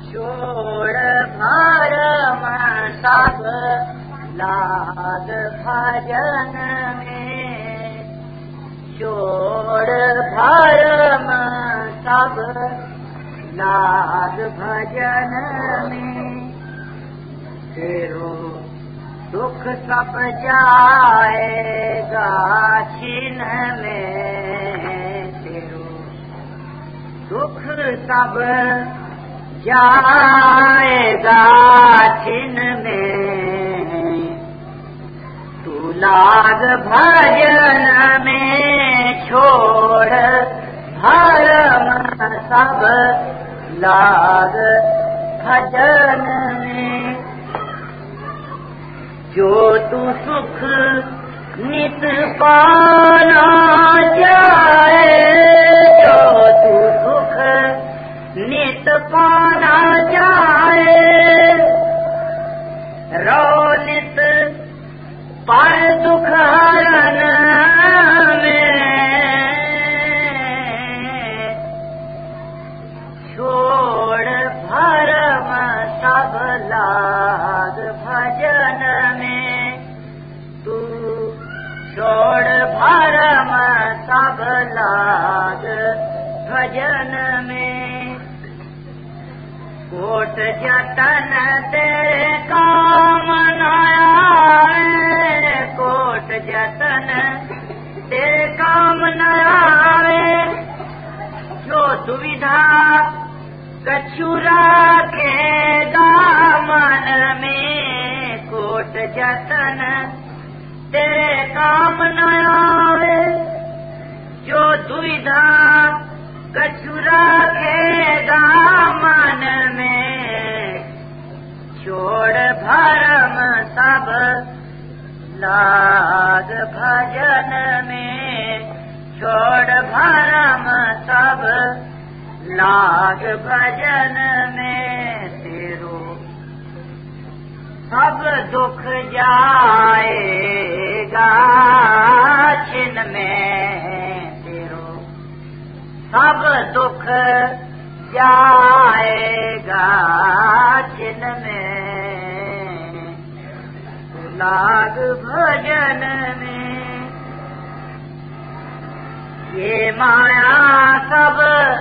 छोड़ भरम सब लाग भजन में, छोड़ भरम सब लाग भजन में, तेरो दुख सब जाएगा छिन में, तेरो दुख सब जाएगा छिन में, तू लाग भजन में, छोड़ भरम सब लाग भजन में, जो तू सुख नित पाना चाहे, जो तू सुख नित पाना चाहे, रो नित पर दुख हरण में, छोड़ भरम सब लाग भजन में, तू छोड़ भरम सब लाग भजन में, कोट जतन तेरे काम न आवे, कोट जतन तेरे काम न आवे, जो दुविधा कछु राखेगा मन में, कोट जतन तेरे काम न आवे, जो दुविधा कछु राखेगा मन में, छोड़ भरम सब लाग भजन में, छोड़ भरम सब लाग भजन में, तेरो सब दुख जाएगा छिन में, तेरो सब दुख जाएगा छिन में, लाग भजन में, ये माया सब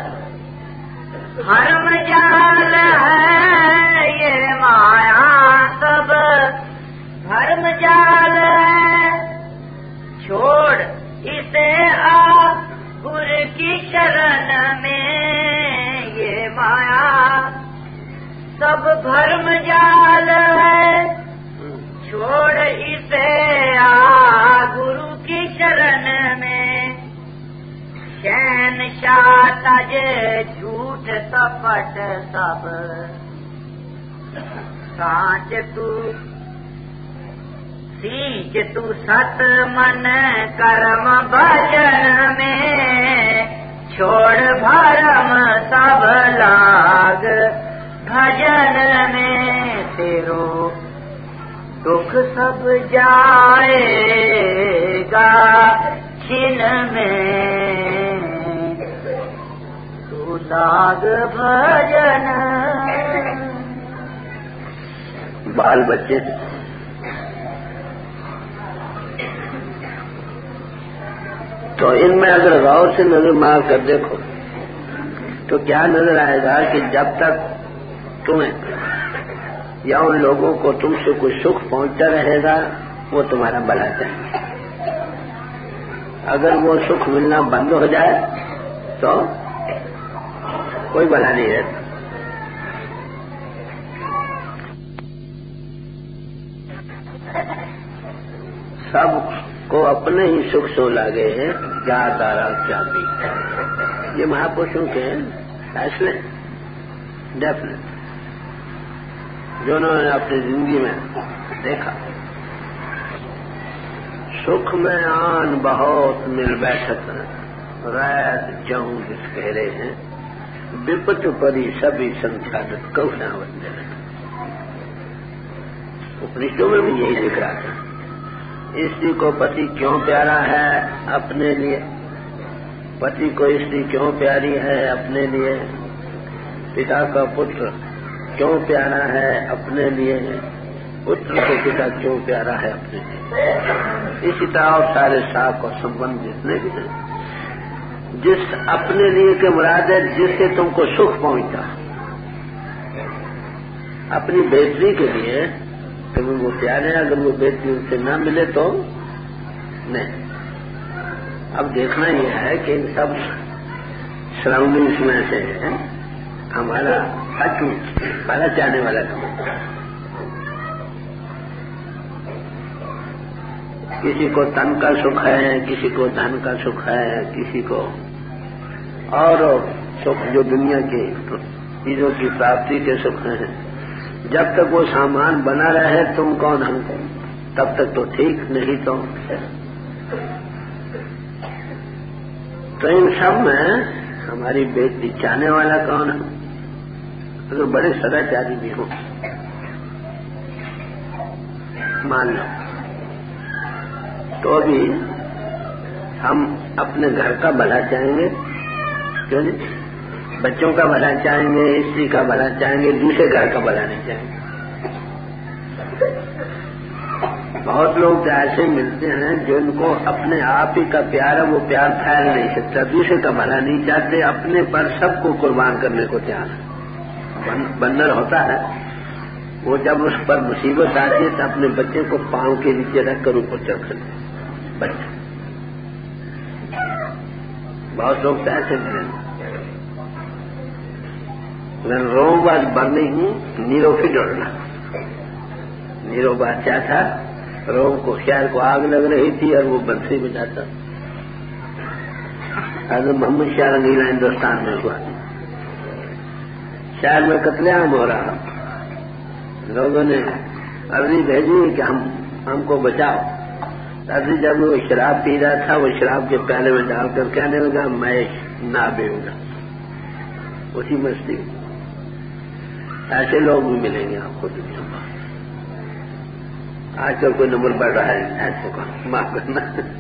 भरम जाल है, ये माया सब भरम जाल है, छोड़ इसे आ गुरु की शरण में, ये माया सब भरम जाल है, छोड़ इसे आ गुरु की शरण में, शहनशाह तज झूठ कपट सब सांच तू सींच तू सत मन कर्म भजन में, छोड़ भरम सब लाग भजन में, तेरो दुख सब जाएगा छिन में, तू लाग भजन। बाल बच्चे तो इनमें अगर गौर से नजर मार कर देखो तो क्या नजर आएगा कि जब तक तुम्हें या उन लोगों को तुमसे कोई सुख पहुंचता रहेगा वो तुम्हारा भला चाहेंगे, अगर वो सुख मिलना बंद हो जाए तो कोई भला नहीं रहता। सब को अपने ही सुख सो लागे हैं, क्या तारा क्या पी, ये महापुरुषों के फैसले डेफिनेट जो उन्होंने अपनी जिंदगी में देखा। सुख में आन बहुत मिल बैठत रैत जऊं जिस कहरे हैं, विपत परी सभी संसाधत कौशा बंदे। उपनिषदों में भी यही लिख रहा था। स्त्री को पति क्यों प्यारा है अपने लिए, पति को स्त्री क्यों प्यारी है अपने लिए, पिता का पुत्र کیوں پیارا ہے اپنے لیے، پتر کو پتا کیوں پیارا ہے اپنے لیے. اسی طرح اور سارے ساکھ اور سمبند جتنے بھی ہیں، جس اپنے لیے کے مراد ہے جس سے تم کو سکھ پہنچتا. اپنی بہتری کے لیے تمہیں وہ پیارے ہیں، اگر وہ بہتری ان سے نہ ملے تو نہیں. اب دیکھنا یہ ہے کہ ان سب سراؤنڈنگس میں سے ہمارا سچ بھلا چاہنے والا کام. کسی کو تن کا سکھ ہے، کسی کو دھن کا سکھ ہے، کسی کو اور سکھ جو دنیا کی چیزوں کی پراپتی کے سکھ ہیں. جب تک وہ سامان بنا رہے تم کون ہم کون، تب تک تو ٹھیک، نہیں تو ان سب میں ہماری بہتری چاہنے والا کون ہے؟ اگر بڑے سداچاری بھی ہوں، مان لو، تو بھی ہم اپنے گھر کا بھلا چاہیں گے، کیوں نہیں؟ بچوں کا بھلا چاہیں گے، استری کا بھلا چاہیں گے، دوسرے گھر کا بھلا نہیں چاہیں گے. بہت لوگ ایسے ملتے ہیں جن کو اپنے آپ ہی کا پیار ہے، وہ پیار پھیل نہیں سکتا، دوسرے کا بھلا نہیں چاہتے، اپنے پر سب کو قربان کرنے کو تیار ہے. بندر ہوتا ہے، وہ جب اس پر مصیبت آتی ہے تو اپنے بچے کو پاؤں کے نیچے رکھ کر اوپر چڑھ کرتے بچے. بہت لوگ تو ایسے ملے. روم واز برننگ نیرو فیڈرنا. نیرو بادشاہ تھا، روم کو شہر کو آگ لگ رہی تھی اور وہ بنسی بجاتا. حضرت محمد شاہ رنگیلا ہندوستان میں ہوا، شہر میں قتل عام ہو رہا. لوگوں نے عرضی بھیجی کہ ہم کو بچاؤ. عرضی جب وہ شراب پی رہا تھا، وہ شراب کے پیالے میں ڈال کر کہنے لگا میں نہ پیوں گا. اسی مستی ایسے لوگ بھی ملیں گے آپ کو دنیا میں. آج کل کوئی نمبر بڑھ رہا ہے ایسے کو معاف کرنا.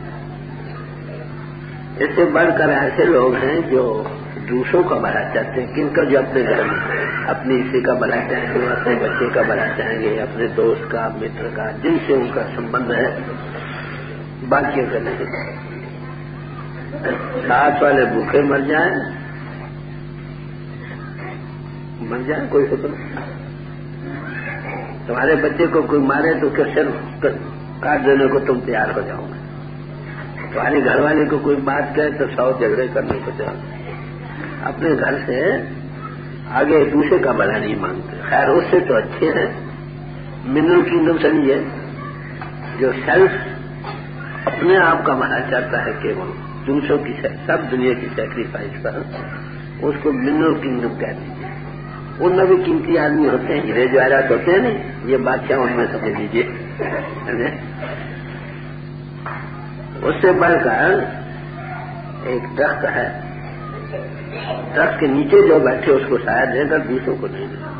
اس سے بڑھ کر ایسے لوگ ہیں جو دوسروں کا بھلا چاہتے ہیں. کن کا؟ جو اپنے گھر میں اپنی استری کا بھلا چاہیں گے، اپنے بچے کا بھلا چاہیں گے، اپنے دوست کا، متر کا، جن سے ان کا سمبند ہے، باقی کا نہیں. ساتھ والے بھوکے مر جائیں کوئی حکم. تمہارے بچے کو کوئی مارے تو کیا سر کاٹ دینے کو تم تیار ہو جاؤ گے. تمہارے گھر والے کو کوئی بات کہے تو 100 جھگڑے کرنے کو تیار. اپنے گھر سے آگے دوسرے کا بھلا نہیں مانگتے. خیر اس سے تو اچھے ہیں. منرل کینگڈم سمجھیے، جو سیلف اپنے آپ کا بھلا چاہتا ہے کہ وہ دوسروں کی سب دنیا کی سیکریفائس پر، اس کو منرل کینگڈم کہہ دیجیے. ان میں بھی قیمتی آدمی ہوتے ہیں، ہیرے جواہرات ہوتے ہیں نا، یہ بادشاہ ان میں سمجھ لیجیے. اس سے بڑھ کر ایک درخت ہے، درخت کے نیچے جو بیٹھے اس کو سایہ دے گا، دوسروں کو نہیں دے گا.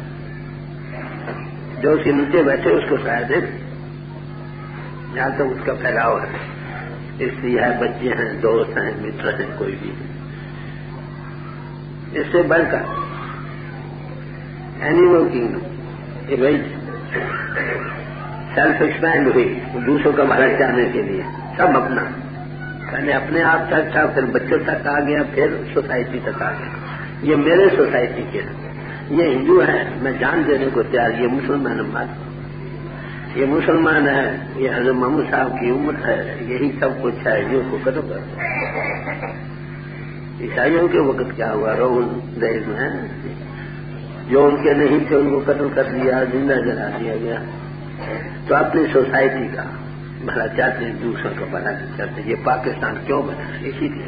جو اس کے نیچے بیٹھے اس کو سایہ دے، جہاں تک اس کا پھیلاؤ ہے، استری ہے، بچے ہیں، دوست ہیں، متر ہیں، کوئی بھی. اس سے بڑھ کر اینیمل کینگڈم یہ بھائی سیلف ایکسپینڈ ہوئی دوسروں کا بھلا چاہنے کے لیے. سب اپنا، پہلے اپنے آپ تک تھا، پھر بچوں تک آ گیا، پھر سوسائٹی تک آ گیا. یہ میرے سوسائٹی کے ہیں، یہ ہندو ہے میں جان دینے کو تیار، یہ مسلمان یہ مسلمان ہے، یہ حضرت محمد صاحب کی امت ہے، یہی سب کچھ ہے. یہ کو قدم کرتا. عیسائیوں کے وقت کیا ہوا؟ رومن دیش میں جو ان کے نہیں تھے ان کو قتل کر دیا، زندہ جلا دیا گیا. تو اپنی سوسائٹی کا بھلا چاہتے ہیں، دوسروں کا بھلا نہیں چاہتے. یہ پاکستان کیوں بنا؟ اسی لیے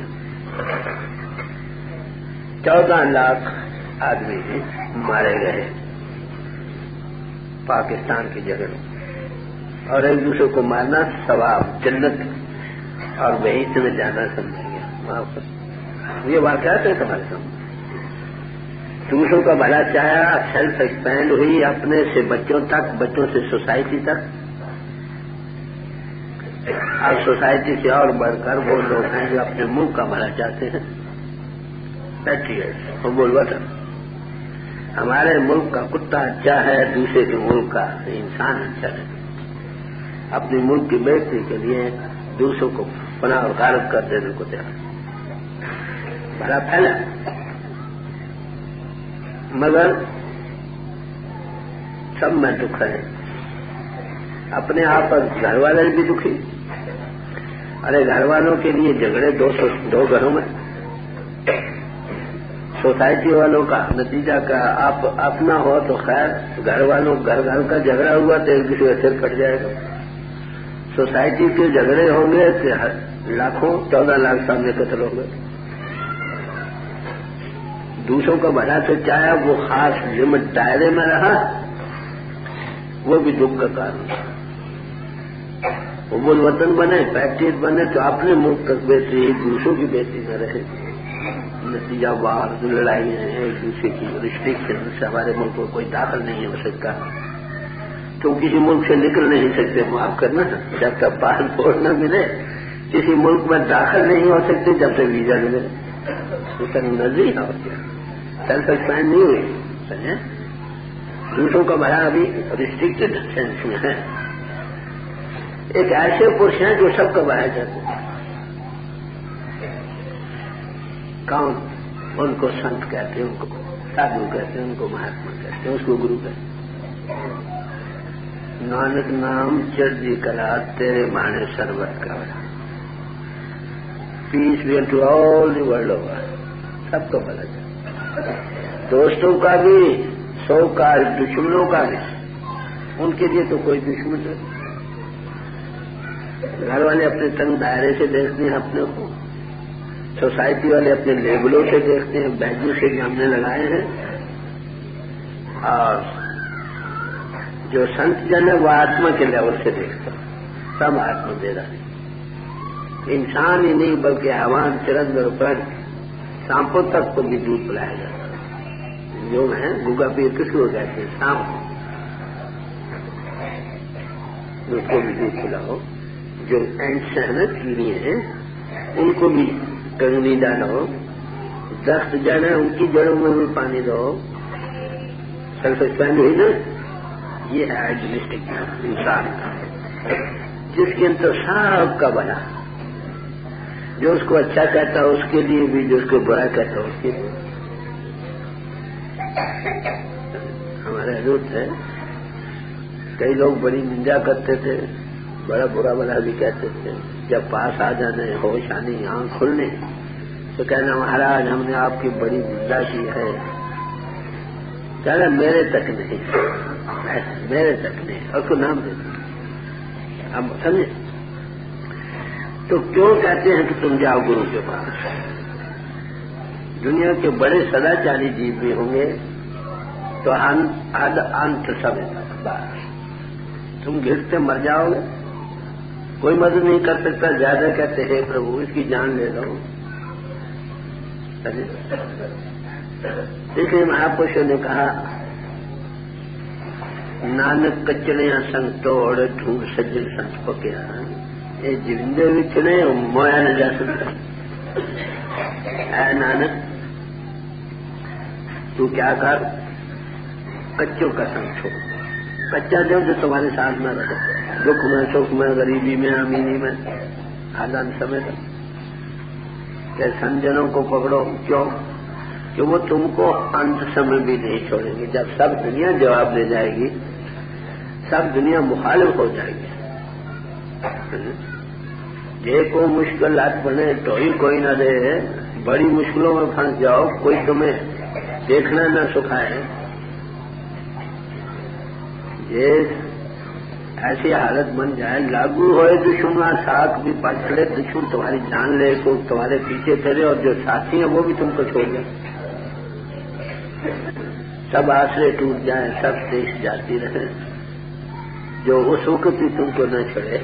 14 لاکھ آدمی مارے گئے پاکستان کی جگہ، اور ایک دوسرے کو مارنا ثواب، جنت اور بہشت میں جانا سمجھا گیا. معاف کر، یہ واقعات ہے ہمارے سامنے. دوسروں کا بھلا چاہا، سیلف ایکسپینڈ ہوئی، اپنے سے بچوں تک، بچوں سے سوسائٹی تک. اب سوسائٹی سے اور بڑھ کر وہ لوگ ہیں جو اپنے ملک کا بھلا چاہتے ہیں. وہ بولوا تھا ہمارے ملک کا کتا اچھا ہے، دوسرے کے ملک کا انسان اچھا ہے. اپنے ملک کی بہتری کے لیے دوسروں کو پناہ اور غارت کر دینے کو تیار بڑا پھیلا، مگر سب میں دکھ ہے. اپنے آپ پر گھر والے بھی دکھی. ارے گھر والوں کے لیے جھگڑے دو گھروں میں، سوسائٹی والوں کا نتیجہ کا آپ اپنا ہو تو خیر، گھر والوں گھر کا جھگڑا ہوا تو ایک دوسرے کا سر کٹ جائے گا. سوسائٹی کے جھگڑے ہوں گے کہ لاکھوں 14 لاکھ سامنے قتل ہو گئے. دوسروں کا بھلا سے چاہے وہ خاص لمٹ دائرے میں رہا، وہ بھی دکھ کا کارن. وہ وطن بنے، پیٹریٹ بنے تو اپنے ملک تک بہتری، دوسروں کی بہتری نہ رہے. نتیجہ باہر لڑائیاں ہیں، ایک دوسرے کی ریسٹرکشن سے ہمارے ملک میں کوئی داخل نہیں ہو سکتا. تو کسی ملک سے نکل نہیں سکتے، معاف کرنا، جب تک پاسپورٹ نہ ملے کسی ملک میں داخل نہیں ہو سکتے جب تک ویزا ملے. نظری ہو گیا، سیلف ایکسپینڈ نہیں ہوئی. سمجھے؟ دوسروں کا بھلا ابھی ریسٹرکٹڈ سینس میں ہے. ایک ایسے پرش ہیں جو سب کا بھلا چاہتے ہیں. کون؟ ان کو سنت کہتے ہیں، ان کو سادھو کہتے ہیں، ان کو مہاتما کہتے ہیں، اس کو گرو کہتے ہیں. نانک نام چڑھدی کلا تیرے مانے سربت کا بڑا. پیس بھی to all the world over, سب کو بھلا چاہتے ہیں. دوستوں کا بھی، سو کا، دشمنوں کا بھی. ان کے لیے تو کوئی دشمن نہیں. گھر والے اپنے تنگ دائرے سے دیکھتے ہیں اپنے کو، سوسائٹی والے اپنے لیبلوں سے دیکھتے ہیں، بیجوں سے بھی ہم نے لگائے ہیں. اور جو سنت جن ہے وہ آتما کے لیول سے دیکھتا ہے. سب آتما دے رہا ہے. انسان ہی نہیں بلکہ حیوان، چرند اور پرند، سانپوں تک کو بھی دودھ پلایا جاتا ہے. جو ہے گوگا پیر کس کو کہتے ہیں؟ سانپ. اس کو بھی دودھ پلاؤ. جو اینٹس ہیں نا، کیڑی ہیں، ان کو بھی کنگنی ڈالو. درخت جانا ان کی جڑوں میں بھی پانی دو. سیلف ایکسپینڈ ہوئی نا. یہ ہے آئیڈیلسٹک انسان کا، جس کے اندر سب کا بنا، جو اس کو اچھا کہتا ہے اس کے لیے بھی، جو اس کو برا کہتا ہے اس کے لیے. ہمارے حضرت ہے، کئی لوگ بڑی نندا کرتے تھے، بڑا برا بلا بھی کہتے تھے. جب پاس آ جانے، ہوش آنی، آنکھ کھلنے تو کہنا مہاراج ہم نے آپ کی بڑی نندا کی ہے. کہنا میرے تک نہیں، میرے تک نہیں، اور کو نام دیتے. اب سمجھے تو کیوں کہتے ہیں کہ تم جاؤ گرو کے پاس؟ دنیا کے بڑے سداچاری جیو بھی ہوں گے تو انت سمے تک بس تم گرتے مر جاؤ گے. کوئی مدد نہیں کر سکتا. زیادہ کہتے ہیں پربھو اس کی جان لے لو. اس لیے مہاپرشوں نے کہا نانک کچڑیاں سنگ توڑ ڈھونڈ سجن سنت پکیا. یہ جوندے بھی چنے مویا نہ جا سکتا. اے نانک تو کیا کر، کچوں کا سنگ چھوڑ. کچا جو تمہارے ساتھ میں رہے، دکھ میں، سکھ میں، غریبی میں، امینی میں، آزاد سمے تک. کہ سنجنوں کو پکڑو. کیوں؟ کہ وہ تم کو انت سمے بھی نہیں چھوڑیں گے. جب سب دنیا جواب دے جائے گی، سب دنیا مخالف ہو جائے گی. یہ کو مشکلات بنے تو ہی کوئی نہ دے. بڑی مشکلوں میں پھنس جاؤ، کوئی تمہیں دیکھنا نہ سکھائے. یہ ایسی حالت بن جائے، لاگو ہوئے دشمن ساتھ بھی پچھڑے، دشمن تمہاری جان لے تو تمہارے پیچھے چلے، اور جو ساتھی ہیں وہ بھی تم کو چھوڑ جائیں. سب آسرے ٹوٹ جائیں، سب دیش جاتی رہے. جو اس وقت بھی تم کو نہ چھڑے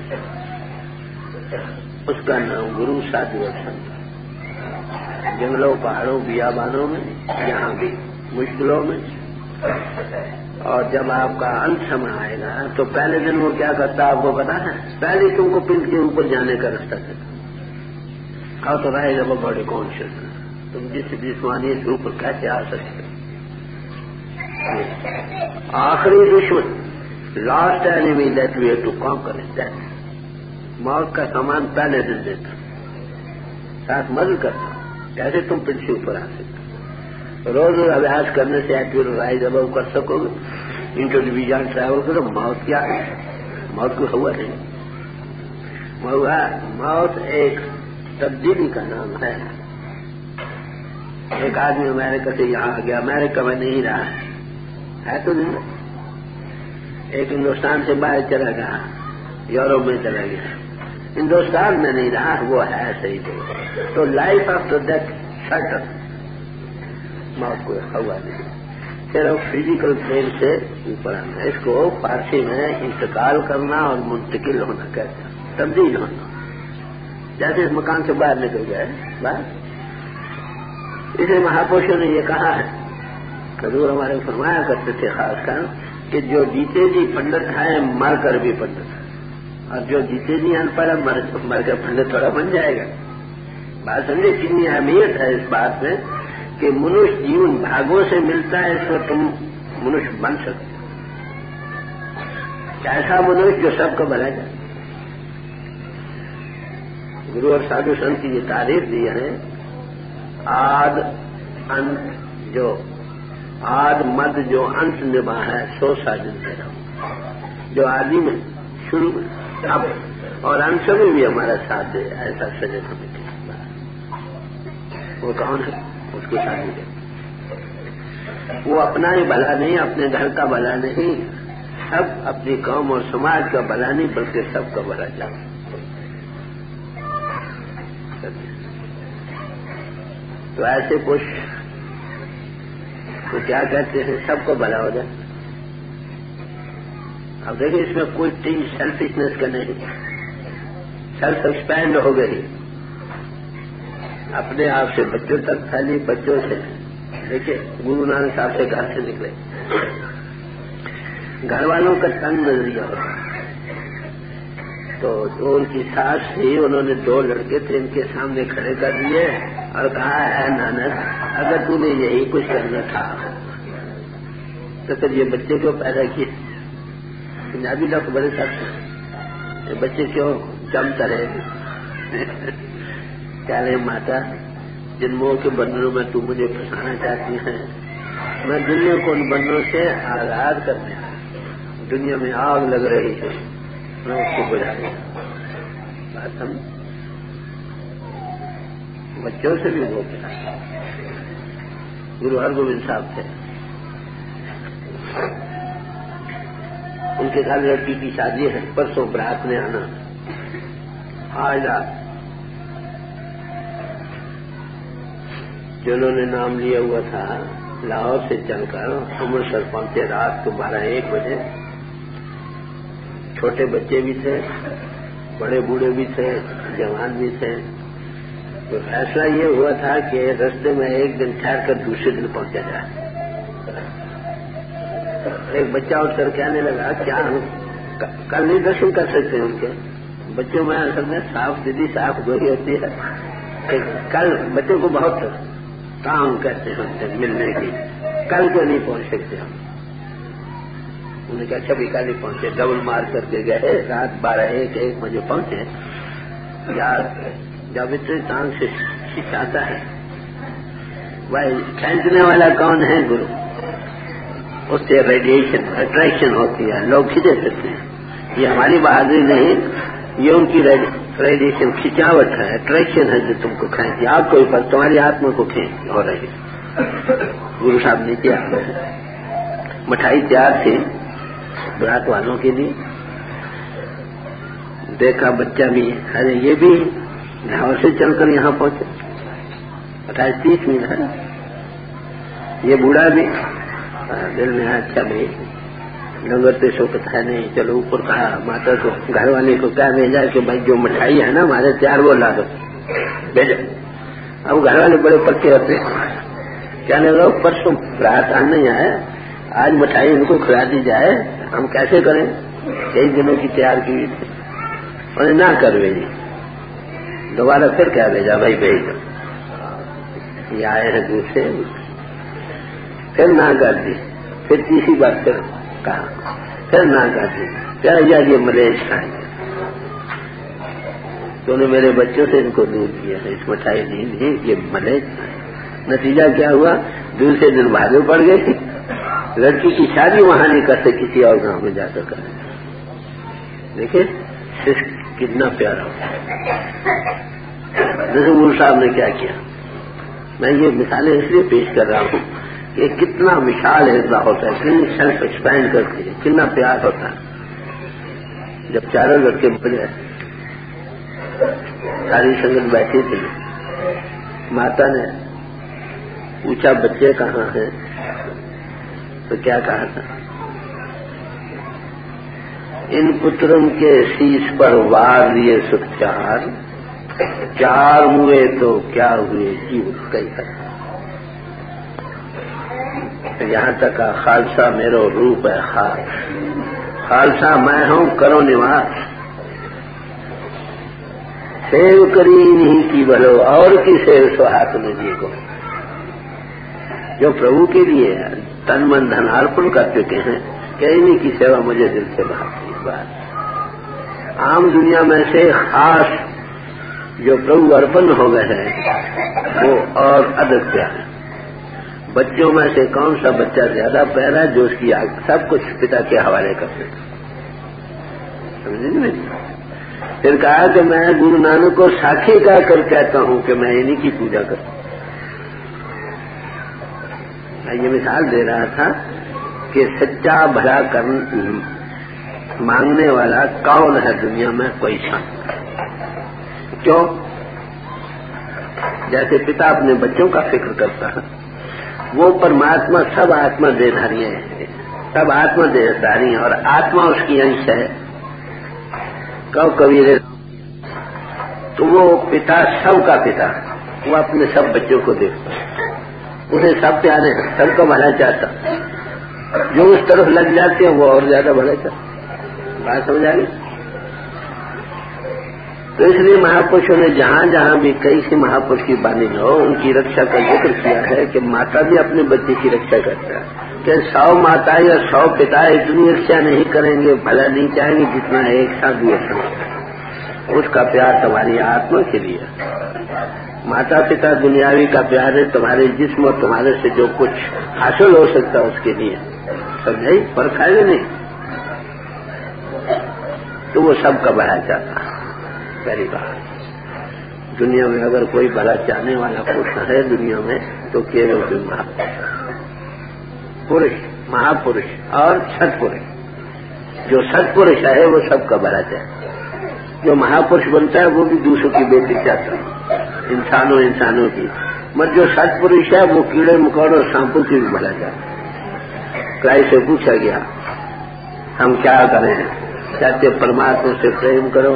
اس کا نام گرو سادھو اور سنت. جنگلوں، پہاڑوں، بیابانوں میں، یہاں بھی مشکلوں میں. اور جب آپ کا انت سمے آئے گا تو پہلے دن وہ کیا کرتا آپ کو پتا ہے؟ پہلے تم کو پل کے اوپر جانے کا راستہ دیتا. اور تو رہے گا وہ بڑے کانشیس، تم جس جسمانیت کے اوپر کیسے آ سکتے. آخری دشمن last enemy that we have to conquer is that. موت کا سامان پہلے دن دیتا ساتھ مدد کرتا کیسے تم پھر سے اوپر آ سکتے. روز ابیاس کرنے سے رائز ابو کر سکو گے. انٹو ڈویژن ٹریول کرو. موت کیا ہے؟ موت کو ہوا نہیں. موت ایک تبدیلی کا نام ہے. ایک آدمی امریکہ سے یہاں آ گیا, امریکہ میں نہیں رہا ہے تو نہیں. ایک ہندوستان سے باہر چلا گیا, یورپ میں چلا گیا, ہندوستان میں نہیں رہا, وہ ہے صحیح تو. تو لائف آفٹر دیٹ سرٹن. موت کو ہوا نہیں. صرف فزیکل پلین سے اوپر آنا. اس کو فارسی میں انتقال کرنا اور منتقل ہونا کہتے ہیں, تبدیل ہونا. جیسے اس مکان سے باہر نکل گئے باہر. اسے مہاپروشوں نے یہ کہا ہے, حضور ہمارے فرمایا کرتے تھے خاص کر کہ جو جیتے جی پنڈت ہیں مر کر بھی پنڈت ہے, اور جو جیتے جی ان پڑھ مر کر پنڈت تھوڑا بن جائے گا. بات سمجھے کتنی اہمیت ہے اس بات میں کہ منش جیون بھاگوں سے ملتا ہے, اس کو تم منش بن سکتے. ایسا منش جو سب کو بھلا جائے. گرو اور سادھو سنت کی یہ تعریف دی ہے, آد انت جو آد مد جو انت نبا ہے سو ساجن تیرا. جو آدمی میں شروع میں اب اور انت میں بھی ہمارا ساتھ دے, ایسا سجن ہمیں. وہ کون ہے؟ اس کو شادی دے. وہ اپنا ہی بھلا نہیں, اپنے گھر کا بھلا نہیں, سب اپنی قوم اور سماج کا بھلا نہیں بلکہ سب کا بھلا چاہتا. تو ایسے کچھ تو کیا کہتے ہیں سب کو بھلا ہو جائے. اب دیکھیں اس میں کوئی ٹیم سیلفشنس کا نہیں, سیلف ایکسپینڈ ہو گئی اپنے آپ سے بچوں تک پھیلی. بچوں سے دیکھیے گرو نانک صاحب سے گھر سے نکلے, گھر والوں کا تنگ نظریہ ہوتا. تو جو ان کی ساس تھی انہوں نے 2 لڑکے تھے ان کے سامنے کھڑے کر دیے اور کہا ہے نانک اگر تو نے یہی کچھ کرنا تھا تو پھر یہ بچے کیوں پیدا کیے. پنجابی لوگ بڑے سخت ہیں, یہ بچے کیوں کم کرے. کہہ رہے ماتا جن موہ کے بندروں میں تو مجھے پھنسانا چاہتی ہے, میں دنیا کو ان بندروں سے آزاد کرنے. دنیا میں آگ لگ رہی ہے, میں اس کو بجھا دیا. بات سمجھ, بچوں سے بھی وہ کیا. گرو ہرگوبند صاحب تھے, ان کے گھر لڑکی کی شادی ہے, پرسوں برات نے آنا. آج رات جنہوں نے نام لیا ہوا تھا لاہور سے چل کر امرتسر پہنچے رات کو 12-1 بجے. چھوٹے بچے بھی تھے, بڑے بوڑھے بھی تھے, جوان بھی تھے. تو فیصلہ یہ ہوا تھا کہ رستے میں ایک دن ٹھہر کر دوسرے دن پہنچا جائے. ایک بچہ اٹھ کر کہنے لگا کیا ہم کل نہیں درشن کر سکتے ان کے. بچوں میں اصل میں صاف دیدی صاف گوئی ہوتی ہے. کل بچوں کو بہت کام کرتے ہیں ملنے کی, کل کو نہیں پہنچ سکتے ہم. انہوں نے کہا اچھا بھی کل ہی پہنچے. ڈبل مار کر کے گئے, رات 12-1 بجے پہنچے. یار جب اتنے ٹانگ سے کھینچاتا ہے بھائی, کھینچنے والا کون ہے؟ گرو. اس سے ریڈیشن اٹریکشن ہوتی ہے, لوگ کھینچے سکتے ہیں. یہ ہماری بہادری نہیں, یہ ان کی ریڈیشن کھینچاوٹ ہے, اٹریکشن ہے جو تم کو کھینچتی. آپ کو اوپر تمہاری آتما کو کھینچ ہو رہی ہے. گرو صاحب نے کیا, مٹھائی تیار تھی برات والوں کے لیے. دیکھا بچہ بھی, ارے یہ بھی لاہور سے چل کر یہاں پہنچے, 28-30 منٹ ہے. یہ بوڑھا بھی دل میں اچھا بھائی لنگر پہ شوقت ہے نہیں, چلو اوپر کہا ماتا کو گھر والے کو کہہ بھیجا کہ بھائی جو مٹھائی ہے نا ہمارے تیار وہ لا دو بھیجو. اب گھر والے بڑے پکے ہوتے ہیں, کہنے لگا پرسوں رات آنا ہے, آج مٹھائی ان کو کھلا دی جائے, ہم کیسے کریں؟ کئی دنوں کی تیار کی ہوئی تھی. انہیں نہ کر بھیجی. دوبارہ پھر کیا بھیجا بھائی بھیج دو. یہ آئے ہیں دور سے, پھر نہ کر دی. پھر تیسری بات پھر کہا، پھر نہ کہتی کیا یار یہ ملیچ کھائیں گے، تو انہوں نے میرے بچوں سے ان کو دور کیا ہے، اس مٹھائی نہیں یہ ملیچ کھائیں۔ نتیجہ کیا ہوا، دوسرے دن بھاگے پڑ گئے، لڑکی کی شادی وہاں نہیں کرتے، کسی اور گاؤں میں جا کر کریں۔ دیکھیں کتنا پیارا ہوتا ہے۔ رسول صاحب نے کیا کیا، میں یہ مثالیں اس لیے پیش کر رہا ہوں کہ کتنا مشال ارضا ہوتا ہے، کتنی سیلف ایکسپینڈ کرتی ہے، کتنا پیار ہوتا ہے۔ جب چاروں لڑکے مل گئے، ساری سنگت بیٹھی تھی، ماتا نے پوچھا بچے کہاں ہیں، تو کیا کہا تھا، ان پترم کے شیش پر وار لیے سکھ چار، چار ہوئے تو کیا ہوئے جیو کئی طرح۔ یہاں تک خالصہ میرو روپ ہے خاص، خالصہ میں ہوں کرو نواس، سیو کری نہیں کی بھلو اور کی سیو سو ہاتھ میں جی کو۔ جو پربھو کے لیے تن من دھن ارپن کر چکے ہیں کہ انہیں کی سیوا مجھے دل سے بھاتی ہے۔ بات عام دنیا میں سے خاص جو پربھو ارپن ہو گئے ہیں وہ اور ادب پیار ہے۔ بچوں میں سے کون سا بچہ زیادہ پیارا ہے جو اس کی سب کچھ پتا کے حوالے کرتے ہیں، سمجھیں؟ پھر کہا کہ میں گرو نانک کو ساکھی کہہ کر کہتا ہوں کہ میں انہیں کی پوجا کرتا ہوں۔ میں یہ مثال دے رہا تھا کہ سچا بھلا مانگنے والا کون ہے دنیا میں، کوئی شخص۔ کیوں؟ جیسے پتا اپنے بچوں کا فکر کرتا ہے، وہ پرماتما سب آتما دے دھاری ہیں، سب آتما دے دھاری ہیں، اور آتما اس کی انش ہے۔ کبیر تو وہ پتا سب کا پتا، وہ اپنے سب بچوں کو دیکھتا ہے، انہیں سب پیارے ہیں، سب کا بھلا چاہتا، جو اس طرف لگ جاتے ہیں وہ اور زیادہ بھلا چاہتا۔ بات سمجھ آ گئی؟ تو اس لیے مہاپرشوں نے جہاں جہاں بھی کئی سی مہاپرش کی بانی ہو ان کی رکشا کا ذکر کیا ہے کہ ماتا بھی اپنے بچے کی رکشا کرتا ہے، کہ 100 ماتا یا 100 پتا اتنی رکشا نہیں کریں گے، بھلا نہیں چاہیں گے جتنا ایک ساتھ بھی اس کا پیار تمہاری آتما کے لیے۔ ماتا پتا دنیاوی کا پیار ہے، تمہارے جسم اور تمہارے سے جو کچھ حاصل ہو سکتا ہے اس کے لیے، سمجھائی فرق ہے نہیں، تو وہ سب کا بھلا چاہتا ہے۔ پہلی بات، دنیا میں اگر کوئی بھلا چاہنے والا پروش ہے دنیا میں تو کیول پروش، مہاپروش اور ست پروش۔ جو ست پروش ہے وہ سب کا بھلا چاہتا ہے، جو مہاپروش بنتا ہے وہ بھی دوسروں کی بہتری چاہتا ہے، انسانوں کی، مگر جو ست پروش ہے وہ کیڑے مکوڑوں اور سانپوں کی بھی بھلا چاہتا ہے۔ کرائی سے پوچھا گیا ہم کیا کریں، چاہتے پرماتما سے پریم کرو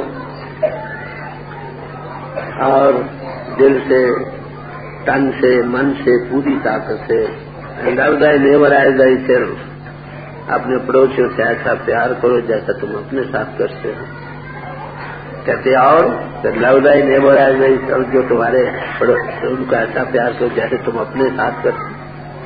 اور دل سے، تن سے، من سے، پوری طاقت سے، لو دائی نیور ایز دائی سیلف، اپنے پڑوسیوں سے ایسا پیار کرو جیسا تم اپنے ساتھ کرتے ہو۔ کہتے اور لو دائی نیور ایز دائی سیلف، جو تمہارے پڑوسی ان کو ایسا پیار کرو جیسے تم اپنے ساتھ کرتے ہو۔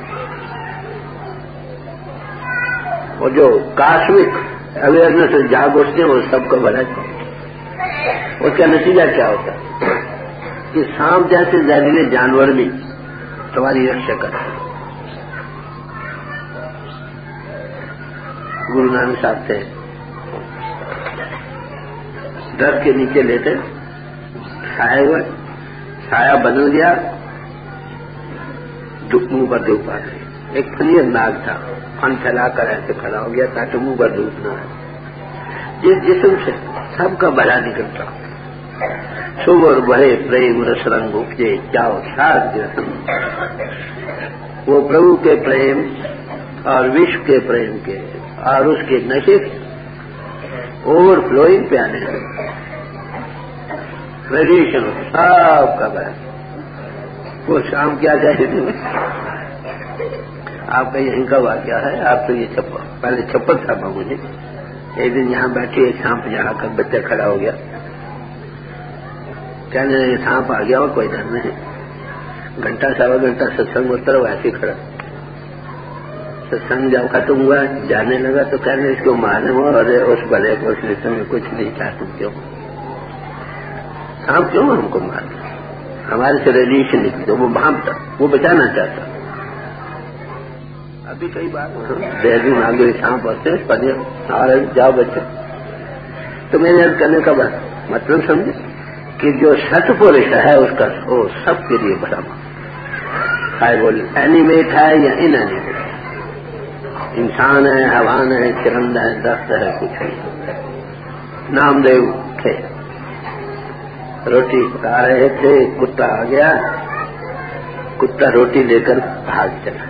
اور جو کاسمک اویئرنیس جاگ اٹھتے ہیں وہ سب کو بھلا چاہیے۔ اس کا نتیجہ کیا ہوتا ہے کہ سانپ جیسے زہریلے جانور بھی تمہاری رکشا کرتے ہیں۔ گرو نانک صاحب تھے، درخت کے نیچے لیتے چھائے ہوئے، چھایا بدل گیا، منہ پر دھوپ آ گئی، ایک پھلی انداز تھا، پھن پھیلا کر ایسے کھڑا ہو گیا تاکہ منہ پر دھوپ نہ آئے۔ جس جسم سے سب کا بھلا نکلتا، سور بڑے پریم رس رنگ اپجے چاؤ شاد جسم، وہ پربھو کے پریم اور وشو کے پریم کے اور اس کے نشے اوور فلوئنگ پیانے ریڈیشن سب کا بھلا۔ وہ شام کیا چاہیے آپ کا یہیں کا واقعہ ہے، آپ تو یہ پہلے چھپر تھا مجھے، ایک دن یہاں بیٹھے ایک سانپ یہاں کر بچہ کھڑا ہو گیا، کہنے لگے سانپ آ گیا اور کوئی ڈر نہیں، گھنٹہ سوا گھنٹہ ستسنگ ہوتا رہا ایسے کھڑا، सत्संग जब खत्म हुआ जाने लगा तो कहने इसको मालूम हो, अरे उस भले को उसने तुम्हें कुछ नहीं कहा, तुम क्यों सांप क्यों हमको मार, हमारे से रिलेशन नहीं, तो वो भापता, वो बचाना चाहता। अभी कई बार देहरी मांगे सांप होते पढ़े और जाओ बच्चे, तो मैंने करने का मतलब समझे कि जो सत्पुरुष है उसका वो सबके लिए बड़ा है, वो एनिमेट है या इनएनिमेट, इंसान है, हवान है, चिरंद है, दस्त है, कुछ नहीं। नामदेव थे, रोटी पका रहे थे, कुत्ता आ गया, कुत्ता रोटी लेकर भाग चला,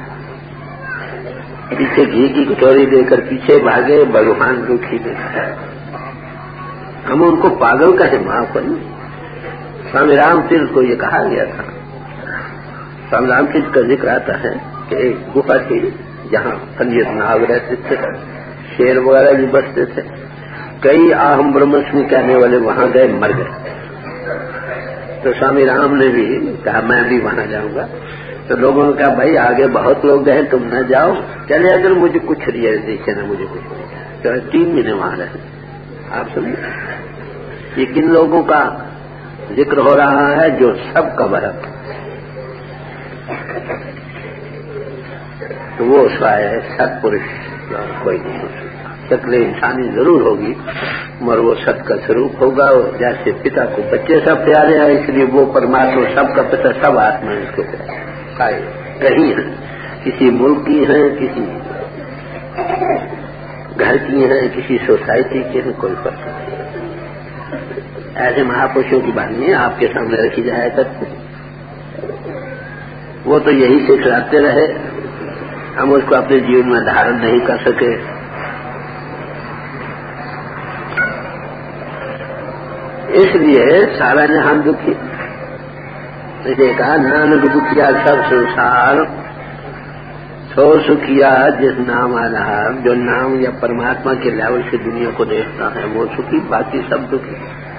पीछे घी की कटोरी लेकर पीछे भागे, भगवान दुखी देखा। हम उनको पागल कहे, माफ करें। स्वामी रामतीर्थ को ये कहा गया था, स्वामी रामतीर्थ का जिक्र आता है कि एक गुफा थी जहाँ पंडित नाग रहते थे, शेर वगैरह भी बसते थे, कई अहम ब्रह्मस्मि कहने वाले वहां गए, मर गए। तो स्वामी राम ने भी कहा मैं भी वहां जाऊंगा, तो लोगों ने कहा भाई आगे बहुत लोग गए, तुम न जाओ, चले अगर मुझे कुछ रियलाइजेशन है, मुझे कुछ तो 3 महीने वहां रहे। आप समझे ये किन लोगों का जिक्र हो रहा है, जो सब कबर है, तो वो स्वाय सत्पुरुष कोई नहीं हो सकता। शक्ल इंसानी जरूर होगी मगर वो सत का स्वरूप होगा। और जैसे पिता को बच्चे सब प्यारे हैं, इसलिए वो परमात्मा सबका पिता, सब आत्मा इसको प्यारे कहीं है, किसी मुल्क की है, किसी घर की है, किसी सोसाइटी की है, कोई फर्क नहीं। ऐसे महापुरुषों की बात नहीं आपके सामने रखी जाए करते, वो तो यही सिखलाते रहे, हम उसको अपने जीवन में धारण नहीं कर सके। इसलिए सारा जहां दुखी, जैसे कहा नानक दुखिया सब संसार, सो सुखिया जिस नाम आ रहा, जो नाम या परमात्मा के लेवल से दुनिया को देखता है वो सुखी, बाकी सब दुखी।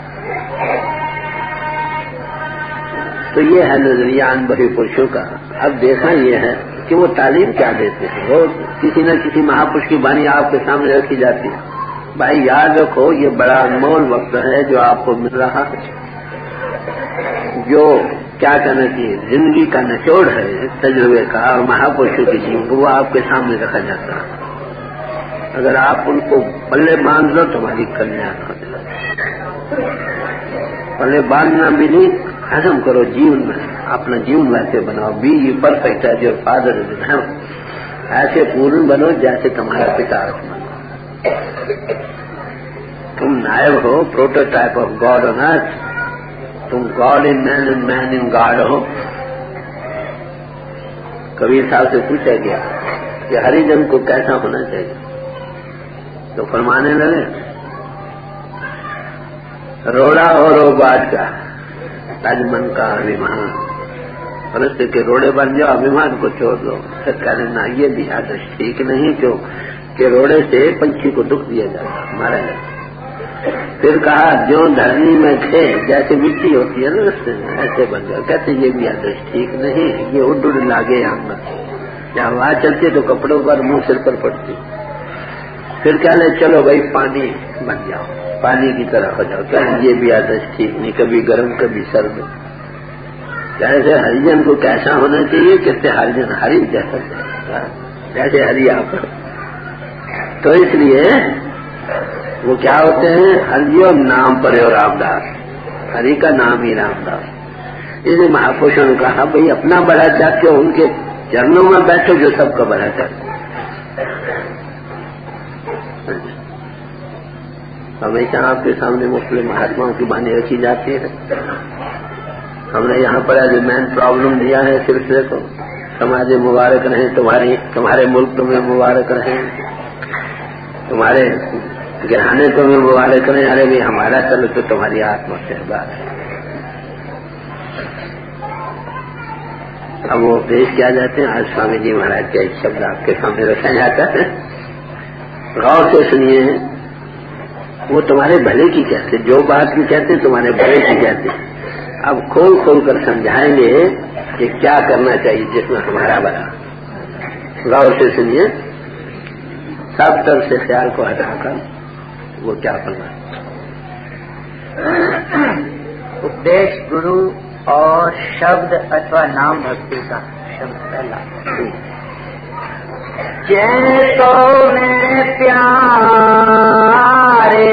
तो ये है नजरिया अनुभवी पुरुषों का। अब देखना ये है कि वो तालीम क्या देते हैं। वो किसी न किसी महापुरुष की वाणी आपके सामने रखी जाती है, भाई याद रखो ये बड़ा अनमोल वक्त है जो आपको मिल रहा है, जो क्या कहना चाहिए जिंदगी का निचोड़ है तजुर्बे का और महापुरुषों की जीवन, वो आपके सामने रखा जाता है। अगर आप उनको पल्ले बांध लो तुम्हारी कल्याण हो जाए, पल्ले बांधना भी नहीं, हजम करो जीवन में, अपना जीवन वैसे बनाओ। Be you perfect as your father is in heaven, ऐसे पूर्ण बनो जैसे तुम्हारा पिता आत्मा। तुम नायब हो, prototype of God on earth, तुम God in man and man in God हो। कबीर साहब से पूछा गया कि हरिजन को कैसा होना चाहिए, तो फरमाने लगे रोड़ा हो रो बात का तज मन का अभिमान, परस्ते के रोड़े बन जाओ, अभिमान को छोड़ दो। फिर कहने ना ये भी आदर्श ठीक नहीं, क्यों कि रोड़े से पंछी को दुख दिया जाता, मारा जाता। फिर कहा जो धरनी में थे जैसे मिट्टी होती है ना उससे ऐसे बन जाओ। कहते ये भी आदर्श ठीक नहीं, ये उड़ उड़ लागे आंगा, जहाँ हवा चलती तो कपड़ों पर मुंह सिर पर पड़ती। फिर कह ले चलो भाई पानी बन जाओ, पानी की तरह हो जाओ। क्या ये भी आदर्श ठीक नहीं, कभी गर्म कभी सर्द। जैसे हरिजन को कैसा होना चाहिए, कहते हरिजन हरि जैसा, जैसे हरि आप। तो इसलिए वो क्या होते हैं, हरि और नाम पर और रामदास, हरि का नाम ही रामदास। इसलिए महापुरुषों ने कहा भाई अपना बड़ा चाहते हो, उनके चरणों में बैठो जो सबका बड़ा चाहते। हमेशा आपके सामने मुस्लिम महात्माओं की बानी रखी जाती है। हमने यहाँ पर आज मेन प्रॉब्लम दिया है सिलसिले को, समाज मुबारक रहे तुम्हारे मुल्क तुम्हें मुबारक रहे, तुम्हारे गिरहाने तुम्हें मुबारक रहे। अरे भाई हमारा चलो तो तुम्हारी आत्मा से बात है। अब वो पेश किया जाते हैं, आज स्वामी जी महाराज का एक शब्द आपके सामने रखा जाता है, गौर से सुनिए। वो तुम्हारे भले की कहते, जो बात भी कहते तुम्हारे भले की कहते। अब खोल खोल कर समझाएंगे कि क्या करना चाहिए जिसमें हमारा भला। गौर से सुनिए। سب طرف سے خیال کو ہٹا کر وہ کیا فرمائے؟ اپدیش گرو اور شبد اتوا نام بھکتی کا شبد پہلا جے تو میرے پیارے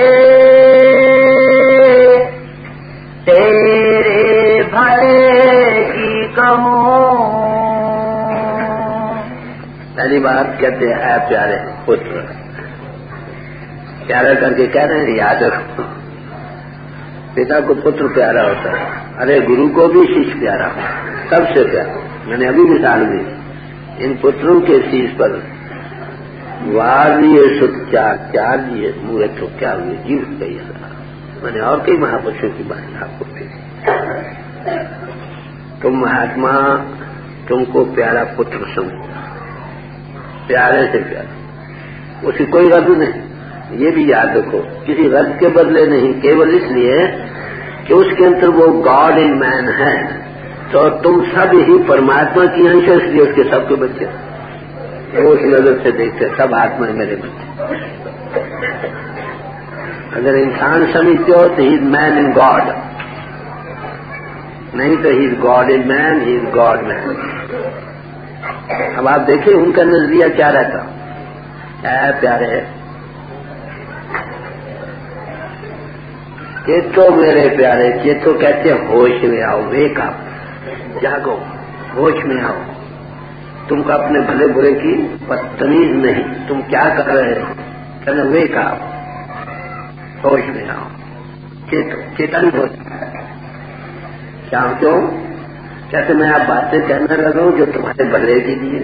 تیرے بھلے کی کہوں. پہلی بات کہتے ہیں اے پیارے پتر، پیارا کر کے کہہ رہے ہیں یاد رکھو. پتا کو پتر پیارا ہوتا ہے، ارے گرو کو بھی شیش پیارا ہو، سب سے پیارا. میں نے ابھی مثال دی ان پتروں کے شیش پر وار لیے چار چار لیے مورے تو کیا ہوئے جیو گئی. میں نے اور کئی مہاپرشوں کی بات آپ کو کہی. تم مہاتما تم کو پیارا پتر سمجھو، پیارے سے پیارا، اس کی کوئی غرض نہیں. یہ بھی یاد رکھو کسی غرض کے بدلے نہیں، کیول اس لیے کہ اس کے اندر وہ گاڈ ان مین ہے. تو تم سب ہی پرماتما کی انش، اس لیے اس کے سب کے بچے وہ اس نظر سے دیکھتے سب آتما میرے بچے. اگر انسان سمجھتے ہو تو ہی از مین ان گاڈ، نہیں تو ہی is God in main, he is God مین. اب آپ دیکھیں ان کا نظریہ کیا رہتا. اے پیارے چیتو میرے پیارے، چیتو کہتے ہیں ہوش میں آؤ، ویک اپ، جاگو، ہوش میں آؤ. تم کو اپنے بھلے برے کی بدتمیز نہیں، تم کیا کر رہے ہو، کہنا ویک اپ، ہوش میں آؤ. چیتن ہوتا ہے شام کو کہتے میں آپ باتیں کہنے لگا ہوں جو تمہارے بھلے کے لیے.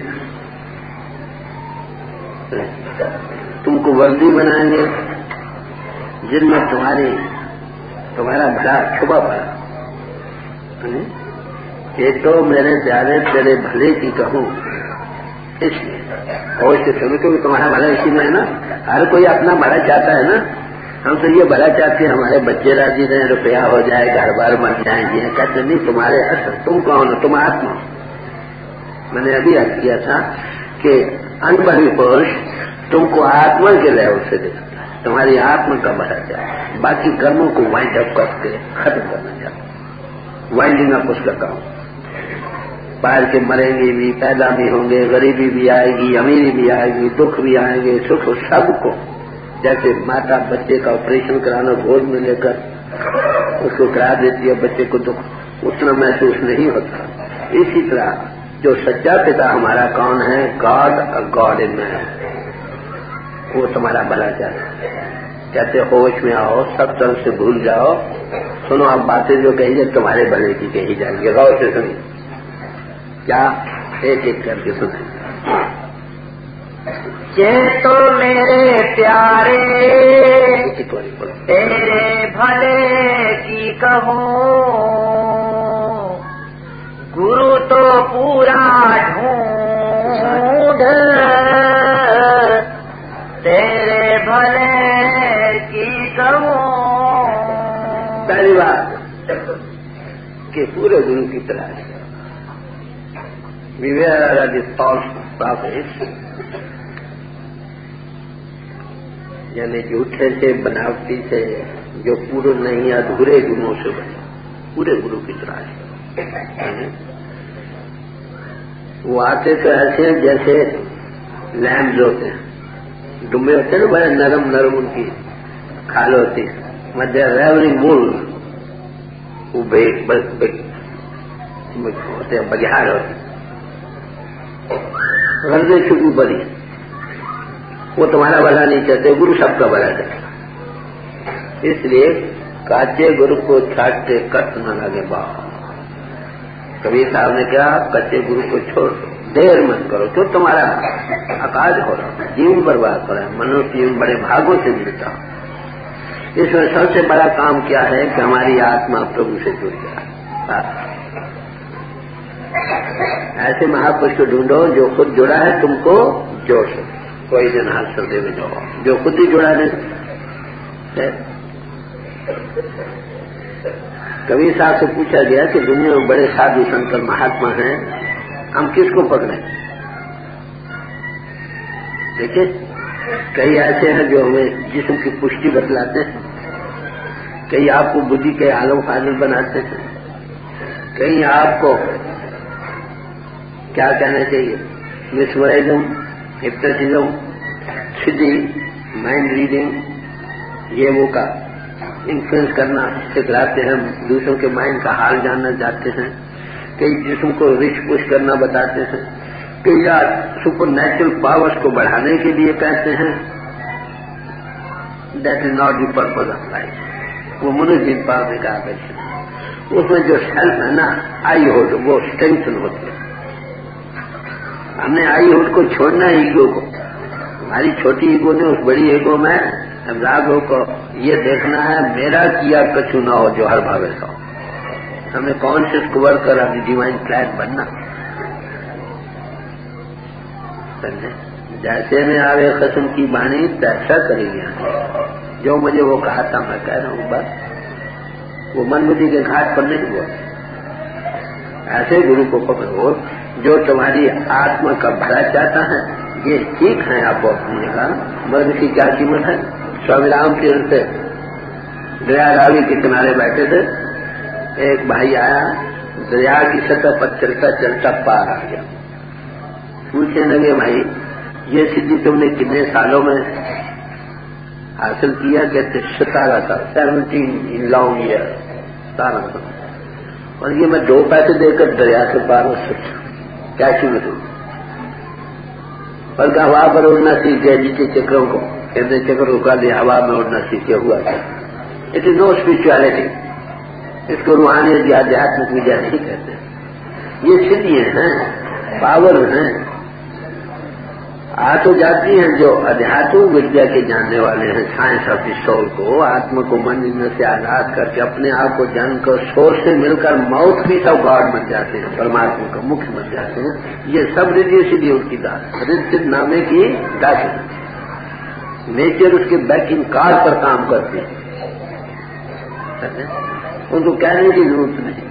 تم کو وردی بنائیں گے جن میں تمہارا بھلا چھپا پڑا. یہ تو میرے پیارے تیرے بھلے کی کہوں، اس لیے اور سے سمجھ کہ تمہارا بھلا اسی میں ہے نا. ہر کوئی اپنا بھلا چاہتا ہے نا. ہم تو یہ بھلا چاہتے ہیں ہمارے بچے راضی رہیں، روپیہ ہو جائے، گھر بار بن جائیں. یہ کہتے نہیں، تمہارے اصل تم کون ہو، تم آتما. میں نے ابھی عرض کیا تھا کہ انبہی پرش تم کو آتما کے لیول سے دیکھتا ہے، تمہاری آتما کا بھلا چاہتا ہے. باقی کرموں کو وائنڈ اپ کر کے ختم کرنا چاہتا ہے. وائنڈنگ اپ اس کا کام. باہر کے مریں گے بھی، پیدا بھی ہوں گے، غریبی بھی آئے گی، امیری بھی آئے گی، دکھ بھی آئیں گے، سکھ سب کو. جیسے ماتا بچے کا آپریشن کرانا گود میں لے کر اس کو کرا دیتی ہے، بچے کو دکھ اتنا محسوس نہیں ہوتا. اسی طرح جو سچا پتا ہمارا کون ہے، گاڈ ان مین، وہ تمہارا بھلا چاہتا ہے. کہتے ہوش میں آؤ، سب طرف سے بھول جاؤ. سنو اب باتیں جو کہی جائے تمہارے بھلے کی کہی جائیں گے. غور سے سنیے کیا ایک ایک کر کے سنیں. تو میرے پیارے تیرے بھلے کی کہوں، گرو تو پورا ڈھونڈ تیرے بھلے کی کہوں. پہلی بات کہ پورے گرو کی تلاش ہے. Beware of the false prophets، یعنی جھوٹے سے، بناوٹی سے، جو پورے نہیں ادھورے گنوں سے بنے. پورے گرو کی تلاش ہے. وہ آتے تو ایسے جیسے لیمز ہوتے ہیں، ڈمبے ہوتے ہیں نا، بڑے نرم نرم ان کی کھال ہوتی ہے. مدھیہ ریورنگ مول وہ ہوتے ہیں، بگیار ہوتے ہیں، غرضیں چھپی بڑی. وہ تمہارا بھلا نہیں چاہتے، گرو سب کا بھلا چاہتے. اس لیے کاچے گرو کو چھاٹتے کٹ نہ لگے باپ. کبیر صاحب نے کہا کچے گرو کو چھوڑ دو، دیر مت کرو، تو تمہارا اکاج ہو رہا، جیون برباد ہو رہا ہے. منو جیون بڑے بھاگوں سے ملتا. اس میں سب سے بڑا کام کیا ہے کہ ہماری آتما پربھو سے جڑ جائے. ایسے مہاپرش کو ڈھونڈو جو خود جڑا ہے تم کو جوڑ سکے. کوئی دن ہاتھ سردے میں جاؤ جو خود ہی جڑا نہیں. کبیر صاحب سے پوچھا گیا کہ دنیا میں بڑے سادھو سنت مہاتما ہیں، ہم کس کو پکڑیں؟ دیکھیں کئی ایسے ہیں جو ہمیں جسم کی پشٹی بتلاتے ہیں، کئی آپ کو بدھی کے عالم فاضل بناتے ہیں، کئی آپ کو کیا کہنا چاہیے مسمرائزم، ہپنوٹزم، سیدھی مائنڈ ریڈنگ، یہ وہ کا انفلوئنس کرنا سکھلاتے ہیں، دوسروں کے مائنڈ کا حال جاننا چاہتے ہیں، کئی جسم کو رچ پش کرنا بتاتے ہیں، کئی سپر نیچرل پاورز کو بڑھانے کے لیے کہتے ہیں. That is not the purpose of life. وہ منظم پاور میں کہا کرتے ہیں، اس میں جو سیلف ہے نا آئی ہوڈ، وہ اسٹرینتھن ہوتی ہے. ہم نے آئی ہوڈ کو چھوڑنا ہے ایگو کو. ہماری چھوٹی ایگو نے اس بڑی ایگو میں امراضوں کو یہ دیکھنا ہے میرا کیا کچھ نہ ہو جو ہر بھاوے کا ہو. ہمیں کانشیس کو ورک کر اپنی ڈیوائن پلان بننا. جیسے میں آگے قسم کی بانی ایسا کرے گیا جو مجھے وہ کہا تھا میں کہہ رہا ہوں بس. وہ من بدھی کے گھاٹ پر نہیں ہوا. ایسے گرو کو پکڑو جو تمہاری آتما کا بھلا چاہتا ہے. یہ ٹھیک ہے آپ کو اپنی جگہ، مرد کی کیا قیمت ہے. سوامی رام تیرتھ سے دریا راوی کے کنارے بیٹھے تھے. ایک بھائی آیا، دریا کی سطح پر چلتا چلتا پار آ گیا. پوچھنے لگے بھائی یہ سدھی تم نے کتنے سالوں میں حاصل کیا؟ کہتے 17 سال، 17 لانگ ایئر، 17 سال. اور یہ میں 2 پیسے دے کر دریا سے پار ہو سکتا، کیا قیمت ہوگی؟ بلکہ ہوا پر اڑنا سیکھ گیا جیتے چکروں کو، کہتے چکر رکا دیا، ہوا میں اڑنا سیکھے ہوا تھا. It is know spirituality. اس کو روحانیت یا آدھیاتمک وجہ نہیں کہتے. یہ سدھی ہیں، پاور ہیں، آ تو جاتی ہیں جو ادھیاتمک ودیا کے جاننے والے ہیں. سائنس آف دی سول کو، آتما کو من سے آزاد کر کے اپنے آپ کو جان کر سورس سے مل کر ماؤتھ پیس آف گاڈ بن جاتے ہیں، پرماتما کا مکھ بن جاتے ہیں. یہ سب ریڈیوسلی ان کی داد رد نامے کی داخل. نیچر اس کے بیکنگ کار پر کام کرتے ہیں. ان کو کہنے کی ضرورت نہیں.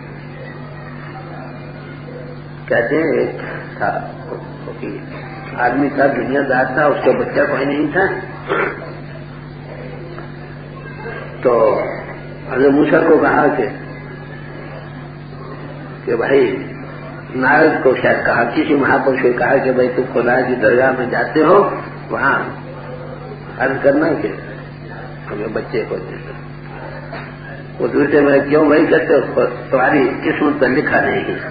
کہتے ہیں ایک تھا آدمی تھا، دنیا دار تھا، اس کا بچہ کوئی نہیں تھا. تو حضرت موسیٰ کو کہا کہ بھائی نارد کو شاید کہا، کسی مہاپرش کو کہا کہ بھائی تم خدا کی درگاہ میں جاتے ہو، وہاں عرض کرنا کہ ہمیں بچے کو دے. وہ دوسرے میں کیوں بھائی کہتے تمہاری قسمت پر لکھا نہیں ہے.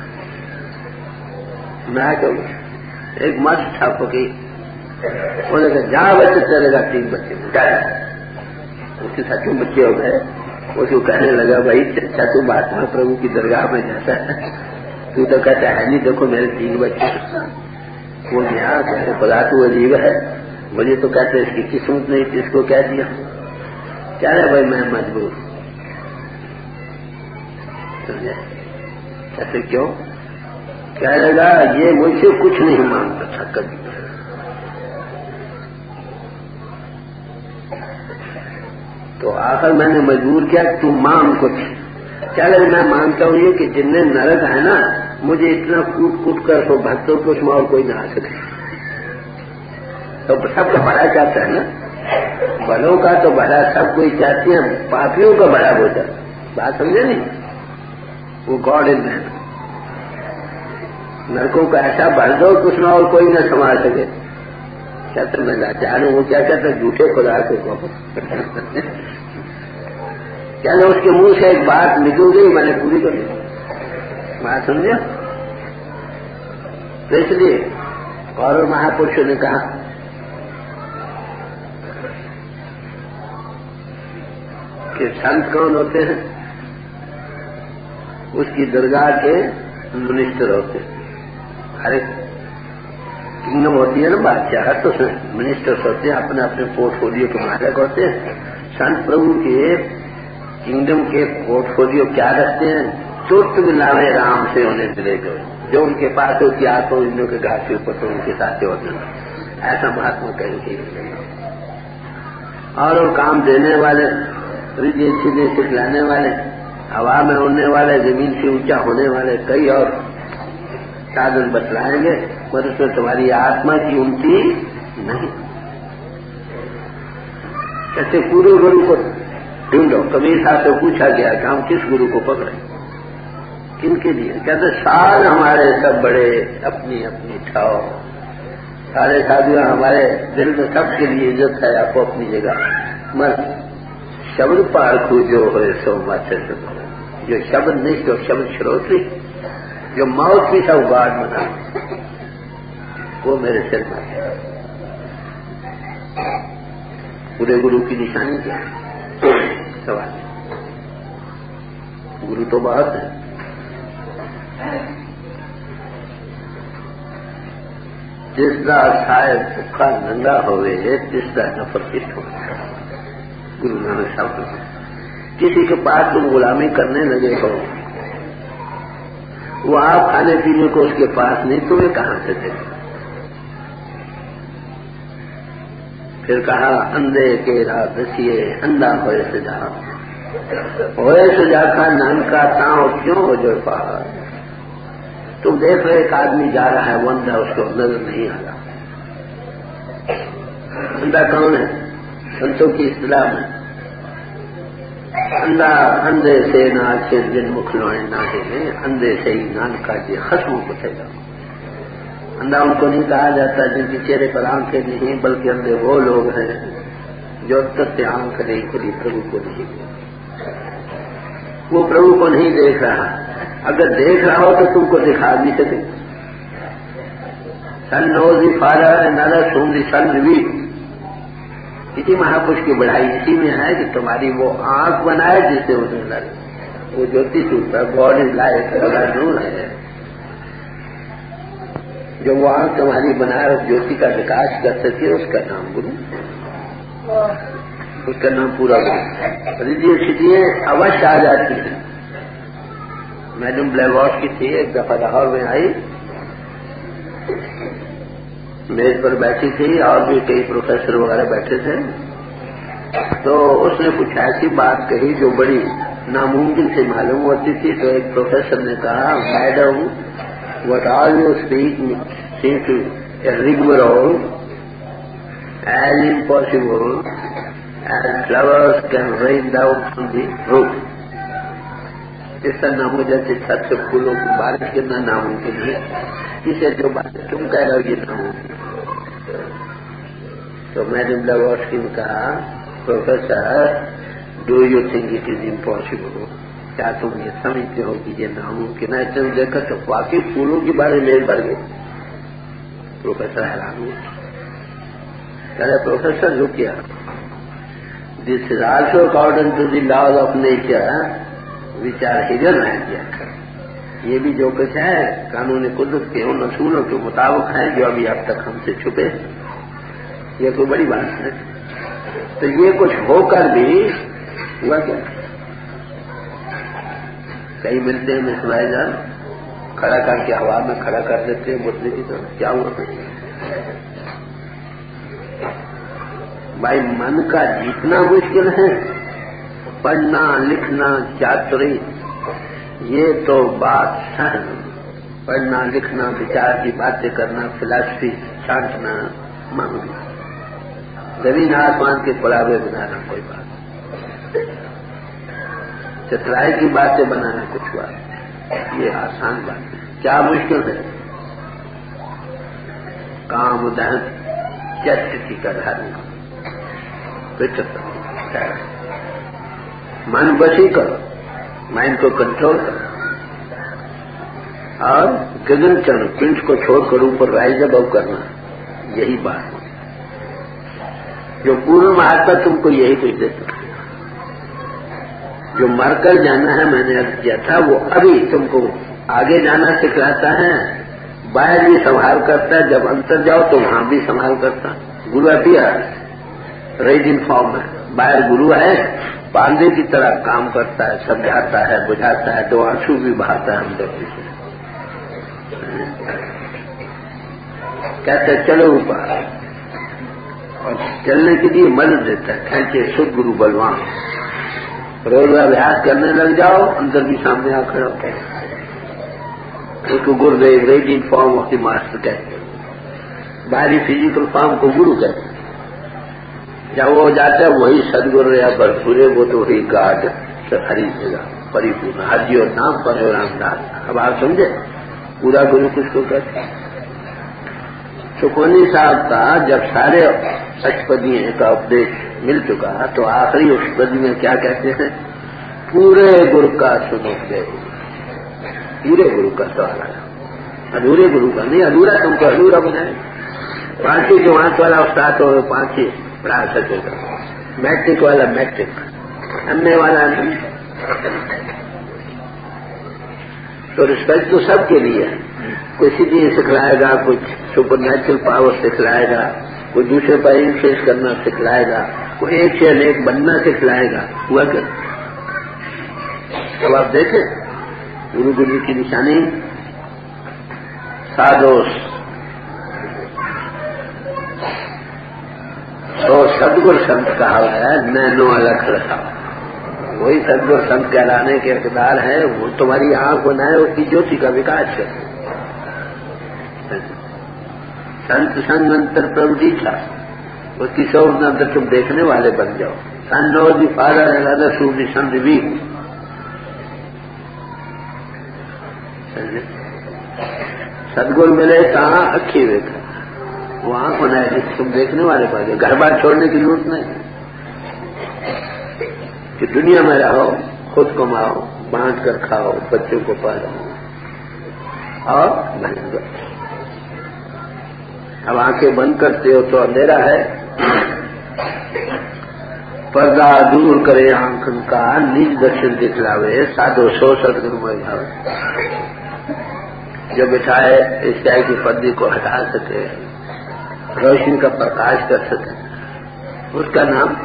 میں کہ ایک مرد تھا فقیر، وہ نے کہا جا بچے چلے گا 3 بچے اس کے ساتھ 2 بچے ہو گئے. اس کو کہنے لگا بھائی اچھا تو مہاتما پربھو کی درگاہ میں جاتا ہے، تو کہتا ہے نہیں دیکھو میرے 3 بچے. وہ یہاں کہتے خدا تو عجیب ہے، مجھے تو کہتے اس کی قسمت نہیں تھی، اس کو کہہ دیا. کہہ رہے بھائی میں مجبور. سمجھے؟ کہتے کیوں؟ کہنے لگا یہ مجھ سے کچھ نہیں مانگتا تھا کبھی. تو آخر میں نے مجبور کیا کہ تم مانگ کچھ. کیا لگا میں مانگتا ہوں یہ کہ جتنے نرک ہے نا مجھے اتنا کوٹ کوٹ کر تو بھکتوں کو اس میں اور کوئی نہ آ سکے. تو سب کا بھلا چاہتا ہے نا، بلوں کا تو بھلا سب کوئی چاہتے ہیں، پاپیوں کا بھلا ہوتا ہے. بات سمجھے نہیں؟ وہ گاڈ از مین. نرکوں کا ایسا بھر دو کچھ نہ اور کوئی نہ سنبھال سکے. کہتے میں لاچار ہوں. وہ کیا کہتا ہے جھوٹے خدا کے کو. کیا اس کے منہ سے ایک بات نکل گئی میں نے پوری کر دی. بات سمجھا؟ تو اس لیے اور مہاپرشوں نے کہا کہ سنت کون ہوتے ہیں؟ اس کی درگاہ کے منسٹر ہوتے ہیں. ہر ایک کنگڈم ہوتی ہے نا بادشاہ، تو منسٹرس ہوتے ہیں، اپنے اپنے پورٹ فولیو کے مالک ہوتے ہیں. سنت پربھو کے کنگڈم کے پورٹ فولیو کیا رکھتے ہیں؟ چوٹ ملاوے رام سے انہیں دلے گئے، جو ان کے پاس ہوتی آتوں انوں کے گھاٹ کے اوپر تو ان کے ساتھ ہوتے ہیں. ایسا مہاتما کہیں گے. اور وہ کام دینے والے، سیدھے سکھلانے والے، ہوا میں اڑنے والے، زمین سے اونچا ہونے والے کئی اور سادھن بتلائیں گے، مگر اس میں تمہاری آتما کی انتی نہیں. ایسے پورے گرو کو ڈھونڈو. کبیر صاحب سے پوچھا گیا کہ ہم کس گرو کو پکڑیں, کن کے لیے؟ کہتے سال ہمارے سب بڑے اپنی اپنی ٹھاؤ, سارے سادھو ہمارے دل میں سب کے لیے عزت ہے, آپ کو اپنی جگہ. مر شبد پارکھو جو ہوئے سو مت جو شبد نہیں تو شبد شروتی, جو موت کی سب گاڑ بنا وہ میرے سر میں. پورے گرو کی نشانی کیا ہے؟ سوال. گرو تو بہت ہے. جس کا شاید بھوکا ننگا ہوئے جس کا نفر کشٹ ہو. گرو نانک صاحب کسی کے پاس تم غلامی کرنے لگے ہو, وہ آپ کھانے پینے کو اس کے پاس نہیں, تمہیں کہاں سے دے؟ پھر کہا اندھے کے راہ دسیے اندھا ہوئے سجا, ہوئے سجا کا نان کا تاؤ کیوں ہو جو پہاڑ. تم دیکھ رہے ایک آدمی جا رہا ہے, وہ اندھا, اس کو نظر نہیں آ رہا. اندھا کون ہے؟ سنتوں کی اصطلاح میں اندھا اندھے سے ناچے جن مکھلوئے ناچے, اندھے سے ہی نان کا جی خشموں کو تھے گا. اندھا ان کو نہیں کہا جاتا جن کے چہرے پر آنکھیں نہیں, بلکہ اندھے وہ لوگ ہیں جو تک آنکھ نہیں کھلی پربھو کو نہیں, وہ پربھو کو نہیں دیکھ رہا. اگر دیکھ رہا ہو تو تم کو دکھا نہیں سکے. سن نوزی فارا نالا سوندی سن بھی. اسی مہاپرش کی بڑھائی اسی میں ہے کہ تمہاری وہ آنکھ بنائے جس سے وہ نظر, وہ جوتی سوتا گاڈ از لائٹ نور ہے. جو وہ آنکھ تمہاری بنائے اس جوتی کا وکاس کر سکے, اس کا نام گرو, اس کا نام پورا گرو. سیدھی اوش آ جاتی ہے. میڈم بلیواس کی تھی, ایک دفعہ لاہور میں آئی, میز پر بیٹھی تھی اور بھی کئی پروفیسر وغیرہ بیٹھے تھے. تو اس نے کچھ ایسی بات کہی جو بڑی ناممکن سے معلوم ہوتی تھی. تو ایک پروفیسر نے کہا, madam what all you speak seems to rigmarole as impossible as flowers can rain down from the roof. اس طرح نہ ہو جیسے چھت سے پھولوں کی بارش کرنا ناممکن ہے, اسے جو بات تم کہہ رہے ہو یہ ناممکن. تو میڈم بلیواٹسکی نے کہا, professor do you think it is impossible, کیا تم یہ سمجھتے ہو کہ یہ ناممکن ہے؟ تم دیکھا تو واقعی پھولوں کی بارے میل بھر گئی. پروفیسر حیران ہوئے. کہہ رہے پروفیسر جو کیا, this is also according to the laws of nature which are hidden idea. یہ بھی جو کچھ ہے قانون قدرت کے ان اصولوں کے مطابق ہیں جو ابھی اب تک ہم سے چھپے. یہ کوئی بڑی بات ہے. تو یہ کچھ ہو کر بھی ہوا کیا؟ کئی ملتے ہیں میں سنائے جان کھڑا کر کے ہوا میں کھڑا کر دیتے ہیں مردے کی طرح. کیا ہوا؟ بھائی من کا جیتنا مشکل ہے, پڑھنا لکھنا چاتری یہ تو بات سہل. پڑھنا لکھنا وچار کی باتیں کرنا فلاسفی چھانٹنا معمولی. زمین آسمان کے پڑاوے بنانا کوئی بات, چترائی کی باتیں بنانا کچھ بات, یہ آسان بات ہے. کیا مشکل ہے؟ کام دہن چتی کا دھارن من بسی کرو, مائنڈ کو کنٹرول کرو, اور گگن چند پنچ کو چھوڑ کر اوپر رائز ابو کرنا, یہی بات ہے. جو پورن مہاتما تم کو یہی کچھ دیتا. جو مر کر جانا ہے میں نے کیا تھا وہ ابھی تم کو آگے جانا سکھلاتا ہے. باہر بھی سنبھال کرتا ہے, جب انتر جاؤ تو وہاں بھی سنبھال کرتا. گرو اپیا ریڈ ان فارم ہے, باہر گرو ہے باندھے کی طرح کام کرتا ہے, سمجھاتا ہے, بجھاتا ہے, تو آنسو بھی بہاتا ہے اندر سے. کہتے چلو اوپر, اور چلنے کے لیے مدد دیتا ہے. کھینچے سد گرو بلوان, روز ابیاس کرنے لگ جاؤ, اندر بھی سامنے آ کھڑا ہوتا ہے. ایک گردیو read in form of the master کہتے ہیں, باہری فزیکل فارم کو گرو کہتے ہیں. جب وہ جاتا ہے وہی سدگرو یا بھرپورے وہ تو وہی گاڈ ہری جگہ پری پورن حجی اور نام پر رام داس. اب آپ سمجھے پورا گرو کس کو کہتے ہیں؟ سکھونی صاحب کا جب سارے اشپدی کا اپدیش مل چکا تو آخری اشپدی میں کیا کہتے ہیں؟ پورے گرو کا سنو گئے. پورے گرو کا سوال آیا, ادھورے گرو کا نہیں. ادھورا تم کو ادھورا بنائے. پانچی جو وہاں والا استاد ہو پانچی پڑھا سکے گا. میٹرک والا میٹرک, ایم والا نہیں. تو رسپیکٹ تو سب کے لیے ہے. کوئی سیدھی سکھلائے گا, کچھ سپر نیچرل پاور سکھلائے گا, کوئی دوسرے پر انفلوئنس کرنا سکھلائے گا, کوئی ایک سے ایک بننا سکھلائے گا. ہوا کر اب آپ دیکھیں گرو گرو کی نشانی سادوس تو سدگر سنت کہا ہے, نینو الگ رکھا. وہی سدگر سنت کہلانے کے اقدار ہے. وہ تمہاری آنکھ بنائے اس کی جوتی کا وکاس کرے. سنت سنگ انتر پروڈی تھا اس کی شور اندر تم دیکھنے والے بن جاؤ. سن نو دی فادر ہے سوری سنت بھی. سدگل ملے کہاں اکھی دیکھا, وہ آنکھ بنائے تم دیکھنے والے بن جاؤ. گھر بار چھوڑنے کی ضرورت نہیں کہ دنیا میں رہو, خود کماؤ, بانٹ کر کھاؤ, بچوں کو پالو اور اب آنکھیں بند کرتے ہو تو اندھیرا ہے. پردہ دور کرے آنکھن کا, نیج درشن دکھلاوے, سادو سو سدگرو میں بھاوے. جو بٹھائے عیسائی کی پردے کو ہٹا سکے, روشنی کا پرکاش کر سکے, اس کا نام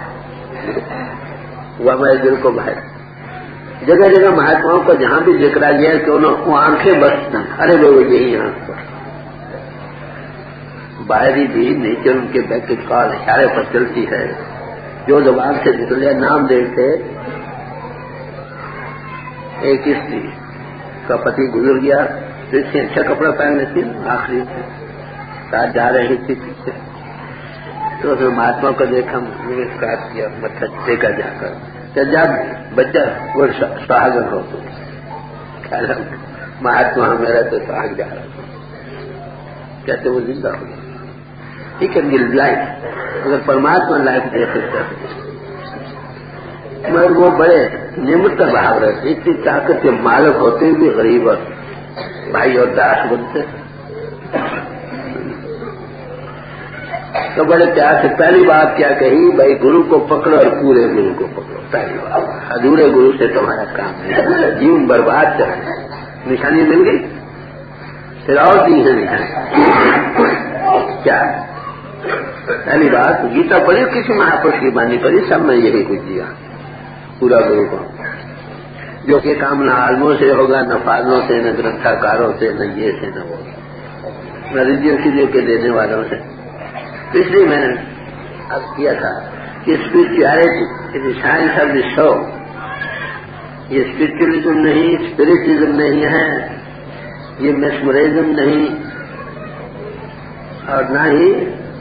ہوا میں دل کو بھائی. جگہ جگہ مہاتماؤں کو جہاں بھی ذکر گیا کہ انہوں وہ آنکھیں بس نہ, ارے وہ یہی آنکھ پر باہری بھی نیچر ان کے بیک کال اشارے پر چلتی ہے. جو زبان سے نکلے نام دیتے. ایک استری کا پتی گزر گیا تو اس سے اچھا کپڑا پہن لیتی, آخری ساتھ جا رہی تھی پیچھے, تو پھر مہاتما کو دیکھا, نمسکار کیا, متھا دیکھا جا کر جب بچہ وہ سہاگن ہو مہاتما میرا تو سہاگ جا رہا کہتے وہ زندہ ہو گیا. ٹھیک ہے مل لائف اگر پرماتما لائف دے سکتا ہے مگر وہ بڑے نمت بھاگ رہے تھے. اتنی طاقت کے مالک ہوتے بھی غریب اور بھائی اور داس بنتے تو بڑے پیار سے پہلی بات کیا کہی, بھائی گرو کو پکڑو اور پورے گرو کو پکڑو. پہلی بات, ادھورے گرو سے تمہارا کام نہیں, جیون برباد کرے. نشانی مل گئی. پھر اور دی ہے نشانی کیا؟ پہلی بات گیتا پڑھی, کسی مہاپرش کی بانی پڑھی, سب میں یہی کچھ دیا. پورا گرو کو جو کہ کام نہ عالموں سے ہوگا, نہ فاضلوں سے, نہ گرنتھاکاروں سے, نہ یہ سے, نہ وہ, نہ رجیو سیدھے کے دینے والوں سے. تو اس لیے میں نے اب کیا تھا کہ spirituality science of the soul, یہ اسپرچولیزم نہیں, اسپرٹزم نہیں ہے, یہ میسمرزم نہیں, اور نہ ہی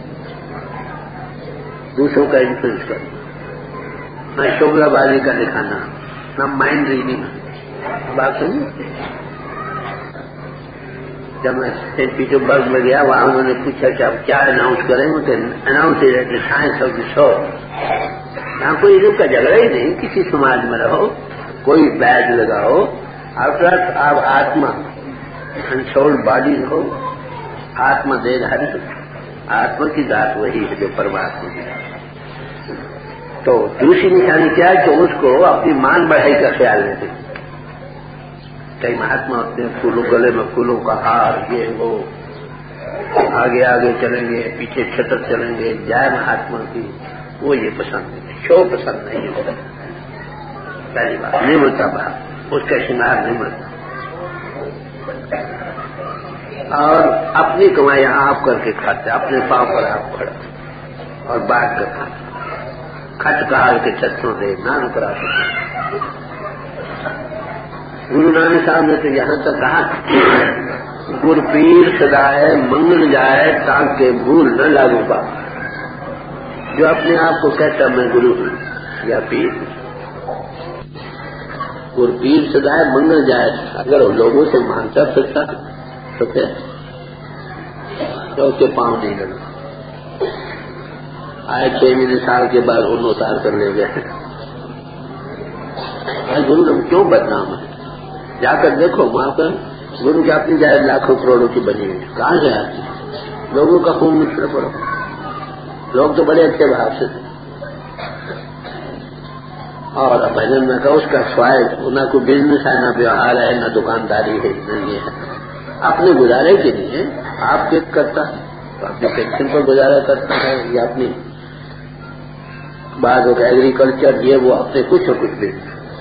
دوسروں کا انفلوئنس کرنا, نہ شوگلا بازی کا دکھانا, نہ مائنڈ ریڈنگ. بات سنی جب میں سینٹ پیٹر برگ میں گیا, وہاں انہوں نے پوچھا کہ آپ کیا اناؤنس کریں گے. Announce science of the soul. یہاں کوئی علم کا جھگڑا ہی نہیں. کسی سماج میں رہو, کوئی بیج لگاؤ, آپ آتما انسولڈ باڈی ہو, آتما دے دھاری, آتما کی ذات وہی ہے جو پرماتما کی ذات. تو دوسری نشانی کیا ہے کہ اس کو اپنی مان بڑھائی کا خیال رکھے. کئی مہاتما ہوتے ہیں پھولوں, گلے میں پھولوں کا ہار, یہ وہ, آگے آگے چلیں گے, پیچھے چھتر چلیں گے, جائے مہاتما کی. وہ یہ پسند نہیں, شو پسند نہیں ہوتا. پہلی بات نہیں ملتا باہر, اس کا شنگار نہیں ملتا. اور اپنی کمائیاں آپ کر کے کھاتے, اپنے پاؤں پر آپ کھڑا اور بانٹ کر کھاتے. کھٹ کہال کے چھتروں سے نہ کرا سکتے. گرو نانک صاحب نے تو یہاں تک کہا, گر پیر سدائے منگل جائے تاکہ بھول نہ لاگو پا. جو اپنے آپ کو کہتا میں گرو ہوں یا پیر، اور پیر سدائے منگل جائے، اگر وہ لوگوں سے مانگتا پھرتا تو پھر اس کے پاؤں نہیں لگا۔ آئے 6 مہینے سال کے بعد انہوں اتار کر لے گئے۔ گرو ہم کیوں بدنام ہے؟ جا کر دیکھو وہاں پر گرو کی اپنی جائے لاکھوں کروڑوں کی بنی ہوئی، کہاں سے آتی؟ لوگوں کا خون مچھڑ پڑو، لوگ تو بڑے اچھے بھاव سے تھے، اور بھجن میں کہا اس کا فائد نہ کوئی بزنس ہے، نہ ویوہار ہے، نہ دکانداری ہے، نہ یہ ہے، اپنے گزارے کے لیے آپ کے کرتا ہے تو اپنی پینشن پر گزارا کرتا ہے، یا اپنی بعض ایگریکلچر یہ وہ اپنے کچھ اور کچھ بھی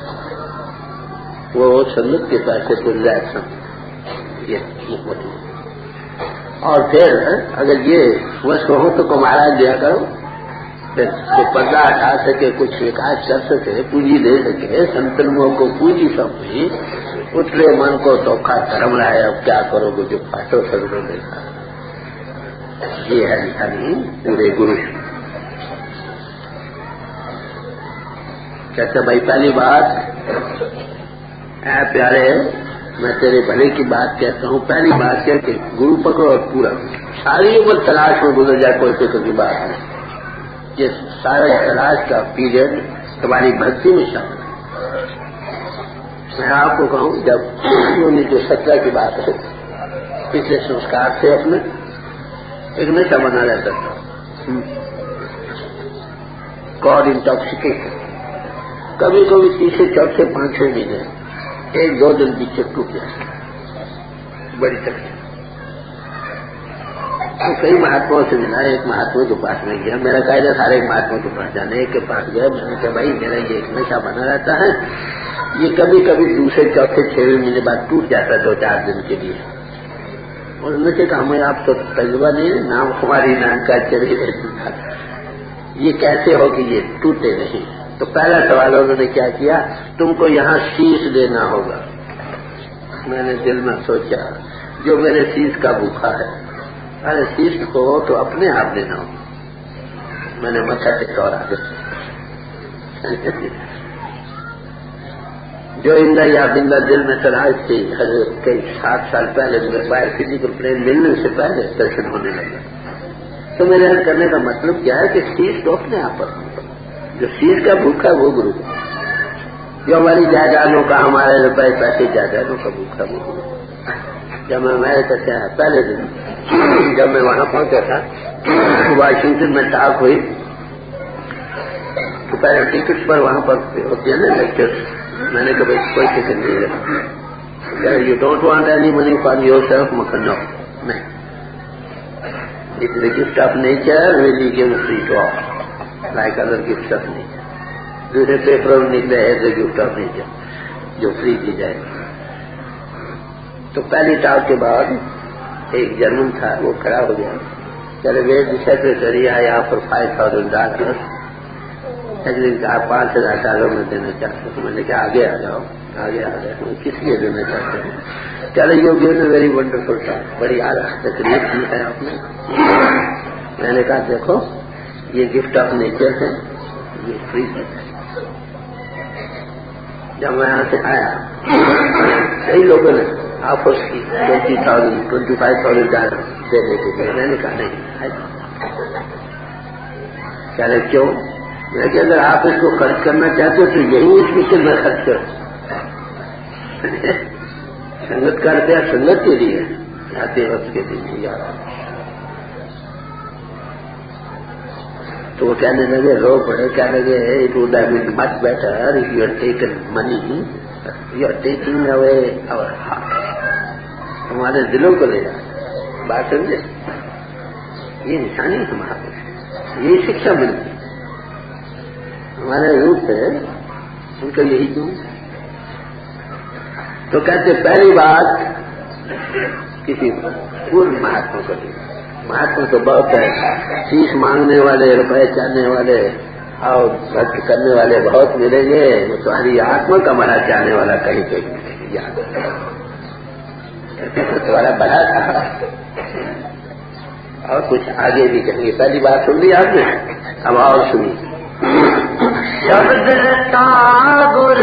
وہ سنت کے پیسے کو ریلیکس یہ اور پھر اگر یہ وصف ہو تو کمارا دیا کرو، پھر تو پردہ ہٹا سکے، کچھ وکاس کر سکے، پونجی دے سکے، سنتنوں کو پونجی سب ہوئی، اترے من کو دھوکھا دھرم رہا ہے، اب کیا کرو گے جو پھاٹو سگڑوں دیکھا۔ یہ ہے نشانی پورے گرو۔ کہتے بھائی پہلی بات اے پیارے میں تیرے بھلے کی بات کہتا ہوں، پہلی بات کیا کہ گرو پکڑو اور پورا ساری عمر تلاش میں گزر جائے، کوئی فکر کی بات نہیں، یہ سارا تلاش کا پیریڈ تمہاری بھکتی میں شامل ہے۔ میں آپ کو کہوں جب 1917 کی بات ہے، پچھلے سنسکار سے اپنے ایک نشہ بنا رہتا تھا، گاڈ انٹاکسیکیشن، کبھی کبھی تیسرے چوتھے 5-6 مہینے 1-2 دن پیچھے ٹوٹ جائے، بڑی تکلیف۔ تو کئی مہاتماؤں سے ملا، ایک مہاتما کے پاس میں گیا، میرا قاعدہ سارے مہاتما کے پاس جانے، ایک کے پاس گیا، میں نے کہا بھائی میرا یہ ایک نشہ بنا رہتا ہے، یہ کبھی کبھی دوسرے چوتھے 6 مہینے بعد ٹوٹ جاتا ہے 2-4 دن کے لیے۔ اور انہوں نے کہا ہمیں آپ تو تجربہ نہیں ہے، نام ہماری نام کا چلی یہ کیسے ہو کہ یہ ٹوٹے نہیں؟ تو پہلا سوال انہوں نے کیا کیا، تم کو یہاں شیش دینا ہوگا۔ میں نے دل میں سوچا جو میرے شیش کا بھوکھا ہے، ارے شیش کو تو اپنے آپ دینا ہوگا۔ میں نے متھا ٹیکا اور آگے جو اندر یا بندہ دل میں تلاش تھی، کئی 7 سال پہلے میرے باہر فزیکل پلین ملنے سے پہلے درشن ہونے لگا۔ تو میرے حل کرنے کا مطلب کیا ہے کہ شیش تو اپنے آپ پر، جو شیش کا بھوکا وہ گرو، جو ہماری جائیدادوں کا، ہمارے روپئے پیسے جائیدادوں کا بھوکا وہ گرو۔ جب میں امریکہ سے آیا پہلے دن جب میں وہاں پہنچا تھا، واشنگٹن میں ٹاک ہوئی، تو پہلے ٹکٹ پر وہاں پر ہوتی ہے نا لیکچر، میں نے کبھی کوئی ٹکٹ نہیں رکھا، you don't want any money for yourself, مکھنو نہیں، it's the gift of nature will you give free to all like other gift of nature. دوسرے پیپر میں نکلے as a gift of nature جو free دی جائے گی۔ تو پہلی ٹاک کے بعد ایک جرمن تھا، وہ کھڑا ہو گیا، چلے where the secretary I offer $5,000، کہا $5,000 میں دینا چاہتا ہوں۔ میں نے کہا آگے آ جاؤ، آگے آ جاؤ، کس لیے دینا چاہتے ہیں؟ چلے you give a very wonderful talk, بڑی اعلیٰ تقریر کی ہے آپ نے۔ میں نے کہا دیکھو یہ گفٹ آف نیچر ہے، یہ فری ہے۔ جب میں یہاں سے آیا کئی لوگوں نے آفر کی $25,000 دینے کے لیے، میں نے کہا نہیں۔ چلے کیوں؟ میں کہ اگر آپ اس کو خرچ کرنا چاہتے ہو تو یہی اس مشن میں خرچ کرو، سنگت کرتے ہیں سنگت کے لیے، جاتے وقت کے لیے یاد۔ تو وہ کہنے لگے، رو پڑے، کہنے لگے it would have been much better if you had taken money, you are taking away our heart, ہمارے دلوں کو لے جائے۔ بات سمجھے؟ یہ نشانی ہے ہمارا، یہی شکشا ملتی ہمارے روپ سے، ان کا یہی کیوں۔ تو کہتے پہلی بات کسی پورن مہاتما کو دی، مہاتما تو بہت ہے، شیش مانگنے والے، روپئے چاہنے والے اور خرچ کرنے والے بہت ملیں گے، وہ تمہاری آتما کا بڑا چاہنے والا کہیں کہیں ملے گی، یاد تمہارا بڑا تھا۔ اور کچھ آگے بھی کہیں گے، پہلی بات سن لی آپ نے، اب اور سنیے. شبد گر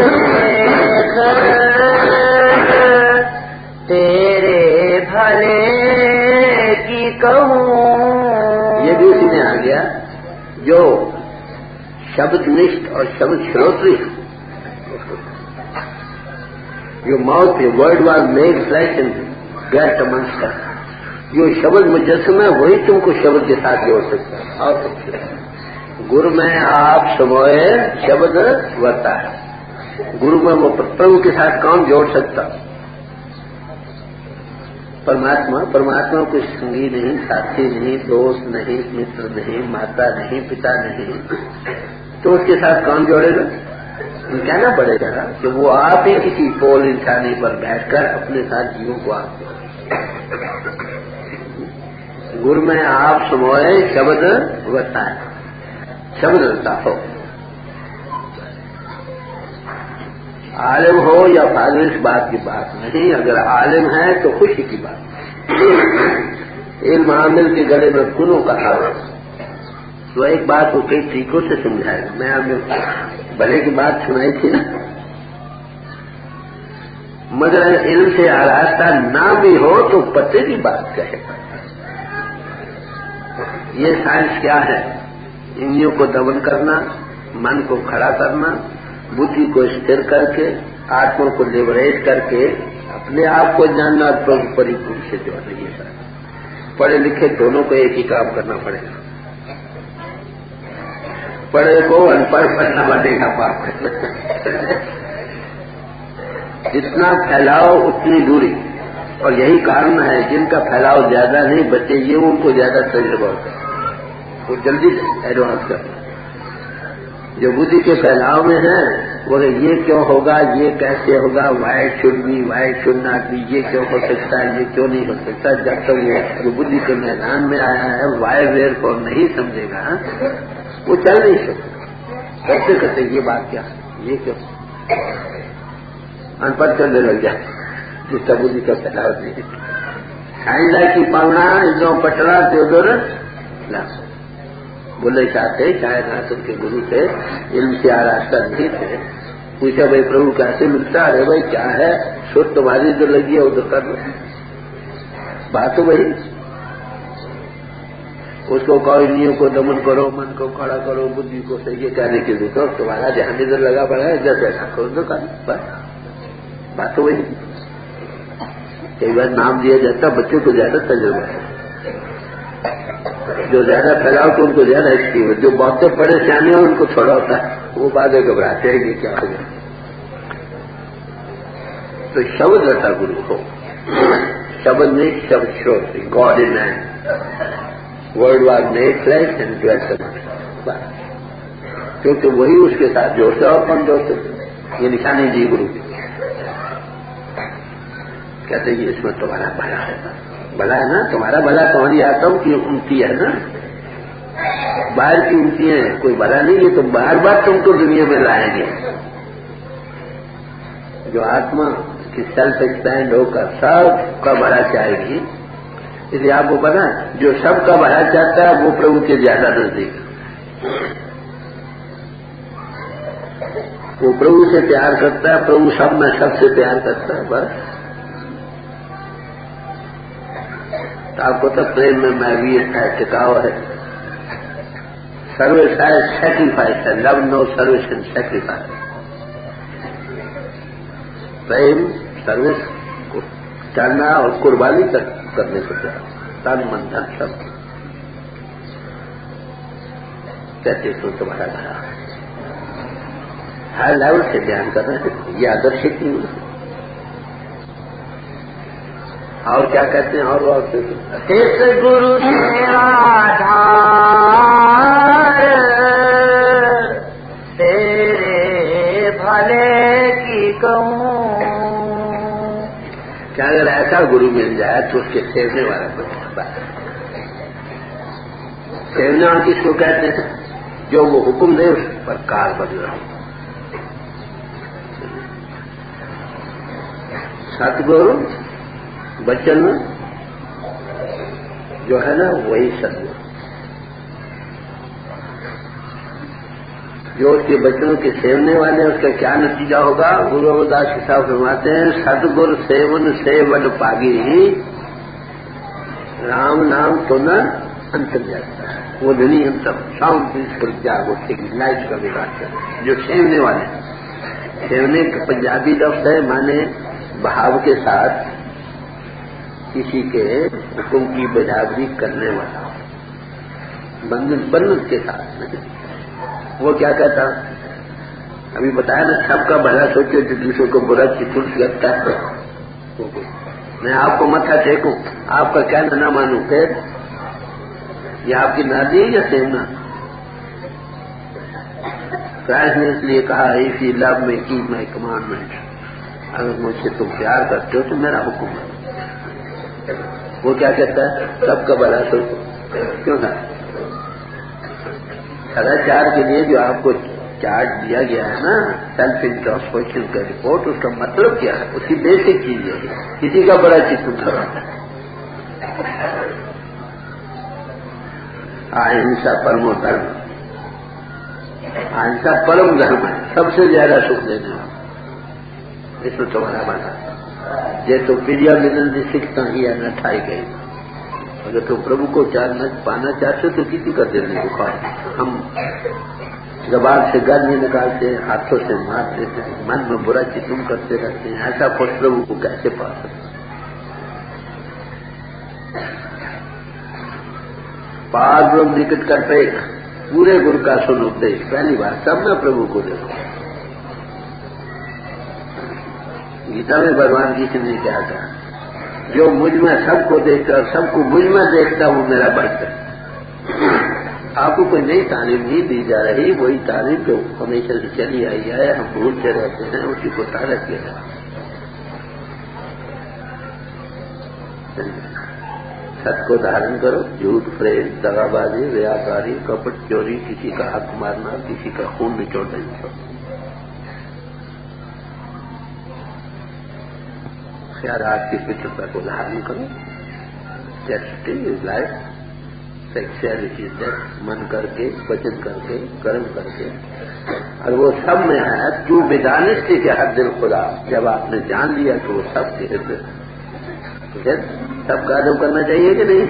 تیرے بھلے کی کہوں. یہ بھی اسی میں آ گیا جو شبد نشت اور شبد شروتری. Your mouth, your word was made flesh and dwelt amongst us. جو شبد مجسم ہے وہی تم کو شبد کے ساتھ جوڑ سکتا ہے. اور گر میں آپ سموئے شبد ورتا ہے. گرو میں وہ پربھو کے ساتھ کام جوڑ سکتا. پرماتما کوئی سنگی نہیں، ساتھی نہیں، دوست نہیں، متر نہیں، ماتا نہیں، پتا نہیں، تو اس کے ساتھ کام جوڑے گا. کہنا پڑے گا کہ وہ آپ ہی کسی پول انسانی پر بیٹھ کر اپنے ساتھ جیووں کو آپ گر میں آپ سموئے شبد ورتا ہے. شبد رتا ہو، عالم ہو یا فاضل، اس بات کی بات نہیں. اگر عالم ہے تو خوشی کی بات. علم عامل کے گلے میں کنوں کا حال ہے. تو ایک بات کو کئی طریقوں سے سمجھائے گا. میں آپ نے بھلے کی بات سنائی تھی نا، مگر علم سے آراستہ نہ بھی ہو تو پتے کی بات کہے. یہ سائنس کیا ہے؟ انجیوں کو دمن کرنا، من کو کھڑا کرنا، بدھی کو استھر کر کے، آتما کو لیوریج کر کے اپنے آپ کو جاننا اور پریپور سے جو ہے یہ سر پڑھے لکھے دونوں کو ایک ہی کام کرنا پڑے گا. پڑھے کو ان پڑھ پڑھنا پڑے گا. پاپ جتنا پھیلاؤ اتنی دوری. اور یہی کارن ہے جن کا پھیلاؤ زیادہ نہیں بچے یہ ان کو زیادہ تجربہ ہوتا ہے، وہ جلدی ایڈوانس کرتے ہیں. جو بدھی کے پھیلاؤ میں ہیں وہ یہ کیوں ہوگا، یہ کیسے ہوگا، what should be, what should not be, یہ کیوں ہو سکتا ہے، یہ کیوں نہیں ہو سکتا. جب تک وہ جو بدھی کے میدان میں آیا ہے وائر ویئر کو نہیں سمجھے گا وہ چل نہیں سکتا. کرتے کرتے یہ بات کیا ہے، یہ کیوں ان پڑھ کرنے لگ جائے جس کا بدھی کا پھیلاؤ نہیں. آئندہ کی پاؤنا ادھر پٹرا تو ادھر بولے چاہتے کائنات ان کے گرو تھے، علم سے آراستہ نہیں تھے. پوچھا بھائی پربھو کیسے ملتا؟ ارے بھائی کیا ہے، سوچ تمہاری ادھر لگی ہے ادھر کر لو. بات تو وہی. اس کو کہو کو دمن کرو، من کو کھڑا کرو، بدھی کو صحیح کہنے کی ضرورت. تمہارا دھیان ادھر لگا پڑا ہے، ادھر سے ایسا کرو ادھر کر لو. بس بات تو وہی. کئی بار نام دیا جاتا بچوں کو زیادہ تجربہ ہے. جو زیادہ پھیلاؤ تو ان کو زیادہ ایکسپیرینس، جو بہت پڑے سیانے ہیں ان کو تھوڑا ہوتا ہے، وہ بعد گھبراتے ہیں کہ کیا ہو جائے. تو شبد رتا گرو ہو. شبد میں شبد شروت God in man, word was made flesh and dwelt among us. کیونکہ وہی اس کے ساتھ جوڑتا اور کم جوڑتے. یہ نشانی دی گرو کی. کہتے ہیں اس میں تمہارا بھلا ہے. بھلا ہے نا، تمہارا بھلا تمہاری آتم کی انتی ہے نا، باہر کی انتی ہیں، کوئی بھلا نہیں ہے. تو بار بار تم کو دنیا میں لائیں گے. جو آتما کی سیلف ایکسپینڈ ہو کر سب کا بھلا چاہے گی. اس لیے آپ کو پتا ہے جو سب کا بھلا چاہتا ہے وہ پربھو کے زیادہ نزدیک ہے. وہ پربھو سے پیار کرتا ہے، پربھو سب میں سب سے پیار کرتا ہے. بس آپ کو تو پریم میں بھی ٹکاؤ ہے. سروس ہے سیکریفائس ہے. Love no service and sacrifice. پریم سروس کو کرنا اور قربانی کرنے کو چاہیے. تن من دھن سب کہتے تو تمہارا بھلا ہر لیول سے بیان کر رہے ہیں. یہ آدرش کی اور کیا کہتے ہیں اور اس گرو تیرا دھار تیرے بھلے کی کہوں. کیا اگر ایسا گرو مل جائے تو اس کے سیونے والا بن جائے. سیونے والا کس کو کہتے ہیں؟ جو وہ حکم دے اس پر کار بدل رہا ہوں. ستگرو بچن جو ہے نا وہی ستگرو. جو اس کے بچوں کے سیونے والے اس کا کیا نتیجہ ہوگا؟ گرو رامداس صاحب فرماتے ہیں ستگر سیون سے وڈ پاگی رام نام تو نہ انتر جاتا ہے، وہ دھنی انتم ساؤنڈ پرنسپل جاگ اٹھے گی، لائف کا بگاڑ کر جو سیونے والے ہیں۔ سیونے کا پنجابی لفظ ہے، مانے بہاو کے ساتھ کسی کے حکم کی بجاوری کرنے والا، بندت کے ساتھ۔ وہ کیا کہتا؟ ابھی بتایا نا، سب کا بھلا سوچو جو دوسروں کو برا چتر لگتا ہے۔ میں آپ کو متھا ٹیکوں، آپ کا کہنا نہ مانوں، پھر یہ آپ کی نادی ہے یا سیونا؟ کرائسٹ نے اس لیے کہا if you love me keep my commandment, اگر مجھ سے تم پیار کرتے ہو تو میرا حکم ہے۔ وہ کیا کہتا ہے؟ سب کا بھلا سوچو، کیوں نہ؟ سداچار کے لیے جو آپ کو چارج دیا گیا ہے نا، سیلف انٹراسپیکشن کا رپورٹ، اس کا مطلب کیا ہے؟ اس کی بیسک چیز ہے کسی کا بڑا چیز کرنا، اہنسا پرمو دھرم، اہنسا پرم دھرم ہے، سب سے زیادہ سکھ دینے والا، اس میں تمہارا بنا یہ تو پریا ملن سکھتا ہی نہ ٹھائی گئی۔ اگر تم پربھو کو پانا چاہتے تو کسی کا دل نہیں دکھاؤ۔ ہم زبان سے گل نہیں نکالتے، ہاتھوں سے مار دیتے ہیں، من میں برا چتم کرتے رہتے ہیں، ایسا خوش پربھو کو کیسے پا سکتے؟ پار برہم نکٹ کر پیک، پورے گر کا سن اپدیش، پہلی بار سب میں پربھو کو دیکھو۔ گیتا میں بھگوان کسی نے کیا کہا؟ جو مجھ میں سب کو دیکھتا اور سب کو مجھ میں دیکھتا وہ میرا بھکت ہے۔ آپ کو کوئی نئی تعلیم نہیں دی جا رہی، وہی تعلیم جو ہمیشہ سے چلی آئی ہے، ہم بھولتے رہتے ہیں، اسی کو تازہ کیا جائے۔ ست کو دھارن کرو، جھوٹ فریب دغا بازی ریاکاری کپٹ چوری، کسی کا حق مارنا، کسی کا خون نچوڑنا نہیں چھوڑنا۔ خیالات کی فطرت کو دھارن کرو، chastity is life, sexuality is death, من کر کے، وچن کر کے، کرم کر کے، اور وہ سب میں ہے تو بدانستی کے حد دل خدا، جب آپ نے جان لیا تو وہ سب کے حد سب کا ادب کرنا چاہیے کہ نہیں؟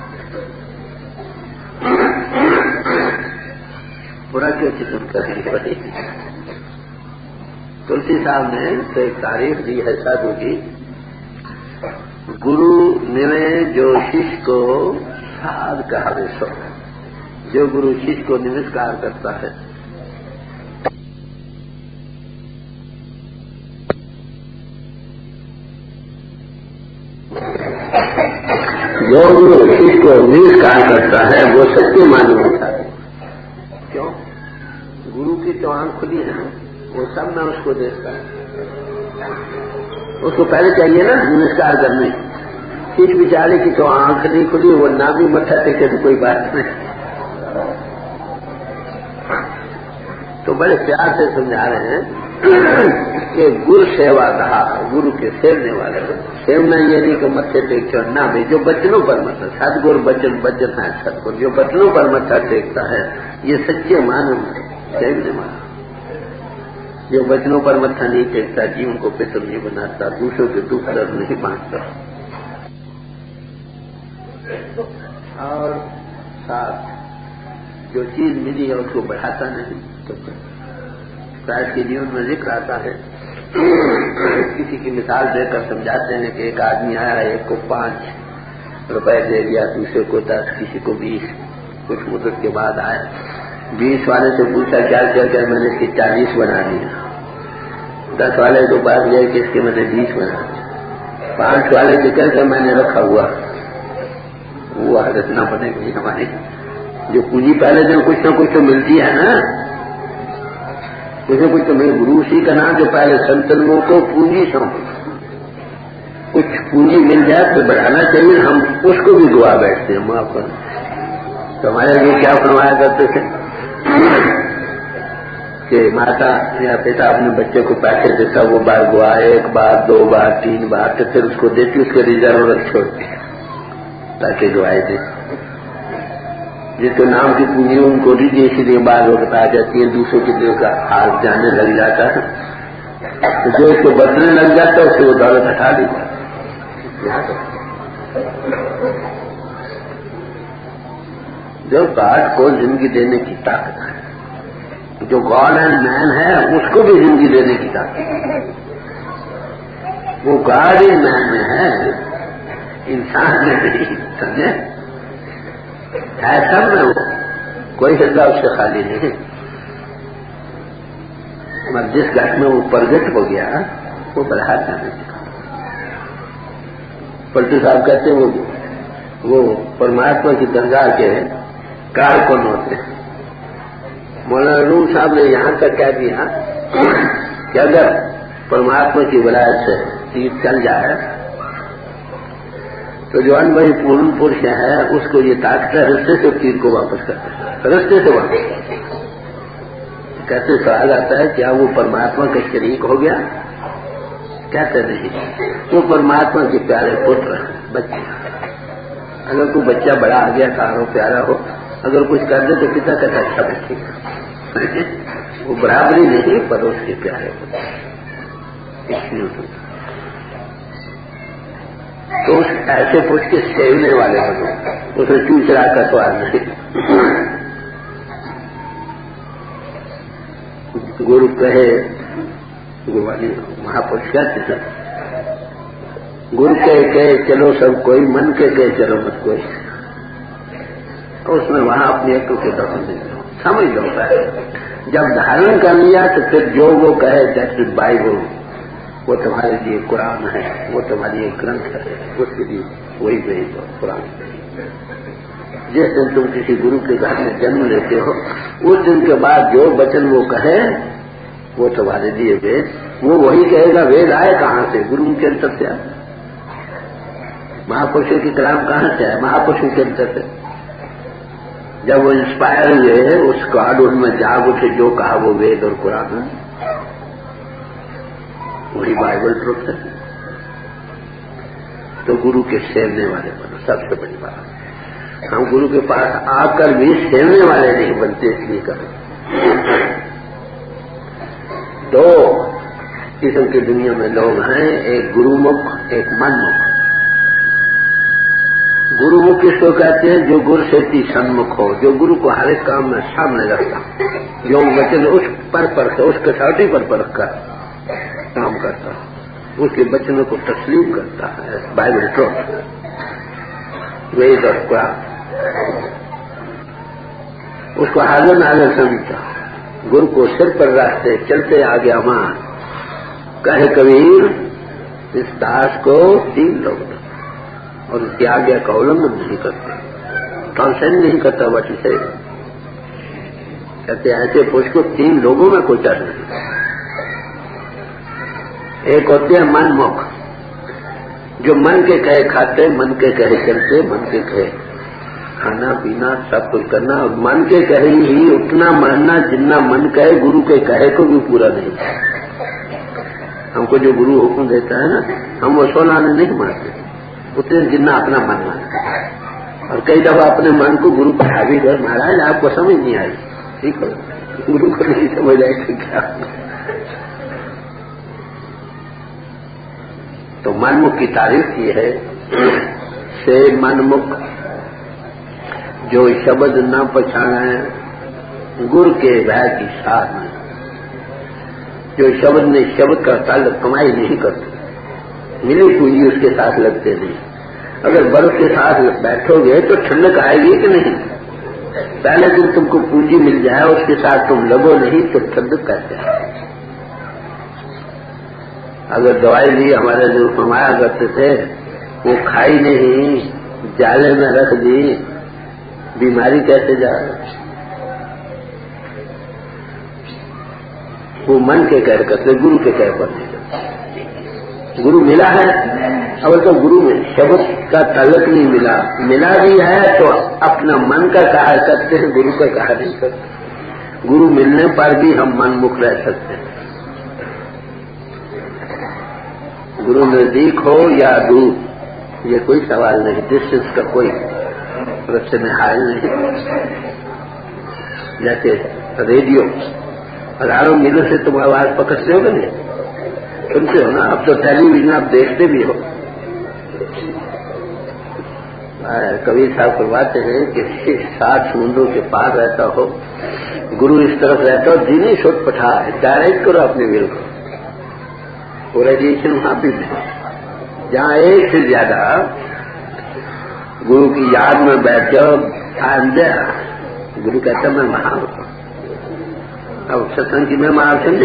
برا کیوں چکن کرنی پڑی؟ تلسی صاحب نے تو ایک تعریف دی ہے سادھو کی، گرو ملے جو شش کو ساد کہاوے سو، جو گرو شش کو نمسکار کرتا ہے جو گرو شش کو نمسکار کرتا ہے وہ سچے معلوم ہوتا ہے۔ کیوں؟ گرو کی تو آنکھ کھلی ہے، وہ سب میں اس کو دیکھتا ہے، اس کو پہلے چاہیے نا نمسکار کرنے۔ شش بیچارے کی تو آنکھ نہیں کھلی، وہ نہ بھی متھا ٹیکے تو کوئی بات نہیں۔ تو بڑے پیار سے سمجھا رہے ہیں کہ گر سیوا کہا، گرو کے سیونے والے کو سیونا یہ نہیں کہ متھے ٹیک چڑھنا بھی، جو بچنوں پر متھا، ستگر بچن بچن ہے ستگر، جو بچنوں پر متھا ٹیکتا ہے یہ سچے معنی میں سیونے والا۔ جو بچنوں پر متھا نہیں ٹیکتا، جیون کو پتر نہیں بناتا، دوسروں کے دکھ درد نہیں بانٹتا، اور ساتھ جو چیز ملی ہے اس کو بڑھاتا نہیں۔ تو کرائسٹ کے جیون میں ذکر آتا ہے، کسی کی مثال دے کر سمجھاتے ہیں کہ ایک آدمی آیا، ایک کو 5 روپے دے دیا، دوسرے کو 10، کسی کو 20۔ کچھ مدت کے بعد آئے، 20 والے سے پوچھا کیا کیا؟ میں نے اس کی 40 بنا دیا۔ 10 والے کو بات یہ کہ اس کے میں نے 20 بنا دیا۔ 5 والے سے کہہ کر میں نے رکھا ہوا، وہ عادت نہ بنے گی ہماری۔ جو پونجی پہلے دن کچھ نہ کچھ تو ملتی ہے نا، کچھ نہ کچھ تو میرے گرو اسی کا نام جو پہلے سنتنوں کو پونجی سونپ، کچھ پونجی مل جائے تو بڑھانا چاہیے، ہم اس کو بھی گوا بیٹھتے ہیں معاف کرنا۔ تو ہمارے لیے کیا فرمایا کرتے تھے کہ ماتا یا پتا اپنے بچے کو پیسے دیتا، وہ بار گوا 1 بار 2 بار 3 بار، تو پھر اس کو دیتی، اس کے ریزرو رکھ چھوڑتی تاکہ دعائیں دے۔ جس کے نام کی پونجی ان کو دیجیے اسی لیے بعض وقت آ جاتی ہے، دوسرے کے دل کا حال جاننے لگ جاتا ہے، تو جو اس کو بدلنے لگ جاتا ہے اس سے وہ دولت ہٹا دی جاتی ہے۔ جو گاڈ کو زندگی دینے کی طاقت ہے، جو گاڈ اینڈ مین ہے اس کو بھی زندگی دینے کی طاقت ہے، وہ گاڈ ہی مین میں ہے، انسان میں نہیں، سمجھے؟ ہے سب میں، وہ کوئی حصہ اس سے خالی نہیں، مگر جس گھٹ میں وہ پرگٹ ہو گیا وہ برہات جانے سے پلٹو صاحب کہتے ہیں وہ پرماتما کی درگاہ کے کارکن ہوتے ہیں۔ مولانا روم صاحب نے یہاں تک کہہ دیا کہ اگر پرماتما کی ولایت سے تیر چل جائے تو جو انبہی پورن پرش ہے اس کو یہ طاقت ہے رستے سے تیر کو واپس کرتے، رستے سے واپس کہتے سوال آتا ہے کیا وہ پرماتما کا شریک ہو گیا؟ کہتے نہیں، وہ پرماتما کے پیارے پتر بچے، اگر کوئی بچہ بڑا آ گیا کارو پیارا ہو، اگر کچھ کر دے تو پتا کہتا اچھا بچے، وہ برابری نہیں پر اس کے پیارے پتر، تو اس ایسے پوچھ کے سیونے والے بنو، اسے چوچرا کا سوال نہیں۔ گرو کہے مہاپرش کہتے ہیں، گرو کہ چلو سب کوئی، من کے کہ چلو مت کوئی، اس میں وہاں اپنی عقل کے دخل دے دو، سمجھ لو پہلے، جب دھارن کر لیا تو پھر جو وہ کہے دیٹ از بائبل، وہ تمہارے لیے قرآن ہے، وہ تمہاری ایک گرنتھ ہے، اس کے لیے وہی بھیج دو قرآن۔ جس دن تم کسی گرو کے گھر میں جنم لیتے ہو اس دن کے بعد جو وچن وہ کہے وہ تمہارے لیے وید، وہ وہی کہے گا، وید آئے کہاں سے؟ گرو کے انتر سے آئے، مہاپرشوں کے کلام کہاں سے آئے؟ مہاپرشوں کے انتر سے۔ جب وہ انسپائر ہوئے اس گاڈ ان میں جاگ اٹھے، جو کہا وہ وید اور قرآن ہے، وہی بائبل ٹروت ہے۔ تو گرو کے سیونے والے بنو، سب سے بڑی بات۔ ہم گرو کے پاس آ کر بھی سیونے والے نہیں بنتے، اس لیے کریں۔ دو قسم کی دنیا میں لوگ ہیں، ایک گرو مکھ، ایک من مکھ۔ گرو مکھ کس کو کہتے ہیں؟ جو گر سے سنمکھ ہو، جو گرو کو ہر ایک کام میں سامنے رکھتا، جو وچن اس پر پرکھ، اس کسوٹی پر پرکھ کر کام کرتا، اس کے بچنوں کو تسلیم کرتا ہے، بائبل ٹروت، وید اور قرآن، اس کو حاضر نازر سمجھتا۔ گر کو سر پر رکھتے چلتے آگے امان، کہے کبیر اس داس کو 3 لوگ اور اس کی آگیا کا النگھن نہیں کرتے، ٹرانسینڈ نہیں کرتا، بٹ اسے کہتے ایسے پوچھ کو 3 لوگوں میں کوئی ڈر نہیں۔ ایک ہوتے ہیں من مکھ، جو من کے کہے کھاتے، من کے کہے چلتے، من کے کہے کھانا پینا سب کچھ کرنا، اور من کے کہے ہی اتنا ماننا جتنا من کہے، گرو کے کہے کو بھی پورا نہیں۔ ہم کو جو گرو حکم دیتا ہے نا، ہم وہ 16 آنے نہیں مانتے، اتنے جتنا اپنا من مانتا ہے، اور کئی دفعہ اپنے من کو گرو پر حاوی کر، مہاراج آپ کو سمجھ نہیں آئی، ٹھیک ہے، گرو کو نہیں سمجھ آئی تو کیا۔ تو من مکھ کی تعریف یہ ہے، سے من مکھ جو شبد نہ پچھانے گر کے بہ کی ساتھ میں، جو شبد نے شبد کا تعلق کمائی نہیں کرتے، ملی پونجی اس کے ساتھ لگتے نہیں۔ اگر برف کے ساتھ بیٹھو گے تو ٹھنڈک آئے گی کہ نہیں؟ پہلے دن تم کو پونجی مل جائے اس کے ساتھ تم لگو نہیں تو ٹھنڈک کیسے آئے؟ اگر دوائی لی ہمارے جو فرمایا کرتے تھے، وہ کھائی نہیں، جالے میں رکھ دی، بیماری کیسے جا رہی؟ وہ من کے کہہ کرتے، گرو کے کہہ پر نہیں۔ گرو ملا ہے، اگر تو گرو میں شبد کا تعلق نہیں ملا، ملا بھی ہے تو اپنا من کا کہا کرتے ہیں، گرو کا کہا نہیں کرتے۔ گرو ملنے پر بھی ہم من مکھ رہ سکتے ہیں، گرو نزدیک ہو یا دور، یہ کوئی سوال نہیں، ڈسٹینس کا کوئی رستے میں حائل نہیں. جیسے ریڈیو ہزاروں میلوں سے تم آواز پکڑتے ہو کہ نہیں؟ سنتے ہو نا. اب تو ٹیلی ویژن آپ دیکھتے بھی ہو. کبیر صاحب فرماتے ہیں کہ 7 سمندروں کے پار رہتا ہو، گرو اس طرف رہتا ہو، دینی سوچ پٹھا ہے، ڈائریکٹ کرو اپنے ول کو. وہ ریڈیشن وہاں بھی نہیں. جہاں ایک سے زیادہ گرو کی یاد میں بیٹھ جاؤ، گرو کہتا میں وہاں ہوتا ہوں. اب ستسنگ کی میں آپ سمجھے.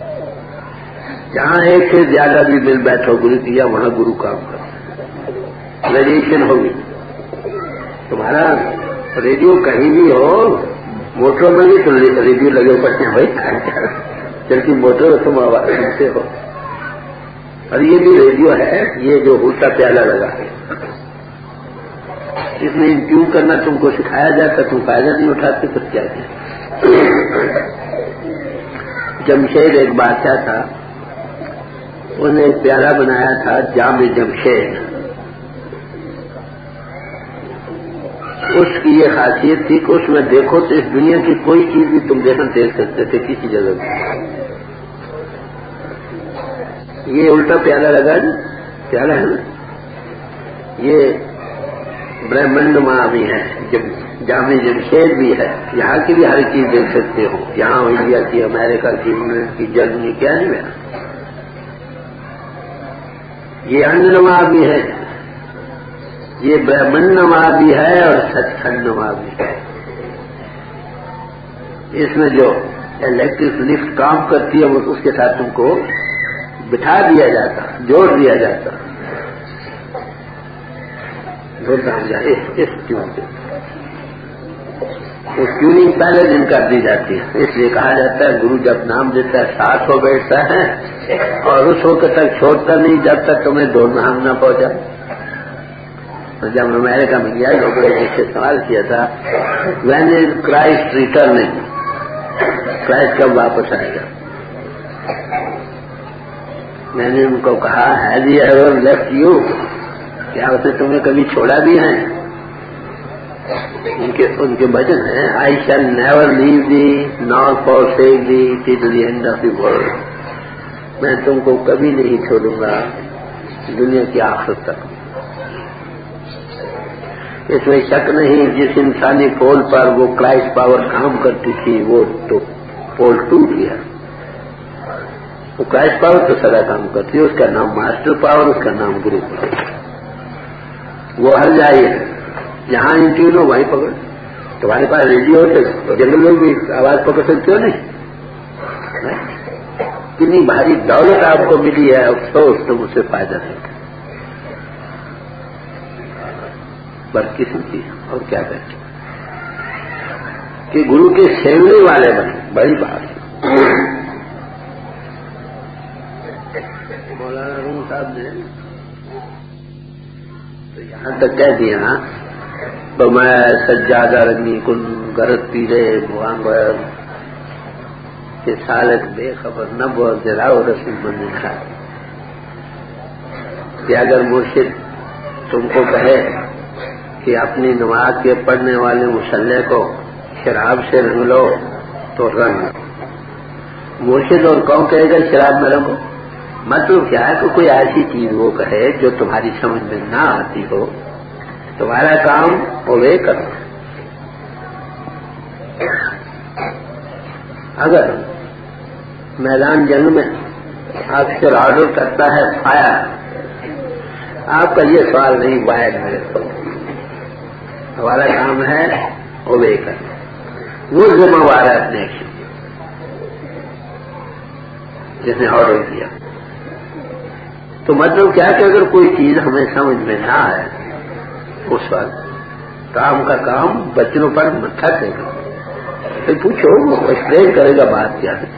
جہاں ایک سے زیادہ بھی مل بیٹھو گرو کیا، وہاں گرو کام کرو. ریڈیشن ہوگی. تمہارا ریڈیو کہیں بھی ہو، موٹروں میں بھی تو ریڈیو لگے پڑتے ہیں بھائی، چلتی موٹر تم آواز سنتے ہو. اور یہ بھی ریڈیو ہے، یہ جو الٹا پیالہ لگا ہے، اس میں کیوں کرنا تم کو سکھایا جاتا، تم فائدہ نہیں اٹھاتے تو کیا ہے. جمشید ایک بادشاہ تھا، انہوں نے ایک پیالہ بنایا تھا جام جمشید. اس کی یہ خاصیت تھی کہ اس میں دیکھو تو اس دنیا کی کوئی چیز بھی تم دیکھ سکتے تھے کسی جگہ پہ. یہ الٹا پیالہ لگا جی، پیالہ ہے نا، یہ برہمنڈما بھی ہے، جامع جمشید بھی ہے. یہاں کی بھی ہر چیز دیکھ سکتے ہو. یہاں انڈیا کی، امریکہ کی، انگلینڈ کی، جرمنی کیا نہیں ہے. یہ انڈنما بھی ہے، یہ برہمنڈما بھی ہے اور سچکھنڈما بھی ہے. اس میں جو الیکٹرک لفٹ کام کرتی ہے وہ اس کے ساتھ تم کو بٹھا دیا جاتا، جوڑ دیا جاتا. اس ٹیون پہ وہ ٹیوننگ پہلے دن کر دی جاتی ہے. اس لیے کہا جاتا ہے گرو جب نام دیتا ہے ساتھ ہو بیٹھتا ہے اور اس وقت تک چھوڑتا نہیں جب تک تمہیں دوڑنا ہم نہ پہنچا. جب امریکہ میں گیا لوگوں نے جس سے سوال کیا تھا when is Christ returning, Christ کب واپس آئے گا. میں نے ان کو کہا has he ever left you, کیا اس نے تمہیں کبھی چھوڑا بھی ہے. ان کے بھجن ہیں I shall never leave thee nor forsake thee till the end of the world. میں تم کو کبھی نہیں چھوڑوں گا دنیا کی آخر تک. اس میں شک نہیں جس انسانی پول پر وہ کرائسٹ پاور کام کرتی تھی وہ تو پول ٹوٹ گیا. وہ کرائسٹ پاور تو سدا کام کرتی ہے، اس کا نام ماسٹر پاور، اس کا نام گرو پاور. وہ ہر جائے جہاں انٹیون ہو وہیں پکڑ. تمہارے پاس ریڈیو ہو جنگل میں بھی آواز پکڑ سکتے ہو نہیں. کتنی بھاری دولت آپ کو ملی ہے، افسوس تم اس سے فائدہ نہیں. بدقسمتی اور کیا کہتے کہ گرو کے سیونے والے بنے، بڑی بات. مولانا روم صاحب نے تو یہاں تک کہہ دیا تو میں سجادہ رنگی کن گرد پیرے بھوان گوئر کہ سالک بے خبر نہ بہت جلاؤ رسول مندر تھا. کہ اگر مرشد تم کو کہے کہ اپنی نماز کے پڑھنے والے مسلح کو شراب سے رنگ لو تو رنگ. مرشد اور کون کہے گا شراب میں رنگو. مطلب کیا ہے کہ کوئی ایسی چیز وہ کہے جو تمہاری سمجھ میں نہ آتی ہو، تمہارا کام اوے کرو. اگر میدان جنگ میں افسر آرڈر کرتا ہے فائر، آپ کا یہ سوال نہیں باہر میرے کو، ہمارا کام ہے اوے کرنا. وہ ذمہ وار ہے اپنے ایکشن جس نے آرڈر کیا. تو مطلب کیا کہ اگر کوئی چیز ہمیں سمجھ میں نہ آئے اس وقت کام کا کام بچوں پر متھا دے گا. پھر پوچھو وہ ایکسپلین کرے گا بات کیا ہے.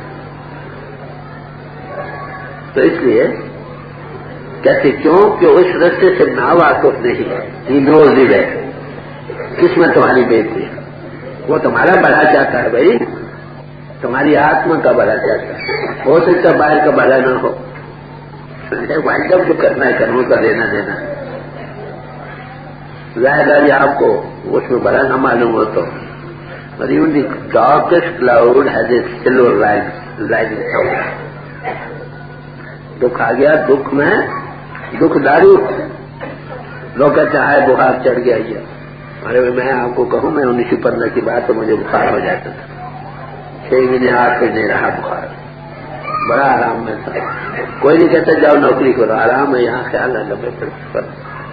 تو اس لیے کہتے کیوں کہ اس رستے سے نہ واقف نہیں، ہی نوز دی ہے کس میں تمہاری بےتی ہے. وہ تمہارا بڑا چاہتا ہے بھائی، تمہاری آتما کا بڑا چاہتا ہے. ہو سکتا ہے باہر کا بڑا نہ ہو، وائنڈ اپ جو کرنا ہے کرموں کا لینا دینا. ظاہر آپ کو اس میں بڑا نہ معلوم ہو تو even the darkest cloud has a silver lining somewhere. دکھ آ گیا، دکھ میں دکھ داری لوگ کہتے ہیں بخار چڑھ گیا یہ، ارے میں آپ کو کہوں میں 1915 کی بات تو مجھے بخار ہو جاتا تھا، 6 مہینے 8 مہینے نہیں رہا بخار، بڑا آرام میں تھا. کوئی نہیں کہتا جاؤ نوکری کرو، آرام ہے یہاں، خیال ہے لمبے پر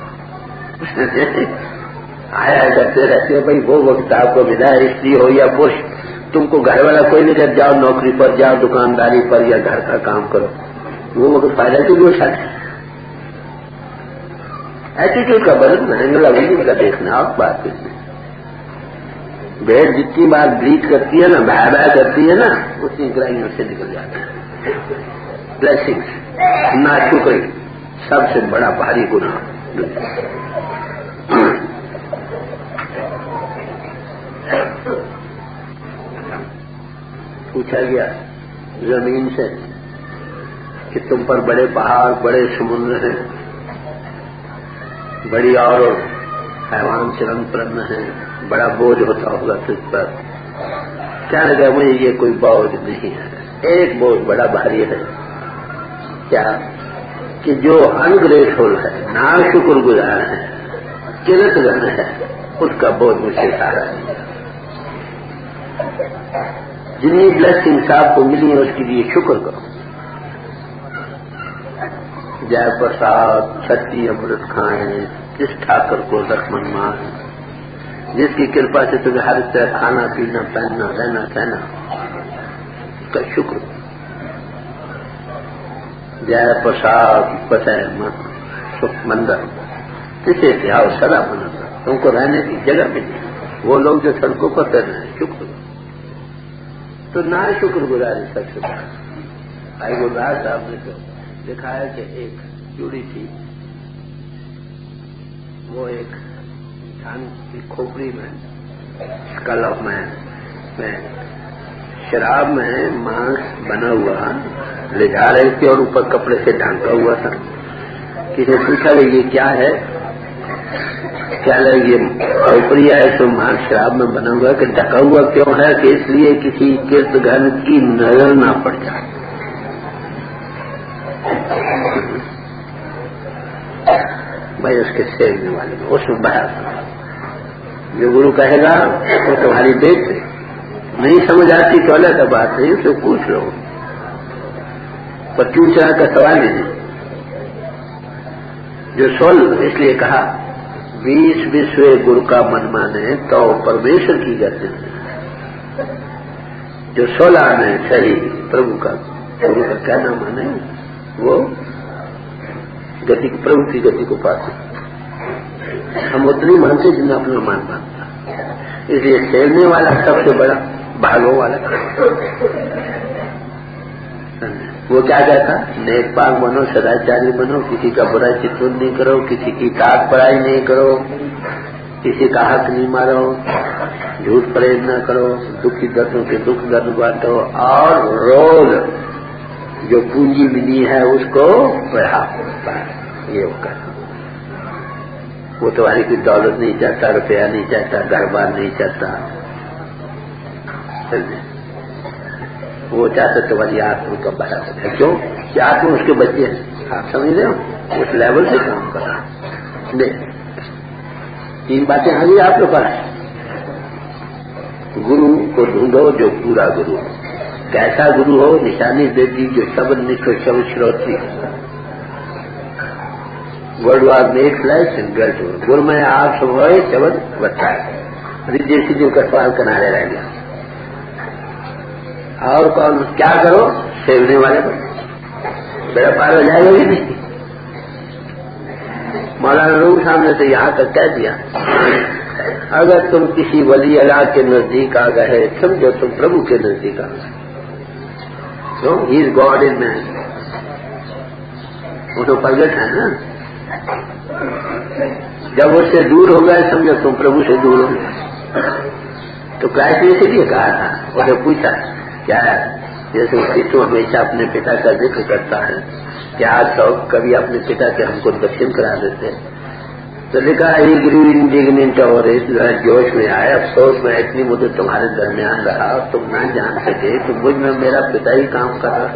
آیا کرتے رہتے ہیں. بھائی وہ وقت آپ کو ملا ہے، استری ہو یا پروش، تم کو گھر والا کوئی نہیں کہتا جاؤ نوکری پر، جاؤ دکانداری پر یا گھر کا کام کرو. وہ وقت فائدہ کی گوشت ہے. ایٹیٹیوڈ کا بدلنا ہے، انگلش کا دیکھنا. آپ بات کرتے بھیڑ جتنی بار بلیچ کرتی ہے نا، بھائی بھائی کرتی ہے نا، اتنی گرائیوں سے نکل جاتی ہے. بلیسنگ نہ شکری سب سے بڑا بھاری گناہ. پوچھا گیا زمین سے کہ تم پر بڑے پہاڑ، بڑے سمندر ہیں، بڑی اور حیوان سے رنگ پرن ہیں، بڑا بوجھ ہوتا ہوگا تجھ پر. کیا لگا مجھے یہ کوئی بوجھ نہیں ہے. ایک بوجھ بڑا بھاری ہے. کیا کہ جو انگریٹفل ہے، ناشکر گزار ہے، کرت گن ہے، اس کا بوجھ مجھ سے سارا ہے. جتنی بلیسنگس آپ کو ملی ہے اس کے لیے شکر کرو. جے پرساد چھٹی امرت کھائیں، جس ٹھاکر کو زخمن مان، جس کی کرپا سے تمہیں ہر طرح کھانا پینا پہننا رہنا سہنا، اس کا شکر. جے پرساد پتہ مندر کسے کیا سدا بنا تم کو رہنے کی جگہ ملی. وہ لوگ جو سڑکوں پر کر رہے ہیں شکر تو نہ شکر گزاری سب سے بڑا. بھائی گلدار صاحب نے تو دکھایا کہ ایک چوڑی تھی، وہ ایک انسان کی کھوپڑی میں اسکل آف میں شراب میں مانس بنا ہوا لے جا رہے تھے اور اوپر کپڑے سے ڈھانکا ہوا تھا. کسی نے پوچھا کہ یہ کیا ہے؟ کیا لگے یہ کھوپڑی ہے تو مانس شراب میں بنا ہوا کہ ڈھکا ہوا کیوں ہے؟ کہ اس لیے کسی گرد گھر کی نظر نہ پڑ جائے. بھائی اس کے سیکھنے والے میں اس میں بہت جو گرو کہے گا وہ تمہاری دیکھ نہیں سمجھ آتی تو الگ بات نہیں، اسے پوچھ لو. پر چوچا کا سوال ہی نہیں. جو سول اس لیے کہا 20 وشو گرو کا من مانے تو پرمیشور کی گتی. جو 16 میں صحیح پربھو کا گرو کا کہنا مانے وہ گتی پربھو کی گتی کو پاتے. ہم اتنی مانتے جتنا اپنا مان مانتا. اس لیے سیرنے والا سب سے بڑا بھاگوں والا. وہ کیا کہتا؟ نیک پاک بنو، سداچاری بنو، کسی کا برا چتون نہیں کرو، کسی کی تاک پڑھائی نہیں کرو، کسی کا حق نہیں مارو، جھوٹ پرہیز نہ کرو، دکھی دردوں کے دکھ درد بانٹو، اور روز جو پونجی ملی ہے اس کو بڑھا. یہ وہ کہتا. وہ تمہاری کوئی دولت نہیں چاہتا، روپیہ نہیں چاہتا، گھر بار نہیں چاہتا. وہ چاہتا تمہاری آتما کا بڑا ہے. کیوں کہ آتما اس کے بچے ہیں. آپ سمجھ رہے ہو؟ اس لیول سے کام کر رہا ہے. 3 باتیں آ گئی آپ کے پاس. گرو کو ڈھونڈو جو پورا گرو ہو. کیسا گرو ہو؟ نشانی دیتی جو شبد نشو شبد شروتی. Word was made flesh and grit. گر میں آپ سب ہوئے شبد بتائے. جیسی جو کا سوال کنارے رہ گیا. اور کون کیا کرو؟ سیونے والے پر میرا پار ہو جائے گا بھی نہیں. مولانا روم صاحب نے تو یہاں تک کہہ دیا اگر تم کسی ولی اللہ کے نزدیک آ گئے سمجھو تم پربھو کے نزدیک آ گئے. He is God in man. وہ تو پرگٹ ہے نا. جب اس سے دور ہو گئے سمجھو تم پربھو سے دور ہو گئے. تو کرائسٹ نے اسی لیے کہا تھا. اسے پوچھا کیا ہے؟ جیسے تو ہمیشہ اپنے پتا کا ذکر کرتا ہے کہ آج تو کبھی اپنے پتا کے ہم کو درشن کرا دیتے. تو لکھا ہی گریو انڈیگنٹ اور جوش میں آئے، افسوس میں اتنی مدت تمہارے درمیان رہا اور تم نہ جان سکے کہ مجھ میں میرا پتا ہی کام کر رہا ہے.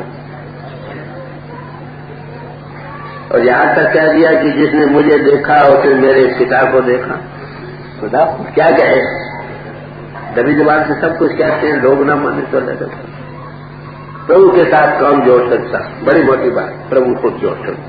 اور یہاں تک کہہ دیا کہ جس نے مجھے دیکھا اس نے میرے پتا کو دیکھا. خدا کیا کہے، دبی زبان سے سب کچھ کہتے ہیں، لوگ نہ مانے تو لگے. پربھو کے ساتھ کون جوڑ سکتا؟ بڑی موٹی بات، پربھو خود جوڑ سکتا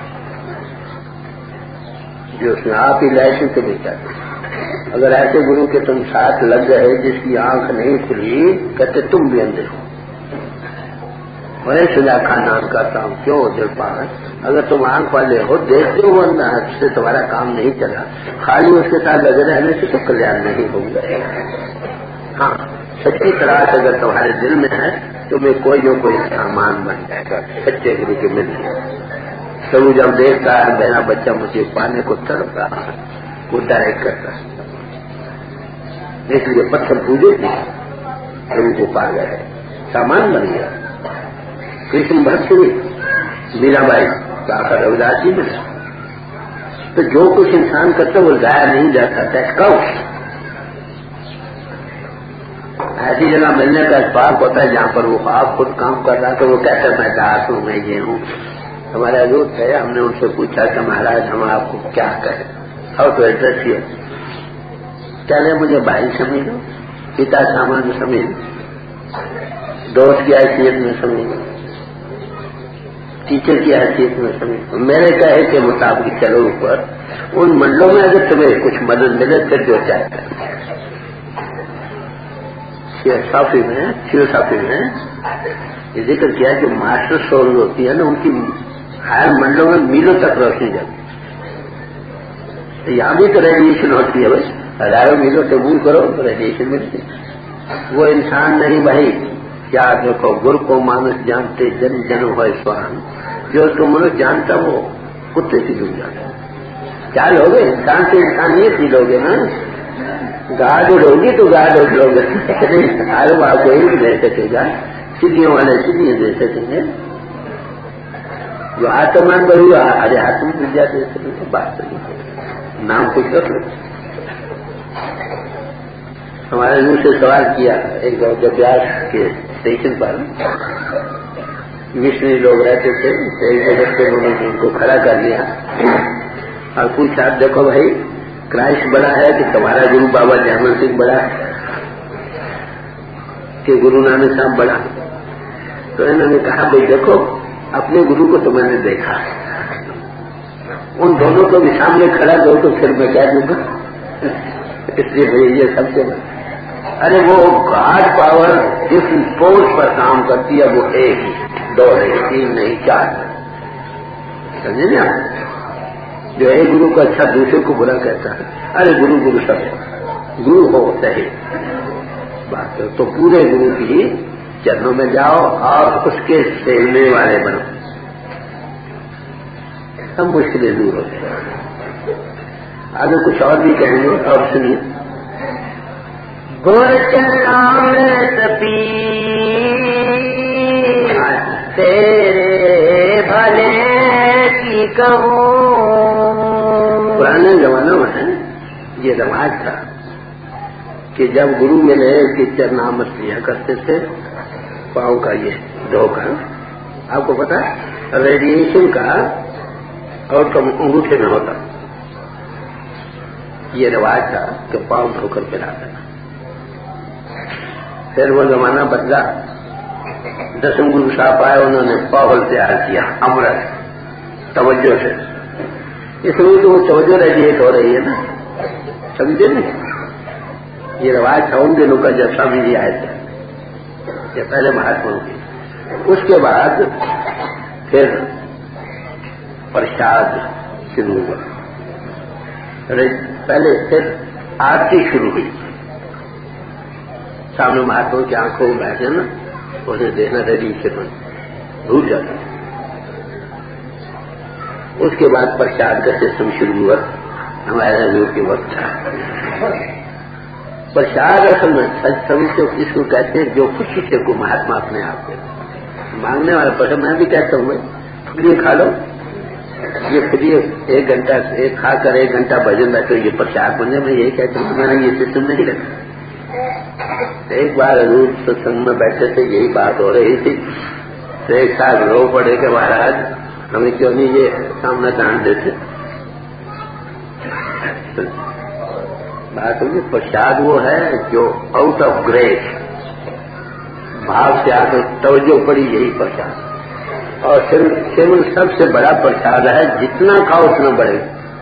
جو اس میں آپ ہی لائسنس سے بھی چاہتے. اگر ایسے گرو کے تم ساتھ لگ گئے جس کی آنکھ نہیں کھلی، کہتے تم بھی اندھے ہو. بڑے سجا خاندان کا کام کیوں دل پا ہے؟ اگر تم آنکھ والے ہو، دیکھتے ہو اندھا اس سے تمہارا کام نہیں چلا. خالی اس کے ساتھ لگے رہنے سے تو کلیان نہیں ہوگا. ہاں، سچی طرح اگر تمہارے دل میں ہے تمہیں کوئی نہ کوئی سامان بن جائے گا سچے گرو کے ملنے. تو جب دیکھتا ہے میرا بچہ مجھے پانے کو تڑپ رہا ہے، وہ ڈائریکٹ کرتا ہے. اس لیے پتھر پوجے تھے، پربھو کو پا گئے، سامان بن گیا. کرشن بھکت میرا بائی کاکا رویداس جی میں. تو جو کچھ انسان کرتا وہ ضائع نہیں جاتا ہے. کب ایسی جگہ ملنے کا اتفاق ہوتا ہے جہاں پر وہ آپ خود کام کر رہا تو وہ کہتا ہے میں داس ہوں، میں یہ ہوں. ہمارا حضور ہے، ہم نے ان سے پوچھا کہ مہاراج ہم آپ کو کیا کہیں، ہاؤ ٹو ایڈریس یو. چلے مجھے بھائی سمجھو، پتا سامان سمجھو، دوست کی حیثیت میں سمجھو، ٹیچر کی حیثیت میں سمجھو. میرے کہے کے مطابق چلو اوپر. ان منڈلوں میں اگر تمہیں کچھ مدد ملے پھر جو چاہتا ہے. صافی میں یہ ذکر کیا کہ ماسٹر سول ہوتی ہے نا، ان کی ہائر منڈلوں میں میلوں تک روشنی جاتی ہے. یہاں بھی تو ریڈیشن ہوتی ہے بھائی، ہزاروں میلوں سے دور کرو ریڈیشن ملتی. وہ انسان نہیں بھائی. کیا دیکھو، گر کو مانس جانتے جن جن ہوئے سوان. جو اس کو منش جانتا وہ کتے سے ڈوب جاتا. کیا لوگ انسان سے انسانیت ہی لوگ نا. گاڈ ہوگی تو گاڈ لوگ ہر بات کوئی بھی دے سکے گا. سدھیوں والے سدھیاں دے سکیں گے. جو آتمان بڑی ارے آتم ودیا دے سکیں گے. بات نہیں، نام کچھ کر لو. ہمارے منہ سے سوال کیا ایک جب بیاس کے اسٹیشن پر مشنری لوگ رہتے تھے، ایک جگہ سے انہوں نے ان کو کھڑا کر لیا اور پوچھا دیکھو بھائی کرائسٹ بڑا ہے کہ تمہارا گرو بابا جامن سنگھ بڑا ہے کہ گرو نانک صاحب بڑا؟ تو انہوں نے کہا بھائی دیکھو اپنے گرو کو تو میں نے دیکھا، ان دونوں کو بھی سامنے کھڑا کرو تو پھر میں کہہ دوں گا. اس لیے بھائی یہ سب سے بڑا. ارے وہ گاڈ پاور جس فورس پر کام کرتی ہے وہ ایک ہی، دو نہیں، تین نہیں، چار. سمجھے نا؟ جو ایک گرو کو اچھا دوسرے کو برا کہتا ہے. ارے گرو سب ہے، گرو ہو صحیح بات ہے تو پورے گرو کی چرنوں میں جاؤ اور اس کے سیکھنے والے بنو، سب مشکلیں دور ہو جائیں. آگے کچھ اور بھی کہیں گے اور سنیے. گر چرام تپی تیرے بھلے کی کہوں. پرانے زمانوں میں یہ رواج تھا کہ جب گرو ملے کہ چرنامت لیا کرتے تھے، پاؤں کا یہ دھو کر. آپ کو پتا ریڈیشن کا اور کم انگوٹھے میں ہوتا، یہ رواج تھا کہ پاؤں دھو کر پلاتا. پھر وہ زمانہ بدلا، دسم گرو صاحب آئے، انہوں نے پاول تیار کیا امرت توجہ سے. اس لیے تو وہ توجہ ریڈیٹ ہو رہی ہے نا، سمجھے نہیں؟ یہ رواج تھا ان دنوں کا جب سوامی جی آئے تھے، یہ پہلے مہاتما کی. اس کے بعد پھر پرساد شروع ہوا. پہلے پھر آرتی شروع ہوئی. سامنے مہاتما کی آنکھوں میں بیٹھے نا، اسے دیکھنا ریڈیشن بھول جاتا. اس کے بعد پرساد کا سسٹم شروع ہوا. ہمارے حضور کے وقت تھا پرساد. اصل میں سچ سمجھ سے اس کو کہتے ہیں جو خوشی سے کو مہاتما اپنے آپ کو مانگنے والا پسند. میں بھی کہتا ہوں بھائی یہ کھا لو، یہ خود ہی 1 گھنٹہ ایک کھا کر 1 گھنٹہ بھجن بیٹھے یہ پرساد بنے. میں یہی کہتا ہوں میں نے یہ سسٹم نہیں رکھا. ایک بار حضور ستسنگ میں بیٹھے تھے, یہی بات ہو رہی تھی, تو ایک ساتھ رو پڑے کہ مہاراج ہمیں کیوں نہیں یہ سامنا جان دیتے. بات ہوگی پرساد وہ ہے جو آؤٹ آف گریس بھاव سے آ کر توجہ پڑی, یہی پرساد. اور سیون سب سے بڑا پرساد ہے, جتنا کھاؤ اتنا بڑھے.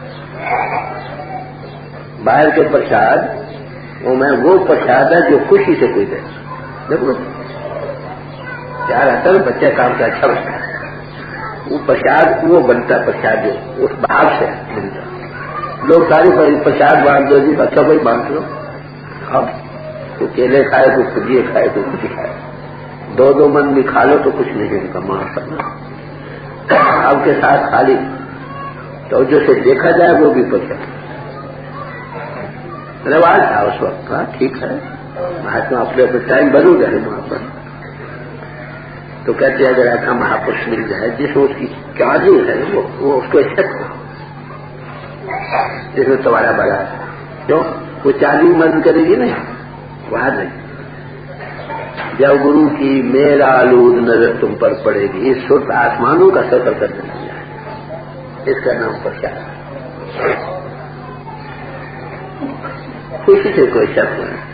باہر کے پرساد وہ پرساد ہے جو خوشی سے کوئی دے. دیکھو پیار آتا ہے بچہ کام کا اچھا بنتا ہے, وہ پرساد وہ بنتا ہے پرساد جو اس بھاو سے ملتا. لوگ ساری پرساد بانٹ دو جی, بچہ کوئی بانٹ لو. اب تو کیلے کھائے تو کھجیے کھائے تو کچھ کھائے, 2 من بھی کھا لو تو کچھ نہیں ان کا معاف کرنا. آپ کے ساتھ خالی توجہ سے دیکھا جائے وہ بھی پرساد رواج تھا اس وقت کا. ٹھیک ہے مہاتما اپنے ٹائم بدل گئے وہاں پر. تو کہتے ہیں اگر ایسا مہاپرش مل جائے جس میں اس کی چارجنگ ہے وہ اس کو ایکسپٹ کرو, جس میں تمہارا بڑا ہے. کیوں وہ چارجنگ بند کرے گی نہیں, وہاں نہیں. جب گرو کی میرا آلود نظر تم پر پڑے گی, اس وقت آسمانوں کا سفر کرنے لگ جائے. اس کا نام پرساد. خوشی سے کوئی شک نہیں.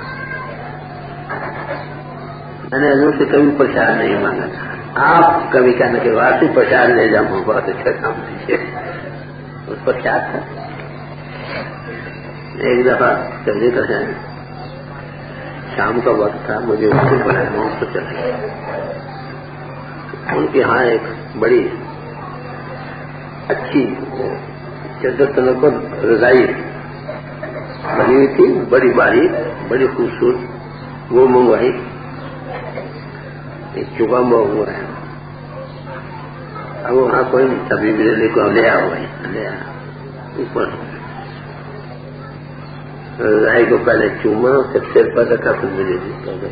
میں نے حضور سے کبھی پرساد نہیں مانگا تھا. آپ کبھی کہنے کے بعد سے پرساد لے جاؤں, بہت اچھا کام دیجیے. اس پرساد تھا. ایک دفعہ چلے کر ہے, شام کا وقت تھا, مجھے ان سے بلایا, میں اس کو چلا گیا. ان کے ہاں ایک بڑی اچھی چدر تنوں پر رضائی بنی ہوئی تھی, بڑی باریک بڑی خوبصورت. وہ منگوائی, ایک چکا ہوا ہے. اب وہاں کوئی سبھی بجلی کو لے آؤ بھائی, لے آ. اوپر رضائی کو پہلے چوما, پھر سر پر رکھا, پھر مجھے کر گئے.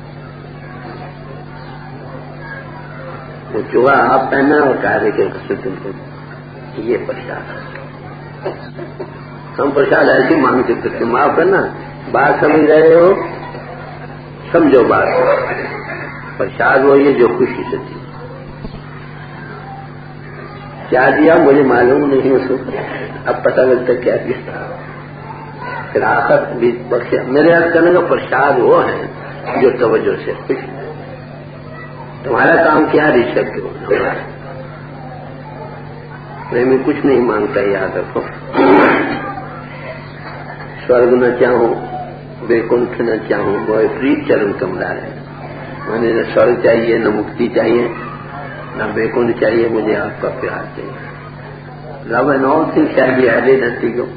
وہ چوہا آپ پہنا اور کہا دے کہ تم کو یہ پرساد. ہم پرساد ایسی مانگ سکتے, معاف کرنا بات سمجھ رہے ہو, سمجھو بات. پرساد وہی ہے جو خوشی سے تھی. کیا دیا مجھے معلوم نہیں اس کو, اب پتہ لگتا کیا دیا. پھر آخر بھی بخشا. میرے یاد کرنے کا پرساد وہ ہے جو توجہ سے خوش. تمہارا کام کیا رشت کے میں کچھ نہیں مانگتا, یاد رکھو. سورگ نہ چاہوں, بیکنٹھ نہ چاہوں, وہ پریت چرن کملا ہے. میں نے نہ سورگ چاہیے, نہ مکتی چاہیے, نہ بیکنٹھ چاہیے, مجھے آپ کا پیار چاہیے. Love and all things shall be added into you.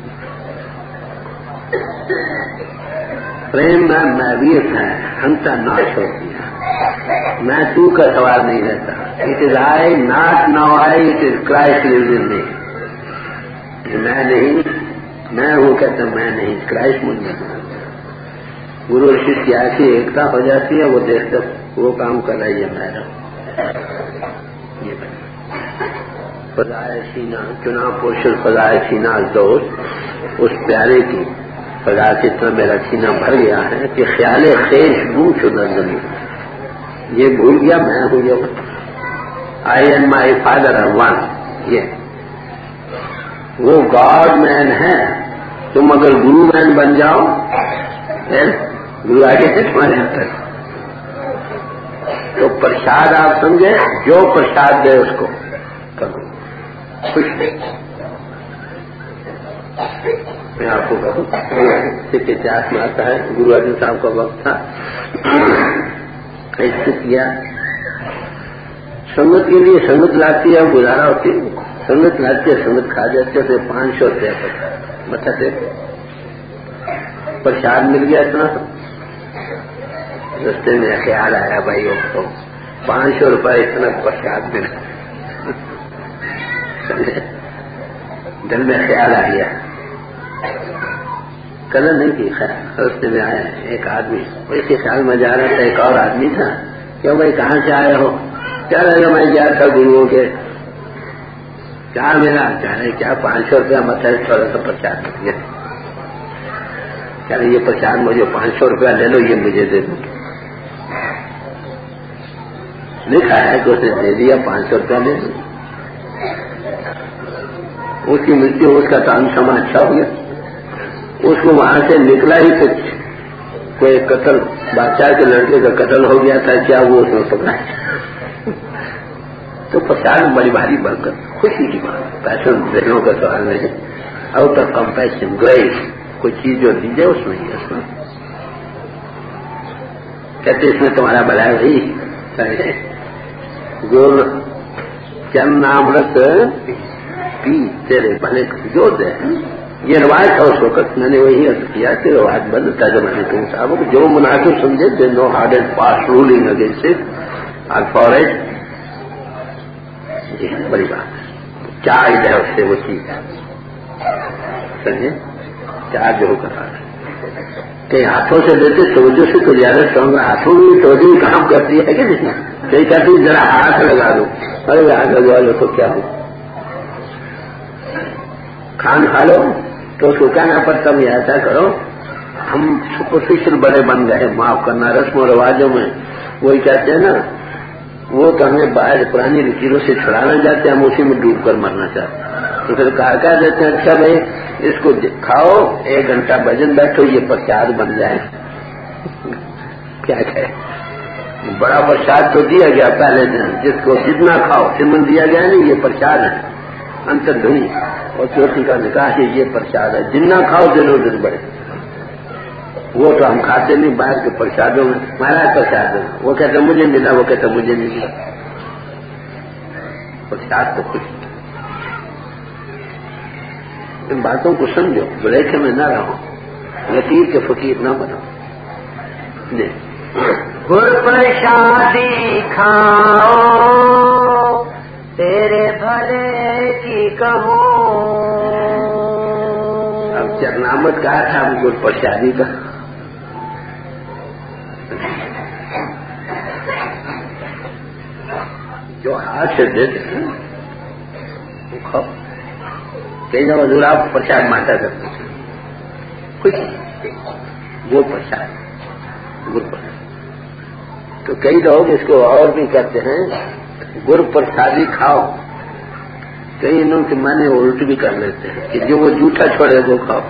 پریم میں ویر ہے, ہنتا ناش ہوتی ہے. میں تو کا سوال نہیں رہتا. It is I, not now I, it is Christ lives in me. میں نہیں, میں ہوں کہتا میں نہیں, کرائسٹ مجھ میں. گرو شیش کی ایسی ایکتا ہو جاتی ہے, وہ دیکھتا وہ کام کر رہی ہے میرا. فضائے سینہ چنا پوشل, فضائے سینہ دوست, اس پیارے کی فضا سے اتنا میرا سینہ بھر گیا ہے کہ خیال خیش گم شدہ زمین. یہ بھول گیا میں ہوں جو I and my father are one. یہ وہ گاڈ مین ہے. تم اگر گرو مین بن جاؤ, گرو آگے سے تمہارے اندر. تو پرساد آپ سمجھے, جو پرساد دے اس کو کرو خوش. میں آپ کو کہوں سکھ اتہاس میں آتا ہے, گرو ارجن صاحب کا وقت تھا, ایسے کیا سنگت کے لیے. سنگت لاتی ہے, گزارا ہوتی ہے, سنگت لاتی ہے, سنگت کھا جاتے تھے. 500 روپیہ متھا ٹیک. پرساد مل گیا اتنا. رستے میں خیال آیا بھائی کو 500 روپئے اتنا پرساد ملا. دل میں خیال آ گیا, کلر نہیں کی خیال. رستے میں آیا ایک آدمی, اسی خیال میں جا رہا تھا. ایک اور آدمی تھا, کیا بھائی کہاں سے آئے ہو؟ کیا رہے گا, میں گیا تھا گروؤں کے کیا میرا چاہے کیا 500 روپیہ مت ہے، تھوڑا سا پرچار دیا، کہ یہ پرچار مجھے 500 روپیہ لے لو، یہ مجھے دے دو. لکھا ہے کہ اسے دے دیا 500 روپیہ لے دو. اس کی مرتیو، اس کا کام سما اچھا ہو گیا. اس کو وہاں سے نکلا ہی کچھ، کوئی قتل، بادشاہ کے لڑکے کا قتل ہو گیا تھا، کیا وہ اس میں پکڑا. تو پرچار میں بڑی بھاری برکت، خوشی کی بات. پیسوں ذہنوں کا سوال نہیں ہے. آؤٹ آف کمپیشن گریس، کوئی چیز جو دی جائے اس میں ہی، اس میں کہتے اس میں تمہارا بھلا ہے. گر چند امرت پی تیرے بھلے جو دے. یہ روایت تھا اس وقت، میں نے وہی عرض کیا کہ روایت بدلتا جب میں صاحب کو جو مناسب سمجھے، دے no hard and fast ruling against it اور فار اٹ. یہ بڑی بات ہے. چارج ہے اس سے وہ چیز، سمجھے، چارج ہو کر کئی ہاتھوں سے دیتے توجہ سے تو زیادہ سمجھ، ہاتھوں میں توجہ کام کرتی ہے کہ نہیں. کئی کہتی ذرا ہاتھ لگا دو، ارے ہاتھ لگوا لو تو کیا ہو. کھان کھا لو تو اس کو کہنا پڑتا بھی ایسا کرو. ہم سپرفیشل بڑے بن گئے، معاف کرنا، رسم و رواجوں میں وہی کہتے ہیں نا، وہ تو ہمیں باہر پرانی لکیروں سے چھڑانا چاہتے ہیں، ہم اسی میں ڈوب کر مرنا چاہتے ہیں. تو پھر کہا دیتے ہیں اچھا بھائی اس کو کھاؤ، 1 گھنٹہ بھجن بیٹھو، یہ پرساد بن جائے. کیا کہے، بڑا پرساد تو دیا گیا پہلے دن، جس کو جتنا کھاؤ سمن دیا گیا نہیں، یہ پرساد ہے انتر دھنی. اور چوتھی کا نکاح ہے، یہ پرساد ہے، جتنا کھاؤ دنوں دن بڑھے. وہ تو ہم کھاتے نہیں باہر کے پرسادوں میں، ہمارا پرساد ہے. وہ کہتے مجھے ملا، وہ کہتے مجھے نہیں ملا. پرساد تو کچھ. ان باتوں کو سمجھو، بریک میں نہ رہو، لکیر کے فقیر نہ بنو. گر پرشادی کھاؤ تیرے بھلے کی کہوں. اب چرنامت کہا تھا ہم گر پرشادی کا. جو ہاتھ سے دیتے ہیں وہ کھاؤ. کئی جگہ حضور آپ پرساد مانتا کرتے ہیں، کچھ وہ پرساد گر پرساد. تو کئی لوگ اس کو اور بھی کرتے ہیں گر پرسادی کھاؤ. کئی انہوں کے معنی الٹ بھی کر لیتے ہیں کہ جو وہ جھوٹا چھوڑے وہ کھاؤ.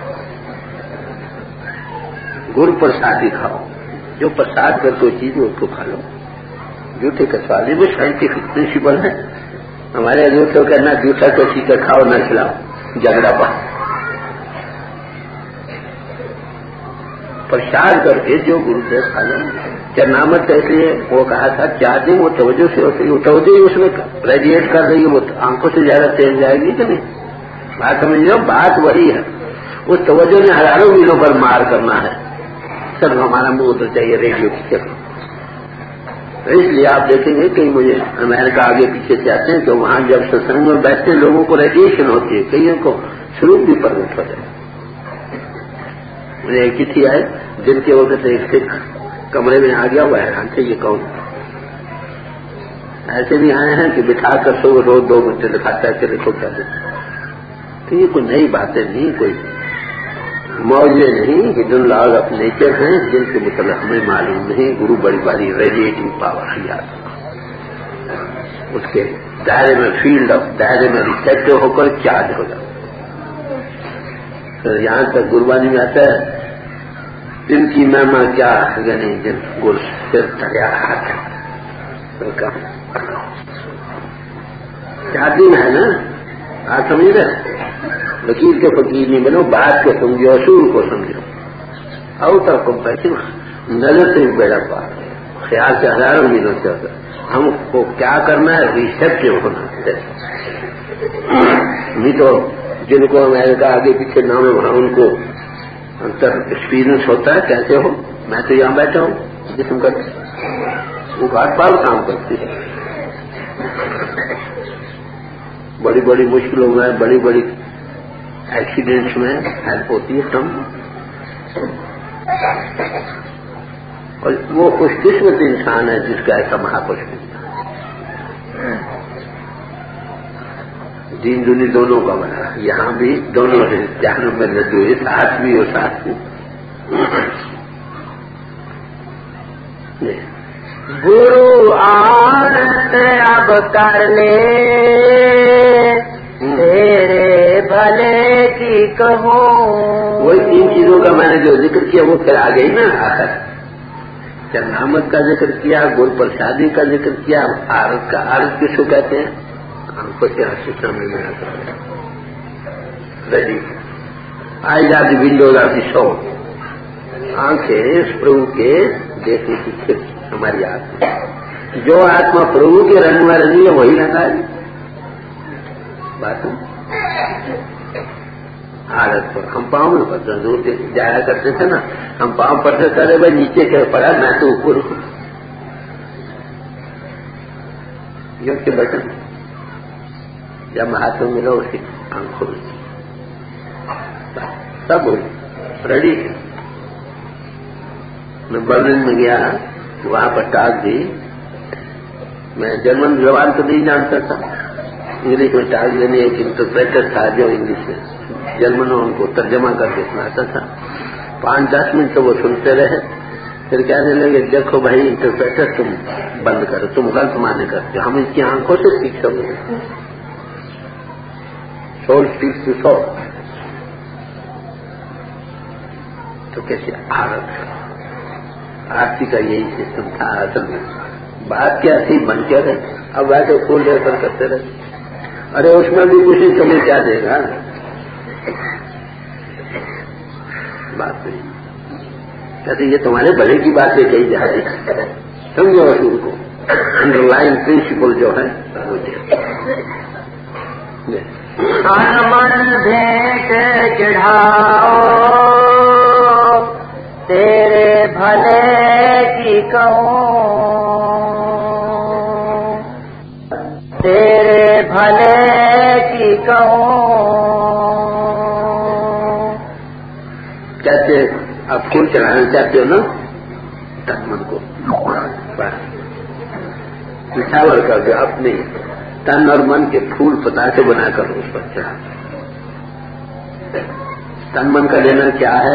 گر پرسادی کھاؤ، جو پرساد کر کوئی چیز اس کو کھا لو. جھوٹے کا سوال ہے، وہ سائنٹیفک پرنسپل ہے. ہمارے حضور تو کہنا جھوٹا تو سیکھ کر کھاؤ نہ کھلاؤ، جھگڑا پا. پرساد کر کے جو گرو سے کھا لو. چرنامت کہتے ہیں، وہ کہا تھا چاہتے وہ توجہ سے ہوتی ہے، وہ توجہ ہی اس میں ریڈیٹ کر رہی ہے، وہ آنکھوں سے زیادہ تیز جائے گی کہ نہیں. بات سمجھ لو، بات وہی ہے. اس توجہ نے ہزاروں میلوں پر مار کرنا ہے. سر ہمارا منہ تو چاہیے ریڈیو کی چکر. اس لیے آپ دیکھیں گے کہ مجھے امریکہ آگے پیچھے سے آتے ہیں کہ وہاں جب ستسنگ میں بیٹھتے ہیں لوگوں کو ریڈیشن ہوتی ہے، کئیوں کو سلوک بھی پرگٹ ہو جائے. مجھے ایک چٹھی آئے جن کے وقت ایک سکھ کمرے میں آ گیا، وہ حیران تھے یہ کون. ایسے بھی آئے ہیں کہ بٹھا کر سو روز 2 گھنٹے دکھاتا ہے کہ دیکھو کیا دیکھو. تو یہ کوئی نئی باتیں نہیں، کوئی موجے نہیں، ہڈن لاز آف نیچر ہیں جن کے متعلق ہمیں معلوم نہیں. گرو بڑی بڑی ریڈیٹنگ پاور یاد اس کے دائرے میں، فیلڈ آف دائرے میں ریسیپٹو ہو کر چارج ہو جاتا. یہاں تک گروانی میں آتا ہے ان کی مہما کیا یعنی جن گر پھر تھیا ہاتھ شادی میں ہے نا. آپ سمجھ رہے وکیل کے فقیر نہیں بنو، بات کو سمجھو، اصول کو سمجھو. آؤٹ آف کمپیشن نظر سے بیڑا پار، خیال سے ہزاروں میلوں سے ہوتا. ہم کو کیا کرنا ہے، ریسیپٹو ہونا ہے. نہیں تو جن کو امریکہ آگے پیچھے نام ہے وہاں ان کو انتر ایکسپیرئنس ہوتا ہے کیسے ہو. میں تو یہاں بیٹھا ہوں جسم کا وہ گھاٹ پار کام کرتی ہے. بڑی بڑی مشکلوں میں، بڑی بڑی ایکسیڈنٹس میں ہیلپ ہوتی ہے سم. اور وہ خوش قسمت انسان ہے جس کا ایسا مہاپرش ملتا ہے. دین دنیا دونوں کا بنا، یہاں بھی دونوں ہیں، جہنم میں لڈو ہے، ساتھ بھی اور ساتھ بھی۔ گرو عادت اب کر لے تیرے بھلے کی کہوں، وہی تین چیزوں کا میں نے جو ذکر کیا وہ پھر آ گئی نا آخر، چندامت کا ذکر کیا، گر پرسادی کا ذکر کیا، عارت کا، عارت کس کو کہتے ہیں؟ آنکھوں سے سسٹم میں ریڈی آئی جاتی ونڈوز آف دی سول، آنکھیں اس پربھو کے دیکھنے کی کھڑکی ہماری آتما، جو آتما پربھو کے رنگ میں رہی ہے وہی رنگا ہے بات۔ عادت پر ہم پاؤں میں پڑتے دور سے جایا کرتے تھے نا، ہم پاؤں پڑتے چلے بھائی نیچے کیا پڑا، میں تو اوپر ہوں، یہ کے بٹن جب ہاتھوں ملا اس کی آنکھوں میں سب ریڈی۔ میں برلن میں گیا، وہاں پر ٹاک دی، میں جرمن زبان تو نہیں جانتا تھا، انگلش میں ٹاک دینے ایک انٹرپریٹر تھا جو انگلش میں جرمنوں ان کو ترجمہ کر کے سناتا تھا، 5-10 منٹ تو وہ سنتے رہے، پھر کہنے لگے دیکھو بھائی انٹرپریٹر تم بند کرو، تم غلط مانے کرتے ہو، ہم اس کی آنکھوں سے سیکھ سکتے ہیں، سول اسپیکس ٹو سول، تو کیسے آرتی کا یہی سسٹم تھا اصل میں، بات کیا تھی بن کیا رہے، اب بیٹھے پھول لے کر کرتے رہے، ارے اس میں بھی کچھ ہی تمہیں کیا دے گا، بات نہیں کہتے یہ تمہارے بڑے کی باتیں کہی جا رہی، سمجھو اصول کو، انڈر لائن پرنسپل جو ہے وہ من بھیٹ چڑھاؤ تیرے بھلے کی کہوں، تیرے بھلے کی کہوں، کہتے آپ پھول چڑھانا چاہتے ہو نا تن من کو، پشاور کر دو اپنے تن اور من کے پھول پتاسے بنا کر اس پر چڑھا، تن من کا لینا کیا ہے،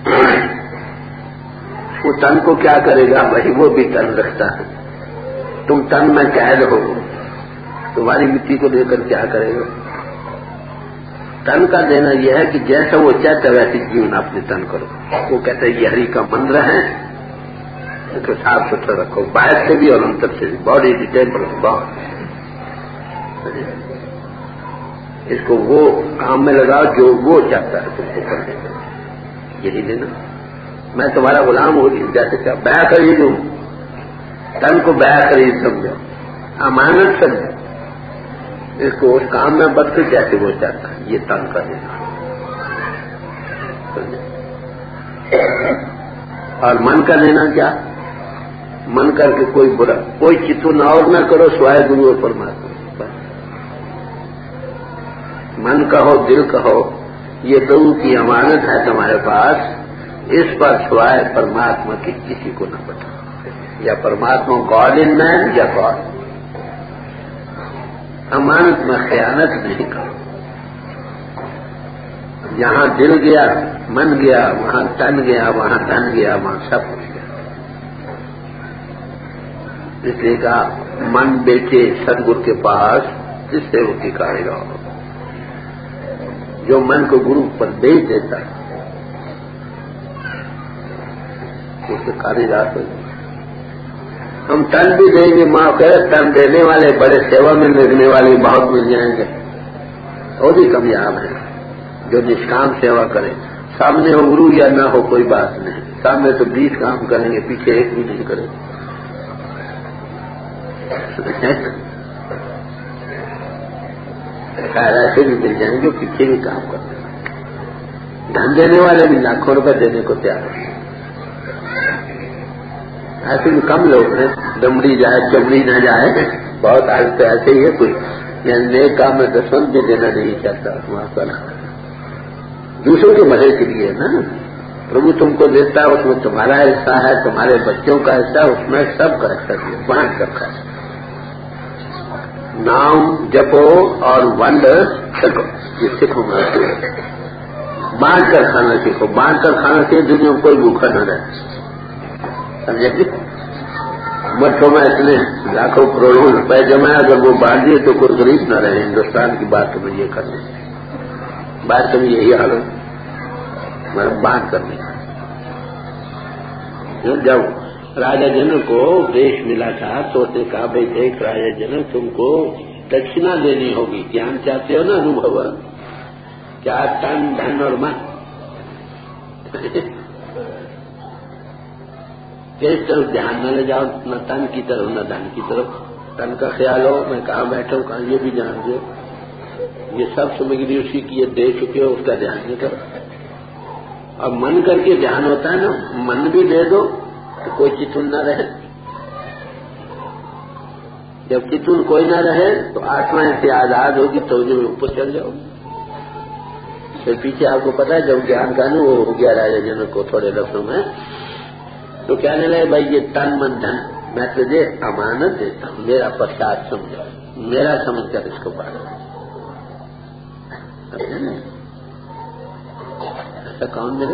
وہ تن کو کیا کرے گا بھائی، وہ بھی تن رکھتا ہے، تم تن میں قید ہو، تمہاری مٹی کو لے کر کیا کرے گا، تن کا دینا یہ ہے کہ جیسا وہ چاہتا ہے ویسے جیون اپنے تن کرو، وہ کہتا ہے یہ ہری کا مندر ہے، اس کو صاف ستھرا رکھو، باہر سے بھی اور اندر سے بھی، body the temple of God, اس کو وہ کام میں لگاؤ جو وہ چاہتا ہے تم کو کرنے، یہی دینا، میں تمہارا غلام ہو رہی ہوں، جیسے کیا بیع خرید ہوں، تن کو بیع خرید سمجھو، امانت سمجھو، اس کو اس کام میں بد کر جیسے وہ چاہتا ہے، یہ تن کا دینا، اور من کا لینا کیا، من کر کے کوئی برا کوئی چتون اور نہ کرو سوائے گرو اور پرماتما، من کا ہو دل کا ہو، یہ گرو کی امانت ہے تمہارے پاس، اس پر سوائے پرماتما کی کسی کو نہ بتا، یا پرماتما گاڈ ان مین یا گاڈ، امانت میں خیانت نہیں کرو، جہاں دل گیا من گیا، وہاں تن گیا، وہاں دھن گیا، وہاں سب کچھ گیا، اس لیے کہا من بیٹھے سدگرو کے پاس جس سے وہ ٹھکائے گا، جو من کو گرو پر بیچ دیتا ہے اس سے کاریگر ہو، ہم تن بھی دیں گے، ماں کہ تن دینے والے بڑے سیوا میں لگنے والے بہت مل جائیں گے، وہ بھی کامیاب ہیں جو نشکام سیوا کریں، سامنے ہو گرو یا نہ ہو کوئی بات نہیں، سامنے تو 20 کام کریں گے، پیچھے ایک بھی نہیں کریں گے، خیر ایسے بھی مل جائیں گے پیچھے بھی کام کرتے ہیں، دھن دینے والے بھی لاکھوں روپے دینے کو تیار ہیں، ایسے بھی کم لوگ ہیں، دمڑی جائے چمڑی نہ جائے، بہت آج تو ایسے ہی ہے، کوئی یعنی نیک کام میں دشمن بھی دینا نہیں چاہتا، ماشاء اللہ دوسروں کے بھلے کے لیے نا، پربھو تم کو دیتا ہے، اس میں تمہارا حصہ ہے، تمہارے بچوں کا حصہ ہے، اس میں سب کا حصہ دیا، بانٹ کر کھا، नाम जपो और वंड छको, ये सीखो। बांट कर खाना सीखो, बांट कर खाना से दुनिया में कोई भूखा न रहे, समझे? मठों में इतने लाखों करोड़ों रुपए जमा, अगर वो बांट दिए तो कोई गरीब न रहे। हिंदुस्तान की बात तो मैं ये करने, बात तो यही हाल है, मतलब बांट करने का। जब राजा जनक को उपदेश मिला था तो उसने कहा, भाई देख राजा जनक, तुमको दक्षिणा देनी होगी, ज्ञान चाहते हो ना, अनुभव, क्या तन धन और मन, किस तरफ ध्यान न ले जाओ, न तन की तरफ न धन की तरफ। तन का ख्याल हो, मैं कहाँ बैठा हूँ, कहाँ, ये भी जान दो, ये सब सामग्री उसी की दे चुके हो, उसका ध्यान नहीं करो। अब मन करके ध्यान होता है ना, मन भी दे दो तो कोई चितुन न रहे। जब चितुन कोई न रहे तो आत्मा से आजाद होगी, तो जो ऊपर चल जाओ। फिर पीछे आपको पता है, जब ज्ञान का वो हो गया राजा जनक को थोड़े लफ्जों में, तो कहने लगे, भाई ये तन मन धन मैं तुझे अमानत देता हूँ, मेरा प्रसाद समझो, मेरा समझ कर इसको पालो। ऐसा कौन मिले?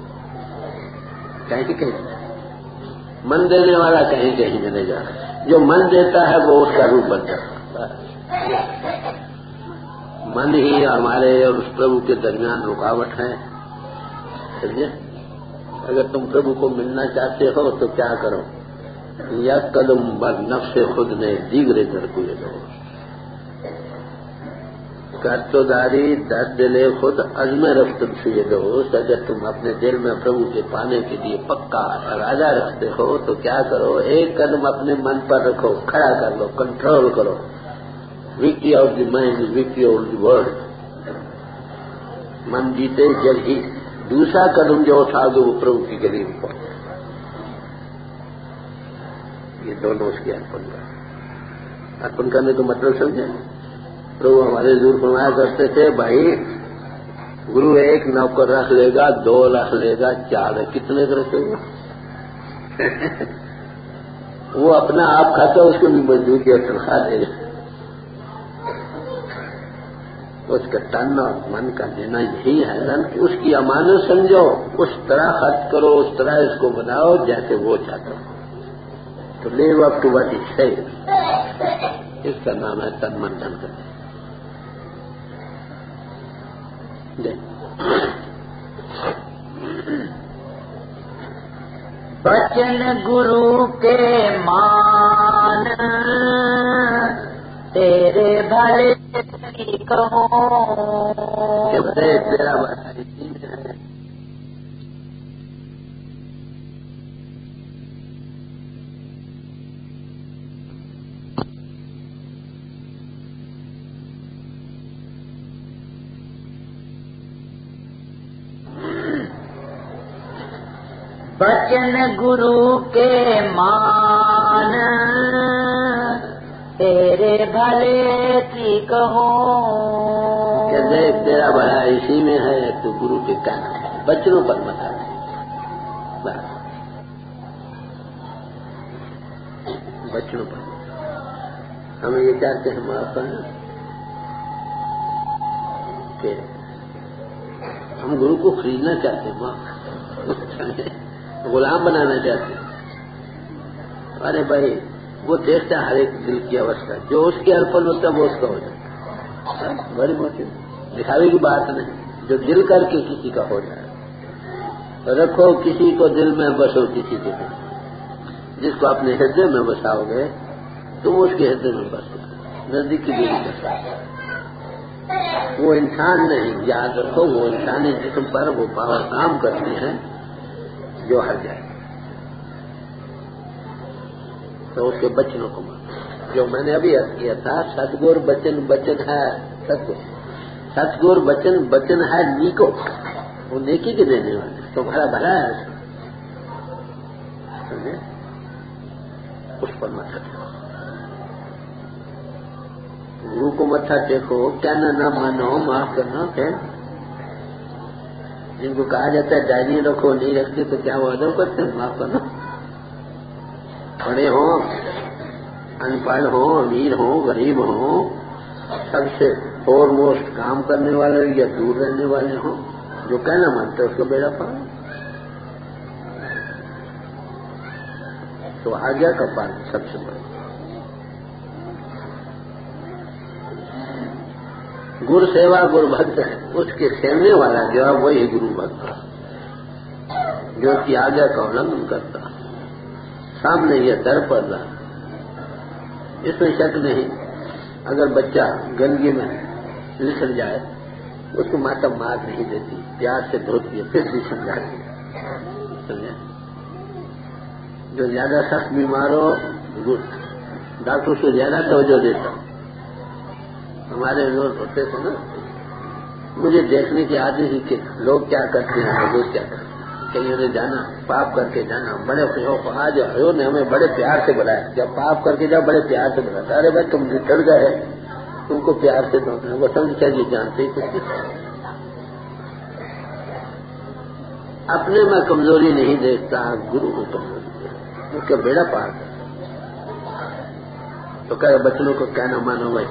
कहीं कहीं मन देने वाला कहीं कहीं मिलेगा, जो मन देता है वो उसका रूप बन जाता है। मन ही हमारे और उस प्रभु के दरमियान रुकावट है, समझे? अगर तुम प्रभु को मिलना चाहते हो तो क्या करो, या कदम बर नफ्से खुद ने दीगरे दर को ये दो, कर तो दारी दर्द दिले खुद अजमे रफ्तन से ये दोस्त। अगर तुम अपने दिल में प्रभु के पाने के लिए पक्का इरादा रखते हो तो क्या करो, एक कदम अपने मन पर रखो, खड़ा कर लो, कंट्रोल करो। Victory of the mind is victory of the world. मन जीते जग ही, दूसरा कदम जो उठाओगे वो प्रभु की गली में पहुंचे। ये दोनों उसके अर्पण कर, अर्पण करने का मतलब समझे? प्रभु हमारे दूर फरमाया करते थे, भाई गुरु एक नौकर रख लेगा, 2 रख लेगा, 4 कितने रखेगा? वो अपना आप खाता, उसको भी मजदूर की तनख्वाह देगा। उसका तन और मन का देना यही है ना, कि उसकी अमानत समझो, उस तरह खर्च करो, उस तरह इसको बनाओ जैसे वो चाहता हो, तो live up to what is said. इसका नाम है तन मन धन करना। बचन गुरु के मान, तेरे भले की कहो, तेरा भला इसी में है। बचन गुरु के मान, तेरे भले की कहो, देख तेरा भला इसी में है, तो गुरु के कहना है, बच्चों पर मत आए। बच्चों पर हमें ये चाहते हैं माफ करना, कि हम गुरु को खरीदना चाहते हैं, माफ गुलाम बनाना चाहते हैं। अरे भाई वो देखता है हर एक दिल की अवस्था, जो उसके अर्पण होता है वो उसका हो जाता है। बड़ी मोटी दिखावे की बात नहीं, जो दिल करके किसी का हो जाए। तो रखो किसी को दिल में, बसो किसी के दिल। जिसको अपने हृदय में बसाओगे तो वो उसके हृदय में बस जाए, नजदीक की दूरी बसा। वो इंसान नहीं, याद रखो, वो इंसानी जिस्म पर वो पावर काम करती है जो हर जाए। तो उसके बचनों को मान, जो मैंने अभी अर्थ किया था, सतगुर बचन, बचन है सतगुर, सतगुर बचन, बचन है नीको, वो नेकी के देने वाले, तुम्हारा भला है, समझे? उस पर मत टेको, गुरु को मत्था टेको, कहना ना मानो, माफ करना। फिर जिनको कहा जाता है डायरी रखो, नहीं रखते तो क्या वो अदब करते हैं, माफ करना। खड़े हो ان پڑھ ہوں، امیر ہوں، غریب ہوں، سب سے فور موسٹ کام کرنے والے یا دور رہنے والے ہوں، جو کہنا مانتے اس کو بیڑا پار. تو آگیا کا پال سب سے بڑا. گر سیوا گر بھکت ہے، اس کے سیونے والا جو ہے وہی گرو بھکت ہے، جو اس کی آگیا کا النگن کرتا. سامنے یہ در پر رہا، اس میں شک نہیں. اگر بچہ گندگی میں لسڑ جائے اس کو ماتا مار نہیں دیتی، پیار سے دھوتی ہے، پھر بھی سمجھاتی ہے. سمجھے؟ جو زیادہ سخت بیمار ہو ڈاکٹر کو زیادہ توجہ دیتا. ہمارے لوگ ہوتے تھے نا، مجھے دیکھنے کی عادت ہی کہ لوگ کیا کرتے ہیں، لوگ کیا کرتے ہیں. کہیں انہیں جانا، پاپ کر کے جانا، بڑے آج حضور نے ہمیں بڑے پیار سے بلایا. جب پاپ کر کے جاؤ بڑے پیار سے بلاتا. ارے بھائی تم نکل گئے، تم کو پیار سے دو. وہ سمجھا جی جانتے ہی کچھ اپنے میں کمزوری نہیں دیکھتا، گرو کو کمزوری دیکھتا، اس کا بیڑا پار کرتا. تو کہ بچوں کو کہنا مانو بھائی،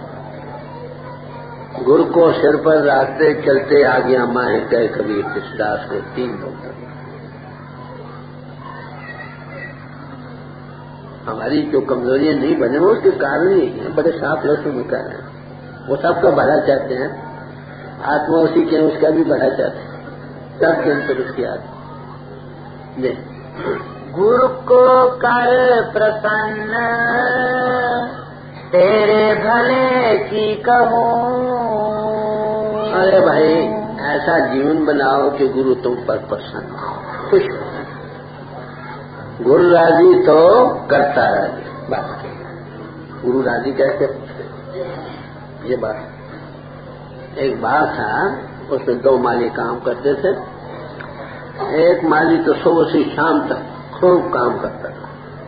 گر کو سر پر راستے چلتے آگیا ماہ کہ کبھی کس داس کو 3 لوگ. ہماری جو کمزوریاں نہیں بنے وہ اس کے کارن ہی ہیں. بڑے صاف لفظوں میں کہہ رہے ہیں، وہ سب کا بھلا چاہتے ہیں. آتما اسی کے اس کا بھی بھلا چاہتے ہیں، سب کے اندر اس کی آتما. گر کو کر پرسن تیرے بھلے کی کہوں. ارے بھائی ایسا جیون بناؤ کہ گرو تم پر پرسن ہو، خوش ہو. گرو راضی تو کرتا راضی. بات گرو راضی کیسے؟ یہ بات. ایک بات تھا، اس میں 2 مالی کام کرتے تھے. ایک مالی تو صبح سے شام تک خوب کام کرتا تھا.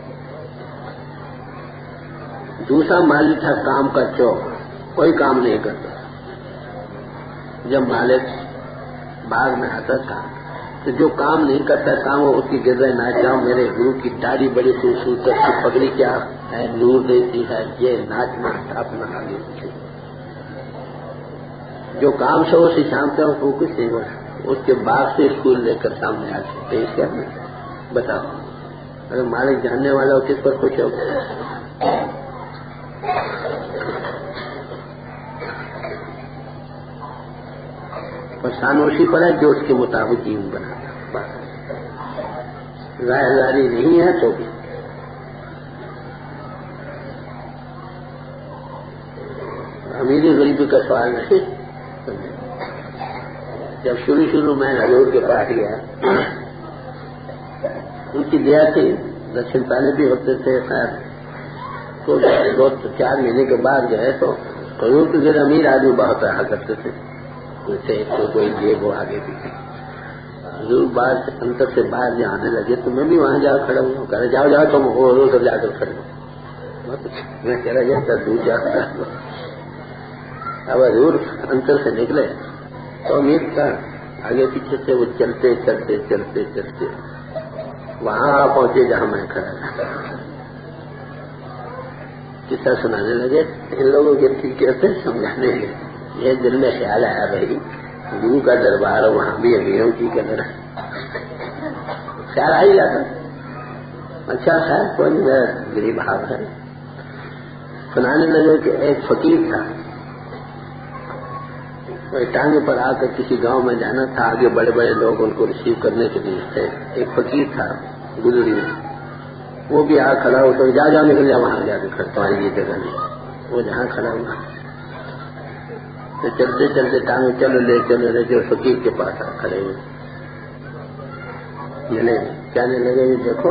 دوسرا مالی تھا کام کا چور، کوئی کام نہیں کرتا. جب مالک باغ میں آتا تھا تو جو کام نہیں کرتا کام وہ اس کی گرے نہ جاؤ، میرے گرو کی داڑھی بڑی خوبصورت ہے، پگڑی کیا ہے، نور دیتی ہے، یہ ناچنا ٹاپنا آگے پیچھے. جو کام صبح سے شام تک وہ کچھ نہیں ہوا. اس کے باغ سے اسکول لے کر سامنے آ کے پیش کرنا. بتاؤ اگر مالک جاننے والا ہو کس پر خوش ہو؟ پرسانوشی پر ہے جو اس کے مطابق جیون بناتا. ظاہر داری نہیں ہے تو بھی. امیری غریبی کا سوال نہیں. جب شروع میں حضور کے پاس گیا، ان کی دیا تھی، درشن پہلے بھی ہوتے تھے. خیر تو 2-4 مہینے کے بعد گئے تو حضور کے گھر امیر آدمی بہت رہا کرتے تھے. کوئی جیب ہو آگے پیچھے. حضور باہر انتر سے باہر جہاں آنے لگے تو میں بھی وہاں جا کھڑا ہوں. کہہ رہے جاؤ تم حضور سے جا کر کھڑے ہو. میں کہہ رہا جاتا دور جا کر. اب حضور انتر سے نکلے تو امید کا آگے پیچھے سے وہ چلتے وہاں پہنچے جہاں میں کھڑا تھا. قصہ سنانے لگے. ان لوگوں کے ٹھیک کہتے سمجھانے لگے. یہ دل میں خیال آیا بھائی گرو کا دربار ہو، وہاں بھی امیروں کی قدر ہے. خیال آ ہی جاتا. اچھا خیر کوئی میرا غریب حال ہے. سنانے لگے کہ ایک فقیر تھا، ٹانگے پر آ کر کسی گاؤں میں جانا تھا. آگے بڑے بڑے لوگ ان کو ریسیو کرنے کے لیے تھے. ایک فقیر تھا گزری، وہ بھی آ کھڑا ہو تو جا نکل جا وہاں جا کے کھڑتا ہوں. یہ جگہ نہیں. وہ جہاں کھڑا ہوا تو چلتے ٹانگے چلو لے جو فقیر کے پاس آ کھڑے ہوئے. ملے کہنے لگے دیکھو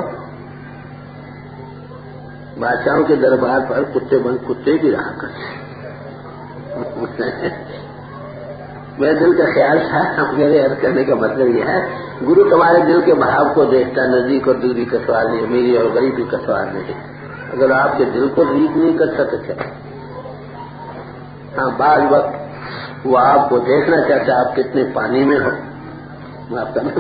بادشاہوں کے دربار پر کتے بھی رہا کرتے. میرے دل کا خیال تھا. میرے عرض کرنے کا مطلب یہ ہے گرو تمہارے دل کے بھاؤ کو دیکھتا. نزدیک اور دوری کا سوال نہیں، میری اور غریبی کا سوال نہیں. اگر آپ کے دل کو ریڈ نہیں کرتا تو چلے. ہاں بعض وقت وہ آپ کو دیکھنا چاہتا آپ کتنے پانی میں ہو، معاف کرنا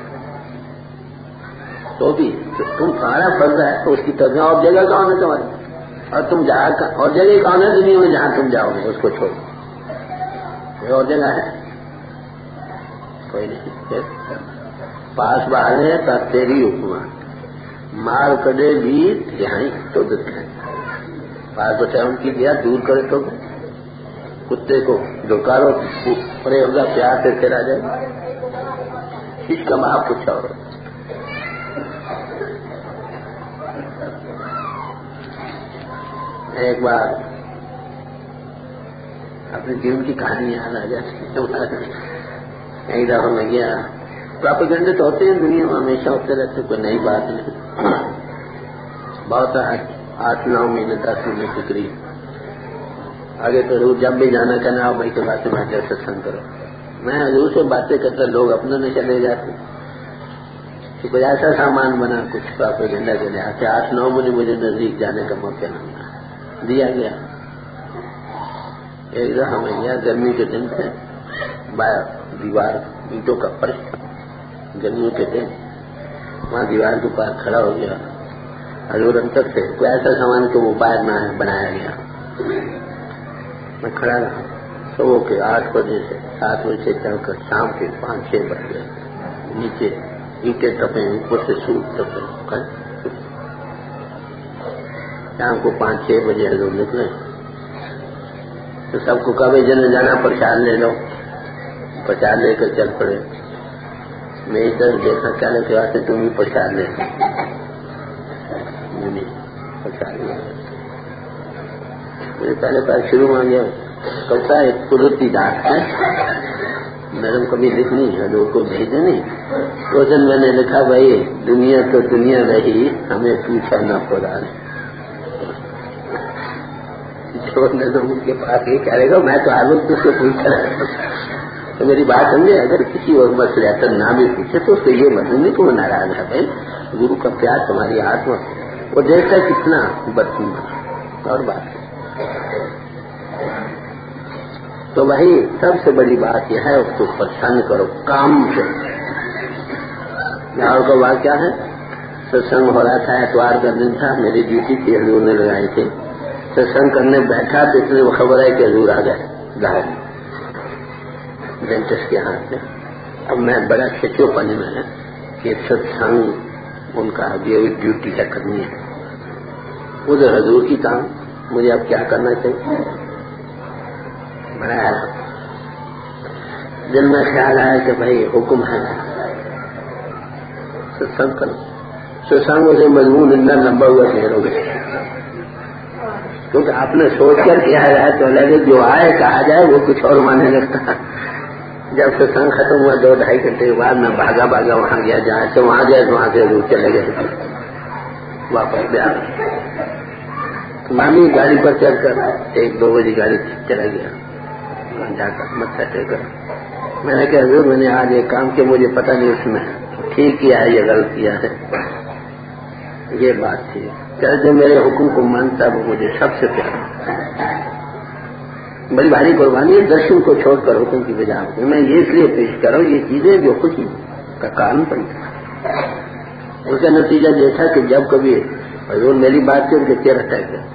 تو بھی تمہارا فرض ہے تو اس کی ترجمہ اور جگہ کا ہونا چاہیے. اور تم اور جگہ کون ہے دنیا میں جہاں تم جاؤ گے اس کو چھوڑو؟ کوئی اور جگہ ہے؟ کوئی نہیں. پاس باہر ہے تو تیری حکومت مار کڑے بھی یہاں تو دکھ ہے. پاس بچہ ان کی دیا دور کرے تو کتے کو ڈکارو پڑے ہوگا پیار سے تیرا جائے. اس کا باپ کچھ اور. ایک بار اپنے جیون کی کہانی یاد آ جاتی. ایک دفعہ میں گیا. پراپیگنڈے تو ہوتے ہیں دنیا میں ہمیشہ ہوتے رہتے, کوئی نئی بات نہیں. بہت 8-9 مہینے 10 مہینے کے قریب آگے تو حضور جب بھی جانا کہنا بھائی کے بات میں جب ستسنگ کرو. میں حضور سے باتیں کرتا لوگ اپنے میں چلے جاتے. کہ کوئی ایسا سامان بنا کچھ پراپیگنڈا کے لحاظ سے 8-9 مہینے مجھے نزدیک جانے کا موقع نہ ملا. دیا گیا. ایک دفعہ میں گیا, گرمی کے دن تھے, دیوار اینٹوں کا فرش تھا, گرمیوں کے دن. وہاں دیوار کے پاس کھڑا ہو گیا. حضور انتر سے کوئی ایسا سامان کہ وہ باہر نہ بنایا گیا. میں کھڑا رہا. صبح کے 8 بجے سے 7 بجے سے چل کر شام کے 5-6 بج گئے. نیچے اینٹیں تپے, اوپر سے سوٹ تپے. شام کو 5-6 بجے حضور نکلے تو سب کو کبھی جنے جانا پرساد لے لو. پرساد لے کر چل پڑے. میں ادھر دیکھا چلے کے واسطے تم بھی پرساد لے پرساد لے. مجھے پہلے پہلے شروع میں گیا کبتا ایک قدرتی ڈاک ہے, میڈم کبھی لکھنی حضور کو بھیجے نہیں. اس دن میں نے لکھا بھائی دنیا تو دنیا رہی ہمیں پوچھا نہ پڑا. چھوڑنے تو ان کے پاس یہ کہہ رہے گا میں تو ہر وقت اس سے پوچھتا رہتا. تو میری بات سمجھے, اگر کسی اور مسئلے اثر نہ بھی پوچھے تو اس سے یہ مطلب نہیں کہ وہ ناراض ہے. بھائی گرو کا پیار تمہاری ہاتھ میں وہ دیکھتا کتنا بدتم اور بات ہے. تو وہی سب سے بڑی بات یہ ہے اس کو پسند کرو کام سے. یہاں کا واقعہ ہے, ستسنگ ہو رہا تھا, اتوار کا دن تھا, میری ڈیوٹی تھی, حضور نے لگائی تھی. ستسنگ کرنے بیٹھا تو اتنے وہ خبر ہے کہ حضور آ گئے ظاہر ڈینٹسٹ کے ہاتھ میں. اب میں بڑا کھچو پن میں ہے کہ ستسنگ ان کا یہ ڈیوٹی ہے کرنی ہے. ادھر حضور کی کام, مجھے اب کیا کرنا چاہیے. بڑا دل میں خیال آیا کہ بھائی حکم ہے ستسنگ کرو. ستسنگ سے مضمون اتنا لمبا ہوا ڈھیر ہو گیا کیونکہ آپ نے سوچ کر کیا ہے تو لگے جو آئے کہا جائے وہ کچھ اور مانے لگتا. جب ستسنگ ختم ہوا 2-2.5 گھنٹے کے بعد میں بھاگا وہاں گیا, جہاں سے وہاں گیا وہاں سے حضور چلے گئے واپس بھی آ گئے. مامی گاڑی پر چل کر 1-2 بجے گاڑی چلا گیا. جا کر متھا ٹیکا. میں نے کہا حضور میں نے آج ایک کام کیا, مجھے پتہ نہیں اس میں ٹھیک کیا ہے یا غلط کیا ہے. یہ بات تھی کہ جو میرے حکم کو مانتا وہ مجھے سب سے پیارا. بڑی بھاری قربانی ہے درشن کو چھوڑ کر حکم کی بجا. میں یہ اس لیے پیش کر رہا ہوں یہ چیزیں جو خوشی کا کارن بنتا ہے. اس کا نتیجہ یہ تھا کہ جب کبھی حضور میری بات سے ان کے چہرہ ٹیک گیا.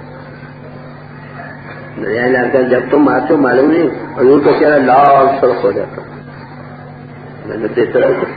جب تم آتے ہو معلوم نہیں حضور کا چہرہ لال سرخ ہو جاتا. میں نے دیکھا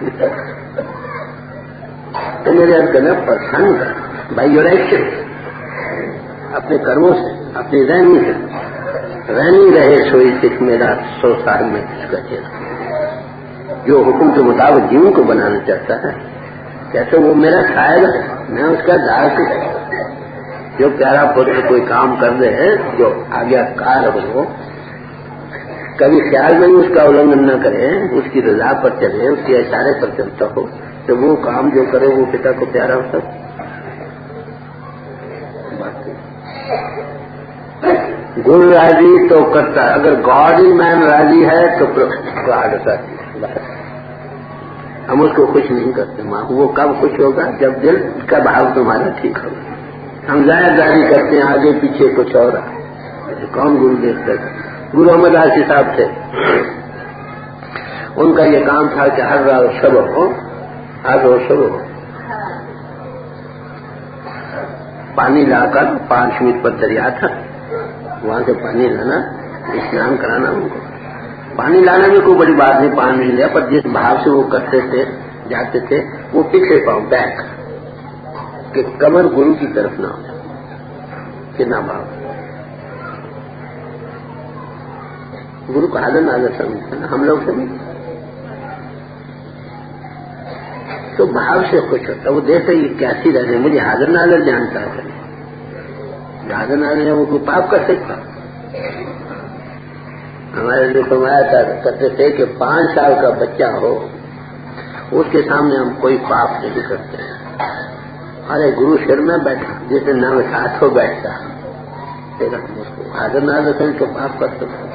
تو میرے آپ کرنا پسند بائی یور ایکشن, اپنے کرموں سے اپنی رہنی سے رہنی رہے سوئی سکھ میرا 100 سال میں اس کا چہرہ. جو حکم کے مطابق جیون کو بنانا چاہتا ہے کیسے وہ میرا شاعر ہے, میں اس کا دار سے جو پیارا پتر کوئی کام کر رہے ہیں جو آگیا کار ہو کبھی خیال میں اس کا النگھن نہ کرے, اس کی رضا پر چلے, اس کے اشارے پر چلتا ہو تو وہ کام جو کرے وہ پتا کو پیارا ہوتا. گل راضی تو کرتا, اگر گاڈ ان مین راضی ہے تو گاڈ کرتی. ہم اس کو خوش نہیں کرتے. وہ کب خوش ہوگا جب دل کا بھاؤ تمہارا ٹھیک ہوگا. ہم ظاہر داری کرتے ہیں آگے پیچھے کچھ اور. کون گرو دیکھتے تھے؟ گرو احمد داس صاحب تھے, ان کا یہ کام تھا کہ ہر روز صبح ہو, ہر روز صبح ہو پانی لا کر 5 میل پر دریا تھا، وہاں سے پانی لانا، اسلام کرانا ان کو. پانی لانا میں کوئی بڑی بات نہیں، 5 میل لیا، پر جس بھاؤ سے وہ کرتے تھے جاتے تھے وہ پیچھے پاؤں بیک کہ کمر گرو کی طرف نہ ہو. کتنا بھاؤ گرو کو حاضر ناظر سمجھتے نا، ہم لوگ سمجھ تو بھاؤ سے خوش ہوتا. وہ دیکھتا یہ کیسی رہے، مجھے حاضر ناظر جانتا ہے، حاضر ناظر ہے وہ کوئی پاپ کر سکتا. ہمارے جو فرمایا کرتے تھے کہ 5 سال کا بچہ ہو اس کے سامنے ہم کوئی پاپ نہیں کرتے. ارے گرو شر میں بیٹھا جس دن نام ساتھ ہو بیٹھتا پھر ہم اس کو حاضر ناظر سمجھ تو پاپ کر سکتے.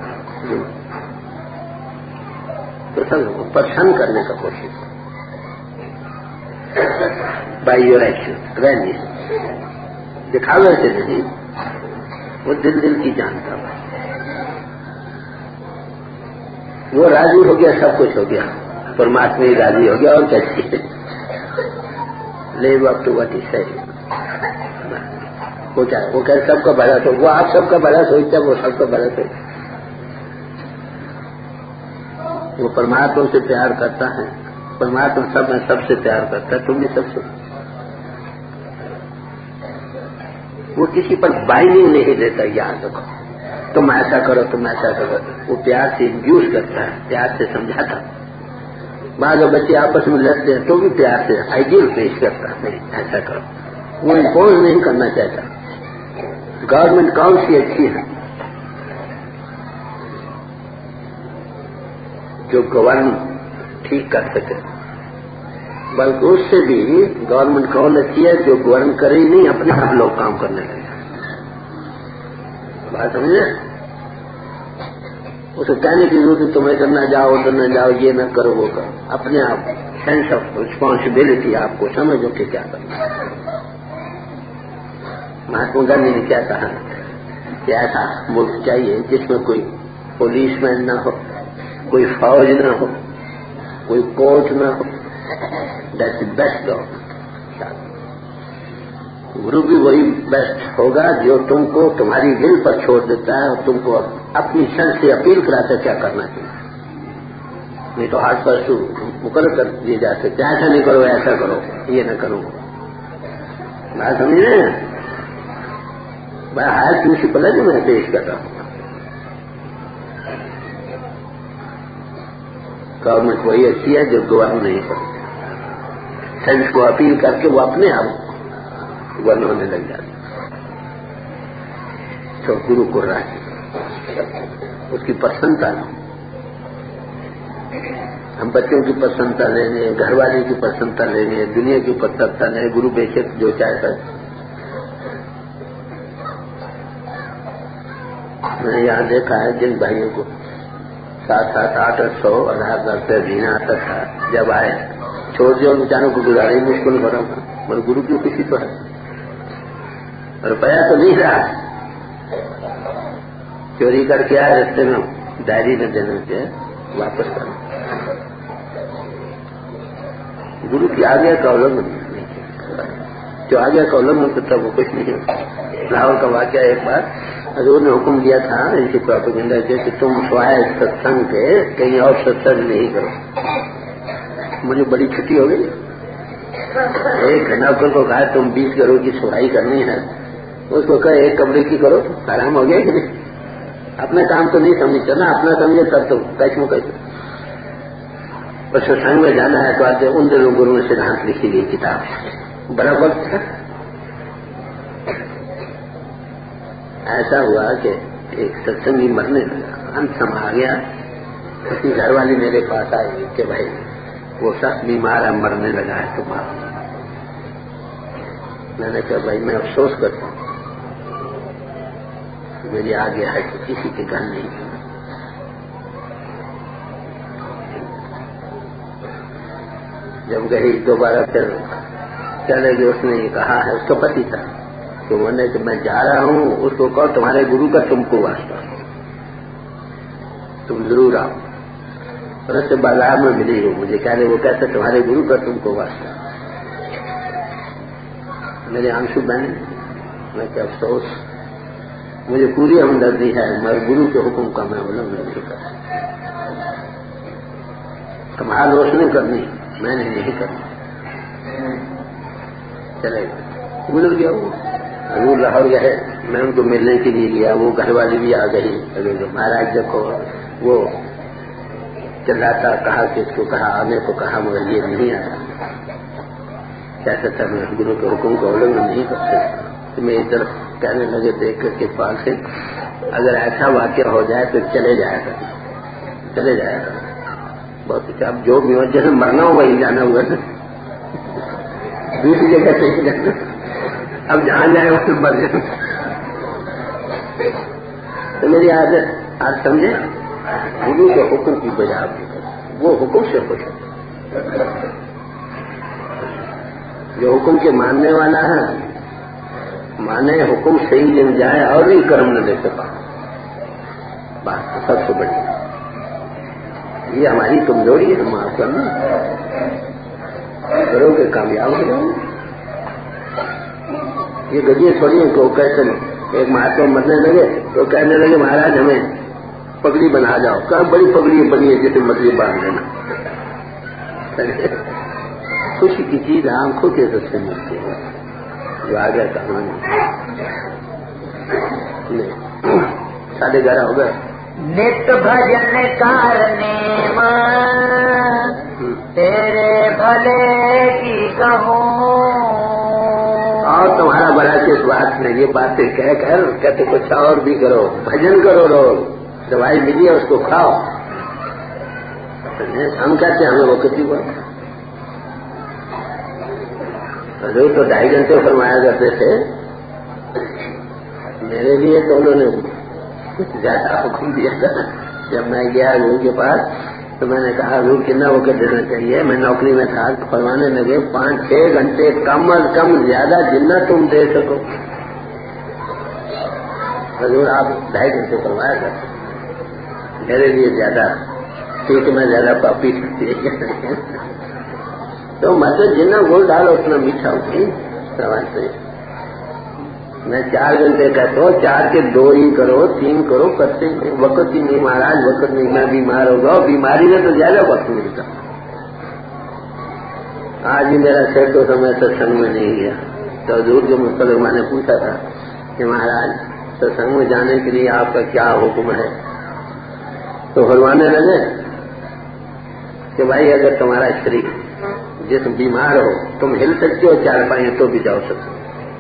تو سب پسند کرنے کا کوشش بائی یور ایکشن رہنی دکھاوے سے نہیں، وہ دل کی جانتا ہے. وہ راضی ہو گیا، سب کچھ ہو گیا، پرماتما ہی راضی ہو گیا اور کیسی live up to what he said. وہ کہ سب کا بھلا سوچ، وہ آپ سب کا بھلا سوچتا ہے، وہ سب کا بھلا سوچتا. وہ پرماتما سے پیار کرتا ہے، پرماتما سب میں سب سے پیار کرتا ہے، تم بھی سب سے. وہ کسی پر بائنڈنگ نہیں دیتا، یاد رکھو تم ایسا کرو تم ایسا کرو. وہ پیار سے انڈیوس کرتا ہے، پیار سے سمجھاتا. بعض بچے آپس میں لڑتے ہیں تو بھی پیار سے آئیڈیل پیش کرتا ہے، نہیں ایسا کرو. وہ امپوز نہیں کرنا چاہتا. گورنمنٹ کون سی اچھی ہے جو گورن ٹھیک کر سکے، بلکہ اس سے بھی گورنمنٹ کون اچھی ہے جو گورن کرے ہی نہیں، اپنے آپ لوگ کام کرنے لگے. بات سمجھے؟ اسے کہنے کی ضرورت تمہیں کرنا جاؤ ادھر نہ جاؤ، یہ نہ کرو وہ کرو. اپنے آپ سینس آف ریسپانسبلٹی آپ کو سمجھو کہ کیا کرنا. مہاتما گاندھی نے کیا کہا کہ ایسا ملک چاہیے جس میں کوئی پولیس مین نہ ہو، کوئی فوج نہ ہو، کوئی کورٹ نہ ہو. That's the best government. گرو بھی وہی بیسٹ ہوگا جو تم کو تمہاری ول پر چھوڑ دیتا ہے اور تم کو اپنی سن سے اپیل کراتا ہے کیا کرنا چاہیے. نہیں تو ہاتھ پر مقرر کر دیے جاتے کہ ایسا نہیں کرو ایسا کرو یہ نہ کرو. بات سمجھ رہے ہیں؟ میں ہائر پرنسپل ہے جو میں پیش کر رہا ہوں. گورنمنٹ وہی اچھی ہے جو گورن نہیں کرتی. سینس کو اپیل کر کے وہ اپنے آپ گورن ہونے لگ جاتے. تو گرو کو راضی اس کی پسندتا نہیں. ہم بچوں کی پسندتا لیں گے، گھر والے کی پسندتا لیں گے، دنیا کی پسندتا لیں گے. گرو بے شک جو چاہتا ہے. میں نے یہاں دیکھا ہے جن بھائیوں کو 700 800 1000 روپے مہینہ آتا تھا، جب آئے چھوڑ دیا ان بیچاروں کو، گزارے مشکل ہو رہا تھا. مگر گرو کی خوشی تو ہے، روپیہ تو نہیں رہا. چوری کر کے آئے رستے میں ڈائری میں دینے سے واپس کرنا. گرو کی آگے کا علم نہیں، جو آگے کا علم ہوتا تھا وہ کچھ نہیں ہوتا. لاہور کا واقعہ ایک بار حضور نے حکم دیا تھا ان کی پروپیگنڈا کے کہ تم سوائے ستسنگ کے کہیں اور ستسنگ نہیں کرو. مجھے بڑی چھٹی ہو گئی. ایک نوکر کو کہا تم 20 کروڑ کی صفائی کرنی ہے، اس کو کہا 1 کمرے کی کرو. آرام ہو گیا کہ نہیں؟ اپنا کام تو نہیں سمجھتا نا، اپنا سمجھے تب تو کیسے کیسے. اور ستسنگ میں جانا ہے تو آج ان دنوں گرو نے سدھانت لکھی گئی کتاب، بڑا وقت تھا. ایسا ہوا کہ ایک ستسنگی مرنے لگا، انت سم آ گیا. اس کی گھر والی میرے پاس آئی کہ بھائی وہ سخت بیمار ہے، مرنے لگا ہے تمہارا. میں نے کہا بھائی میں افسوس کرتا ہوں، میری آگے ہے کہ کسی کے گھر نہیں. جب گئی دوبارہ پھر چلے گئے. اس نے یہ کہا ہے، اس کا پتی تھا، تو میں نے کہ میں جا رہا ہوں، اس کو کہو تمہارے گرو کا تم کو واسطہ، تم ضرور آؤ. اور اس سے بازار میں ملی ہو مجھے، کہہ رہے وہ کہتے تمہارے گرو کا تم کو واسطہ. میرے آنسو بہنے میں کیا افسوس، مجھے پوری ہمدردی ہے، مگر گرو کے حکم کا میں النگھن نہیں کر سکتا. تمہاری روشنی کرنی، میں نے نہیں کرنی. چلے گا، گزر گیا وہ. حضور لاہور گئے، میں ان کو ملنے کے لیے گیا، وہ گھر والی بھی آ گئی. مہاراج دیکھو وہ چلاتا، کہا کہ اس کو کہا آنے کو کہا، مگر یہ نہیں آیا. کہتا تھا میں گرو کے حکم کو النگھن نہیں کر سکتا. میری طرف کہنے لگے دیکھ کر کے پاس سے، اگر ایسا واقعہ ہو جائے تو چلے جایا کر، چلے جایا کر. بہت اچھا، اب جو بھی ہو، جیسے مرنا ہو وہی جانا ہوا نا، دوسری جگہ سے جانا، اب جہاں جائے وہ مر جائے. تو میری عادت آج سمجھے، گرو کے حکم کی بجا، وہ حکم سے خوش ہے. جو حکم کے ماننے والا ہے، مانے حکم صحیح دن جائے اور بھی کرم نہ دے سکا، بات تو سب سے بڑی. یہ ہماری کمزوری ہے، ہم آپ کرنا کرو کہ کامیاب ہو جاؤ. یہ گجے تھوڑی ہیں کہ وہ کیسے ایک مہاتما مرنے لگے تو کہنے لگے مہاراج ہمیں پگڑی بنا جاؤ. کہاں بڑی پگڑی بنی ہے جسے مچھلی باندھ دینا. خوشی کی چیز آنکھوں کے عزت سے ملتی ہے، جو آگے کہانی. 11:30 ہو گئے. نت بھجن کرنے تیرے بھلے کی کہوں، اور تمہارا بڑا کس بات میں، یہ باتیں کہہ کر کہتے کچھ اور بھی کرو، بھجن کرو. روز دوائی ملی ہے اس کو کھاؤ. ہم کہتے ہیں ہمیں وہ کسی کو حضور تو 2.5 گھنٹے فرمایا کرتے تھے. میرے لیے تو انہوں نے کچھ زیادہ حکم دیا تھا. جب میں گیا حضور کے پاس تو میں نے کہا حضور کتنا وقت دینا چاہیے. میں نوکری میں تھا، فرمانے لگے 5-6 گھنٹے کم از کم، زیادہ جتنا تم دے سکو. حضور آپ 2.5 گھنٹے فرمایا کرتے، میرے لیے زیادہ، کیونکہ میں زیادہ پاپی سکتی. تو مطلب جتنا گول ڈالو اتنا میٹھا ہوتی سمجھتے. میں 4 گھنٹے کہتا ہوں، 4 کے 2 ہی کرو، 3 کرو، کرتے وقت ہی نہیں مہاراج، وقت نہیں. میں بیمار ہو گا، بیماری میں تو زیادہ وقت ملتا. آج ہی میرا سر تو سمے ستسنگ میں نہیں گیا. تو حضور کے متعلق میں نے پوچھا تھا کہ مہاراج ستسنگ میں جانے کے لیے آپ کا کیا حکم ہے؟ تو فرمانے لگے کہ بھائی اگر تمہارا شریر جسم بیمار ہو، تم ہل سکتے ہو 4 پائیں تو بھی جاؤ سکتے.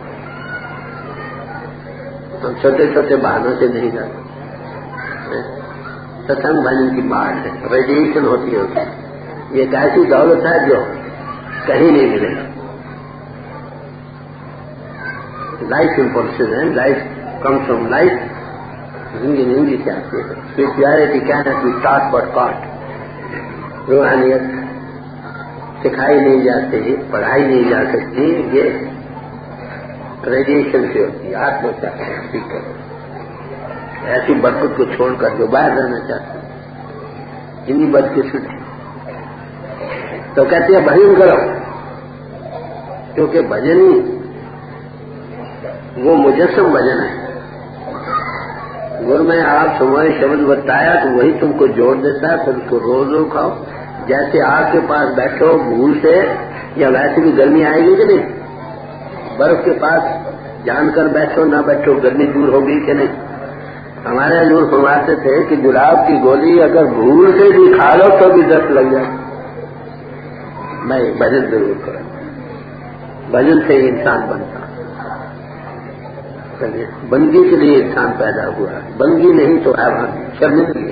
ہم چھوٹے چھوٹے بہانوں سے نہیں جاتے. ستسنگ بھجن کی بات ہے، ریڈیشن ہوتی ہے. یہ ایک ایسی دولت ہے جو کہیں نہیں ملے گا. لائف امپورٹنٹ ہے، لائف کمس فرام لائف. زندگی سے آتی ہے. Spirituality can't be taught but caught. روحانیت سکھائی نہیں جاتی، پڑھائی نہیں جا سکتی. یہ ریڈیشن سے ہوتی ہے. آتما چاہتے ہیں اسپیکر ایسی برکت کو چھوڑ کر جو باہر رہنا چاہتے ہیں، انہیں بدقسمت ہے. تو کہتے ہیں بھجن کرو، کیونکہ بھجن ہی وہ مجسم بھجن ہے. گر میں آپ تمہارے شبد بتایا تو وہی تم کو جوڑ دیتا ہے. پھر اس کو روز روز کھاؤ. جیسے آگ کے پاس بیٹھو بھول سے، یا ویسے بھی گرمی آئے گی کہ نہیں. برف کے پاس جان کر بیٹھو نہ بیٹھو، گرمی دور ہوگی کہ نہیں. ہمارے حضور فرماتے تھے کہ گلاب کی گولی اگر بھول سے بھی کھا لو تو بھی دست لگ جائے. میں بھجن ضرور کروں. بھجن سے ہی انسان بنتا. بندگی کے لیے انسان پیدا ہوا ہے، بندگی نہیں تو حیوان، شرمندگی.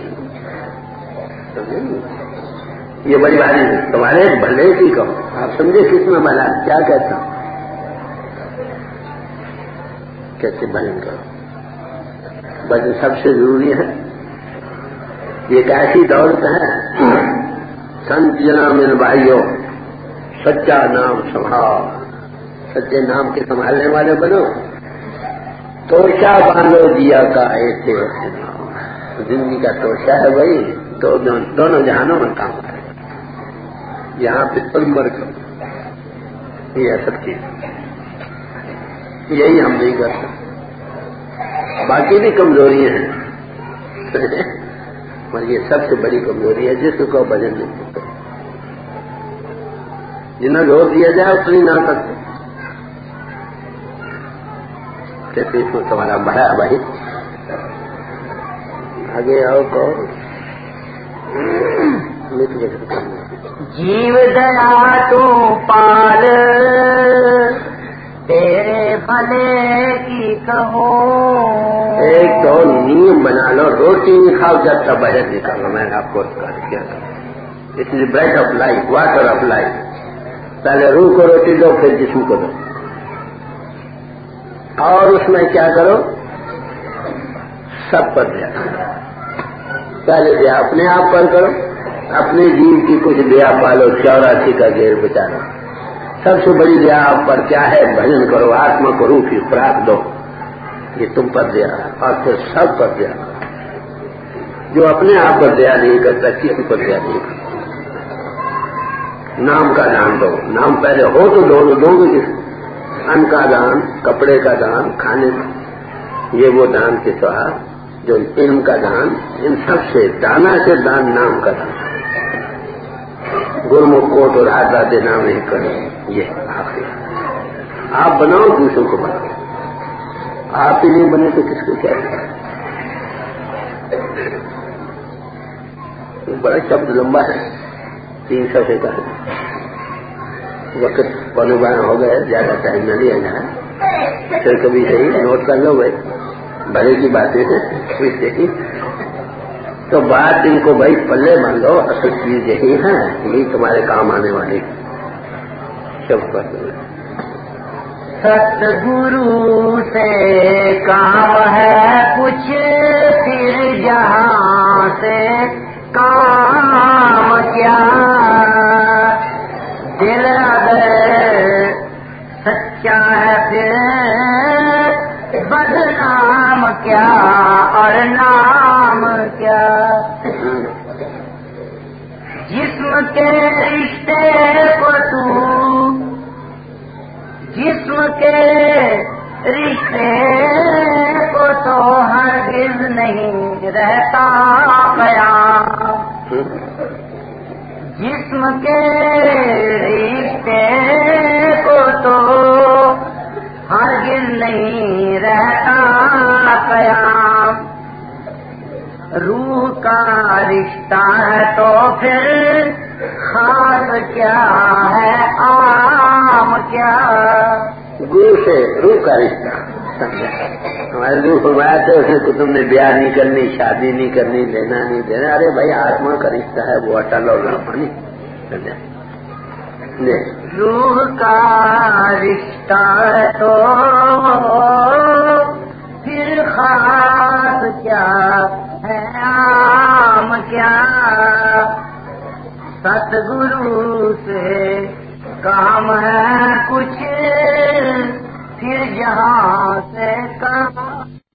یہ بڑی باری ہے. تمہارے بھلے کی کہو، آپ سمجھے کس میں بھلا کیا کہتا ہوں. کیسے بھجن کرو. بھجن سب سے ضروری ہے. یہ ایک ایسی دولت ہے. سنت جنا میرے بھائیوں، سچا نام سنبھال. سچے نام کے سنبھالنے والے بنو. توشا باندھو دیا کا ایسے زندگی کا توشا ہے وہی. دونوں جہانوں میں کام ہے. یہاں پہ عمر کا یہ سب چیز. یہی ہم نہیں کرتے، باقی بھی کمزوریاں ہیں اور یہ سب سے بڑی کمزوری ہے جس کو بھجن نہیں کرتے، جنہیں زور دیا جائے اتنی نہ کرتے۔ کہتے اس کو تمہارا بڑا بھائی آگے آؤ کو جیو دیا تو پال تیرے بھلے کی کہو، ایک تو نیم بنا لو، روٹی نہیں کھاؤ جب تک بجٹ نہیں کر لو۔ میں نے آپ کو کیا کروں، it is bread of life, water of life. پہلے روح کو روٹی دو پھر جسم کو دو، اور اس میں کیا کرو، سب پر دیا کرو۔ پہلے دیا اپنے آپ پر کرو، اپنے جیو کی کچھ دیا پالو، 84 کا گھیر بچا لو۔ سب سے بڑی دیا آپ پر کیا ہے، بھجن کرو، آتما کو روح کی خوراک دو، یہ تم پر دیا، اور پھر سب پر دیا کرو۔ جو اپنے آپ پر دیا نہیں کرتا کسی پر دیا نہیں کرتا۔ نام کا دان دو، نام پہلے ہو تو دو گے کس، ان کا دان، کپڑے کا دان، کھانے کا، یہ وہ دان کے سوا جو علم کا دان، ان سب سے دانا سے دان نام کا دان، گرمکھ کوٹ اور آزاد دینا نہیں کرے، یہ آخری۔ آپ بناؤ دوسروں کو بناؤ، آپ ہی نہیں بنے تو کس کو کیا کریں؟ بڑا شبد لمبا ہے، 3 صفحے کا ہے، وقت پونے 12 ہو گئے، زیادہ ٹائم نہ لیا جائے، پھر کبھی صحیح نوٹ کر لو بھائی، بھلے کی باتیں ہیں تو بات ان کو بھائی پلے باندھو، اصل چیز یہی ہے، یہی تمہارے کام آنے والی شب پر۔ ست گرو سے کام ہے کچھ، پھر جہاں سے کام کیا، دل اگر سچا ہے پھر بدنام کیا اور نام کیا، جسم کے رشتے کو تو، جسم کے رشتے کو تو ہرگز نہیں رہتا قیام، جسم کے رشتے کو تو ہرگز نہیں رہتا قیام، روح کا رشتہ ہے تو پھر خاص کیا ہے عام کیا، گرو سے روح کا رشتہ ہمارے گرو فرمایا تھا اس نے کہ تم نے بیاہ نہیں کرنی، شادی نہیں کرنی، لینا نہیں دینا، ارے بھائی آتما کا رشتہ ہے وہ اٹل اور پانی، روح کا رشتہ ہے تو پھر خاص کیا ہے عام کیا، ست گرو سے کام ہے کچھ، پھر جہاں سے